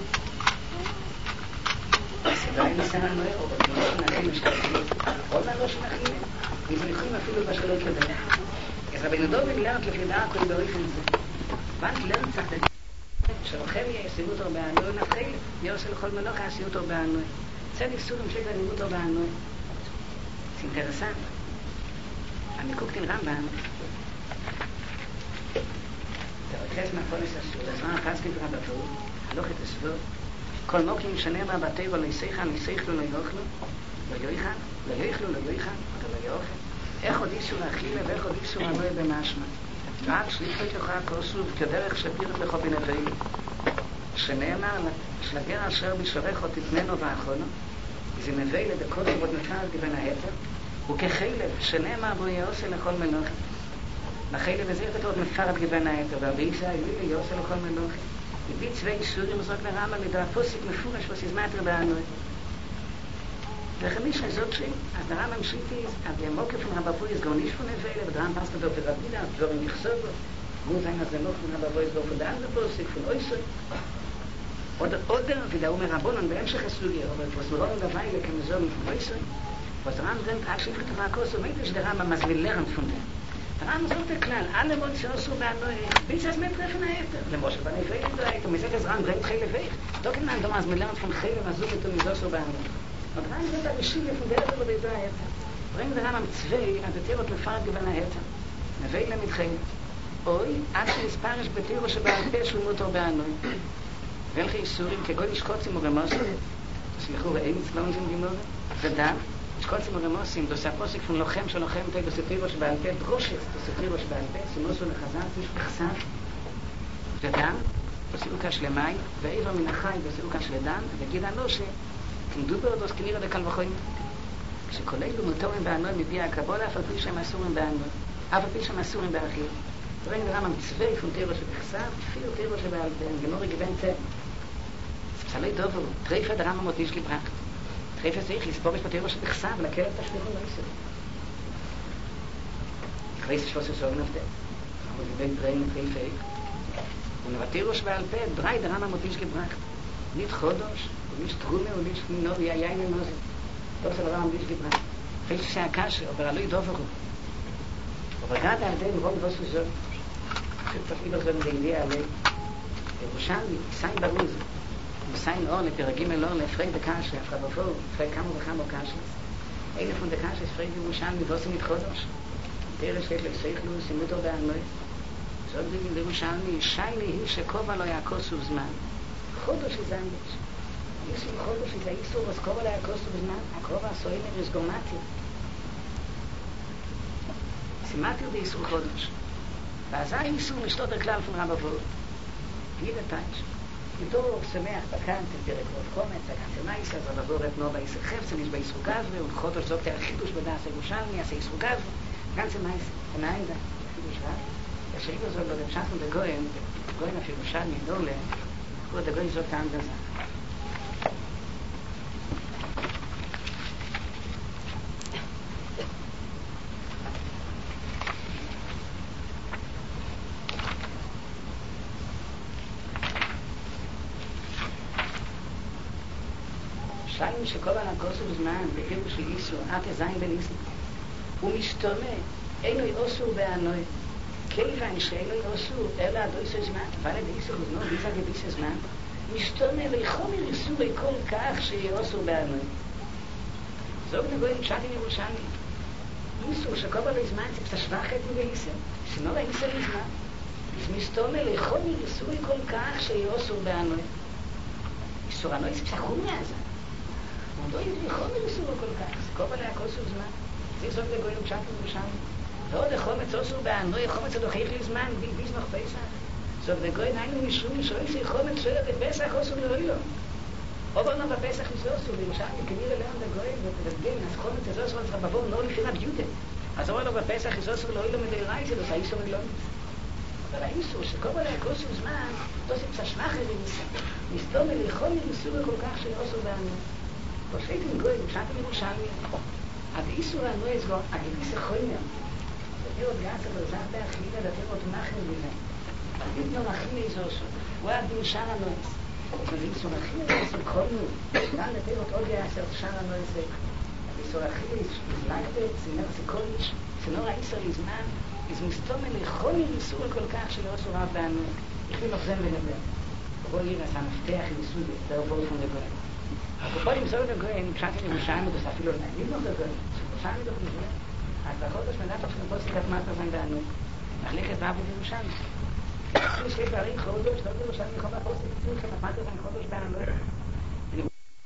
הסדרה עם מסער נוער, או בתמונה שנחים משתתפים. עוד לא שנחים, נזניחים אפילו בשלות לדרך. אז רבינו דוב גלרת לפי דעה כל באופן זה. בנק לרן צריך לדעת. שרוחם יעשו אותו בענוי, נתחיל, יעשו לכל מלוך יעשו אותו בענוי. צדיק סורים שגע לימוד אותו בענוי. זה אינטרסנט. המקוקטין רמב"ם, תרכז מהפולס אסור, עזרן הפסקית רבתו, הלוך את הסבור, כל מוקים משנה בה בטבע לא יסיכה, לא יסיכלו, לא יאכלו, לא יאכלו, לא יאכלו, לא יאכלו, אבל לא יאכלו. איך עוד איסור אכילה ואיך עוד איסור ענוי במשמע. רק שליחי כוחה כוסוב כדרך שפירת לכו בנביא, שנאמר שלגר אשר בשורךו תתננו ואחרונו, זה מביא לדקות ועוד נפרד גבין ההתר, וכחילב שנאמר בו יעושה לכל מנוחי. לחילב הזה כתוב מפרד גבין ההתר, והביסה הילי יעושה לכל מנוחי. מביא צווי איסורים זאת לרמה לדרפוסיק מפורש וסיזמטר בענוי. וכמיש הזאת שלי, אז דרם המשיתי, אז ימוקף מהבפוי יסגור נשפו נבלה, ודרם פסקה דו ורבידה, דבורים נכסובו, גוזיין אז למוק מהבפוי יסגור פודן לפוסיק, פון אויסוי. עוד ודאו מרבונן בהמשך הסוגיה, אבל פוסמרון דווי לכמזור מפון אויסוי, ודרם דרם אקשיף כתבה כוסו, מידש דרם המזמיל לרן פונדן. דרם זאת הכלל, alle מוד שעשו בענוי, ביצע אז מטרפן היתר, למושל בני פייל דרייט, ומזאת אז רם דרם חייל לבייך, תוקן נען דרם אז מלרן פון חייל ומזוק איתו מזוסו בענוי. Und rein sind da Geschichte von der über die Zeit. Bringen wir am zwei, an der Tierot mefahrt gewann er hätte. Na weile mit Cheng. Oi, עד שמספרש בתירו שבעל פה של מותר בענוי. ולכי איסורים כגוי לשקוצים ורמוסים. סליחו ואין אצלון זין גימורה. ודם, לשקוצים ורמוסים, דוסה פוסק פון לוחם של לוחם תאי דוסתירו שבעל פה, דרושת דוסתירו שבעל פה, סימוסו לחזן, איש מחסף. ודם, דוסיוקה שלמי, ואיבר מן החי דוסיוקה שלדן, וגידה לא ש... מדובר דוס כנראה דקל וחוין. שכל אלו מותרים באנוי מביא הקבולה, אף על פי שהם אסורים באנוי. אף על פי שהם אסורים באכילה. דברים נראה מצווה פון תירו שבכסף, אפילו תירו שבעל פה, גמורי גוון צם. פסלי דובו, טריפה דרמה מוטיש גברחת. טריפה צריך לספור יש פה תירו שבכסף, ולכלב תשליחו לא יסוד. אחרי ששוס יסורים נפתה. אבל גוון דרעים טריפה איך. ונבטירו שבעל פה, דרי דרמה מוטיש גברחת. ניט חודש, וניש תרומה, וניש נובי, יאי נמוזי. טוב של הרמה מוטיש גברחת. אחרי שהקשה, אבל עלוי דובו. אבל גד על די מרום דוסו זו. שפתח איבר זו מדילי עלי. ירושלמי, סיין ברוז. וסיין אור לפרגים אל אור להפרי דקשה, הפרבופו, הפרי כמה וכמה קשה. אין אפון דקשה, הפרי ירושלמי ועושים את חודש. תראה שיש לסייכלו, סימותו בענוי. זאת דיגים לירושלמי, שייני היא שקובה לא יעקוסו זמן. חודש יזנדש. איסור חודש זה איסור, אז קובה לא יעקוסו זמן. הקובה הסוימר יסגורמטי. סימטיר די איסור חודש. ועזה איסור משתות הכלל פון רב אבות. גיל הטייש. ידור שמח בקנט, פרק רוב קומץ, הקנט מייס, אז רב אבות נובה איסר חפצן, יש באיסור גזרי, וחודש זאת החידוש בדעס ירושלמי, עשה איסור גזרי, קנט מייס, תנאים זה, חידוש רב. ישאירו זאת בדם שחם בגויים, גויים אף ירושלמי דולה, קורא דגויים זאת טעם דזה. שייני שכל על הכוסו בזמן, בפירוש של איסור, עד הזין בן איסור. הוא משתומע, אינו אוסור באנוי. כיוון שאינו אוסור, אלא הדויסו זמן, אבל עד איסור בזמן, ביזה גביסו זמן, משתומע לחומר איסורי כל כך שיהיה אוסור באנוי. זוג נגויים פשטים ירושלמי. איסור שכל על הזמן, זה פשטשבח את מבאיסר. שנור האיסר בזמן. משתומע לחומר איסורי כל כך שיהיה אוסור באנוי. איסור אנוי זה פשחום מהזה. לא יש חומר איסור כל כך, זה קוב עליה כוסו זמן. זה זאת לגויים פשטים ירושלמי. ועוד החומץ אוסור באנוי, החומץ הדוחייך לי זמן, ביז נוח פסח. זאת לגויים היינו משום שואי שחומץ שואי בפסח אוסור לרואי לו. אבל לא בפסח מסוסור, וירושלמי כנראה לאן לגויים, ותרגל, אז חומץ הזה אוסור לך בבור נור לפי רב יהודה. אז אומר לו בפסח אוסור לרואי לו מדי רעי שלו, זה האיסור אילונית. אבל האיסור שקוב עליה כוסו זמן, תוסיף פששמחר וניסה. מסתום אלי חומר איסור כל כך שאוסור באנוי. פושטים גויים, פשטים ירושלמי. עד איסור הנוי אסגור, הגביס החוימר. דתירות גאצה ברזח באכילה, דתירות מחר בזה. דתירות מחר איזושו. הוא היה דין שער הנויס. אז איסור אכילה, איסור חוימר. גם דתירות עוד יעשר שער הנויס. איסור אכילה, איזלגת, סינר סיקוליש. סינור האיסור לזמן, איז מסתום אלי חומר איסור כל כך שלא אסור רב באנוי. יכולים לחזם ונדבר. ובוא נראה, זה המפתח איסור, זה עבור פון דגויים. הקופולים זו לגויים, פשטים ירושלמי, זה אפילו נגיד noch לגויים. ירושלמי דוח נגויים. אז בחודש מנתח שאתם פה סיכת מטר זין באנוי. מחלקת רב בירושלמי. יש לי דברים חודש, לא בירושלמי, יכול בפוסט, סיכת מטר זין חודש באנוי.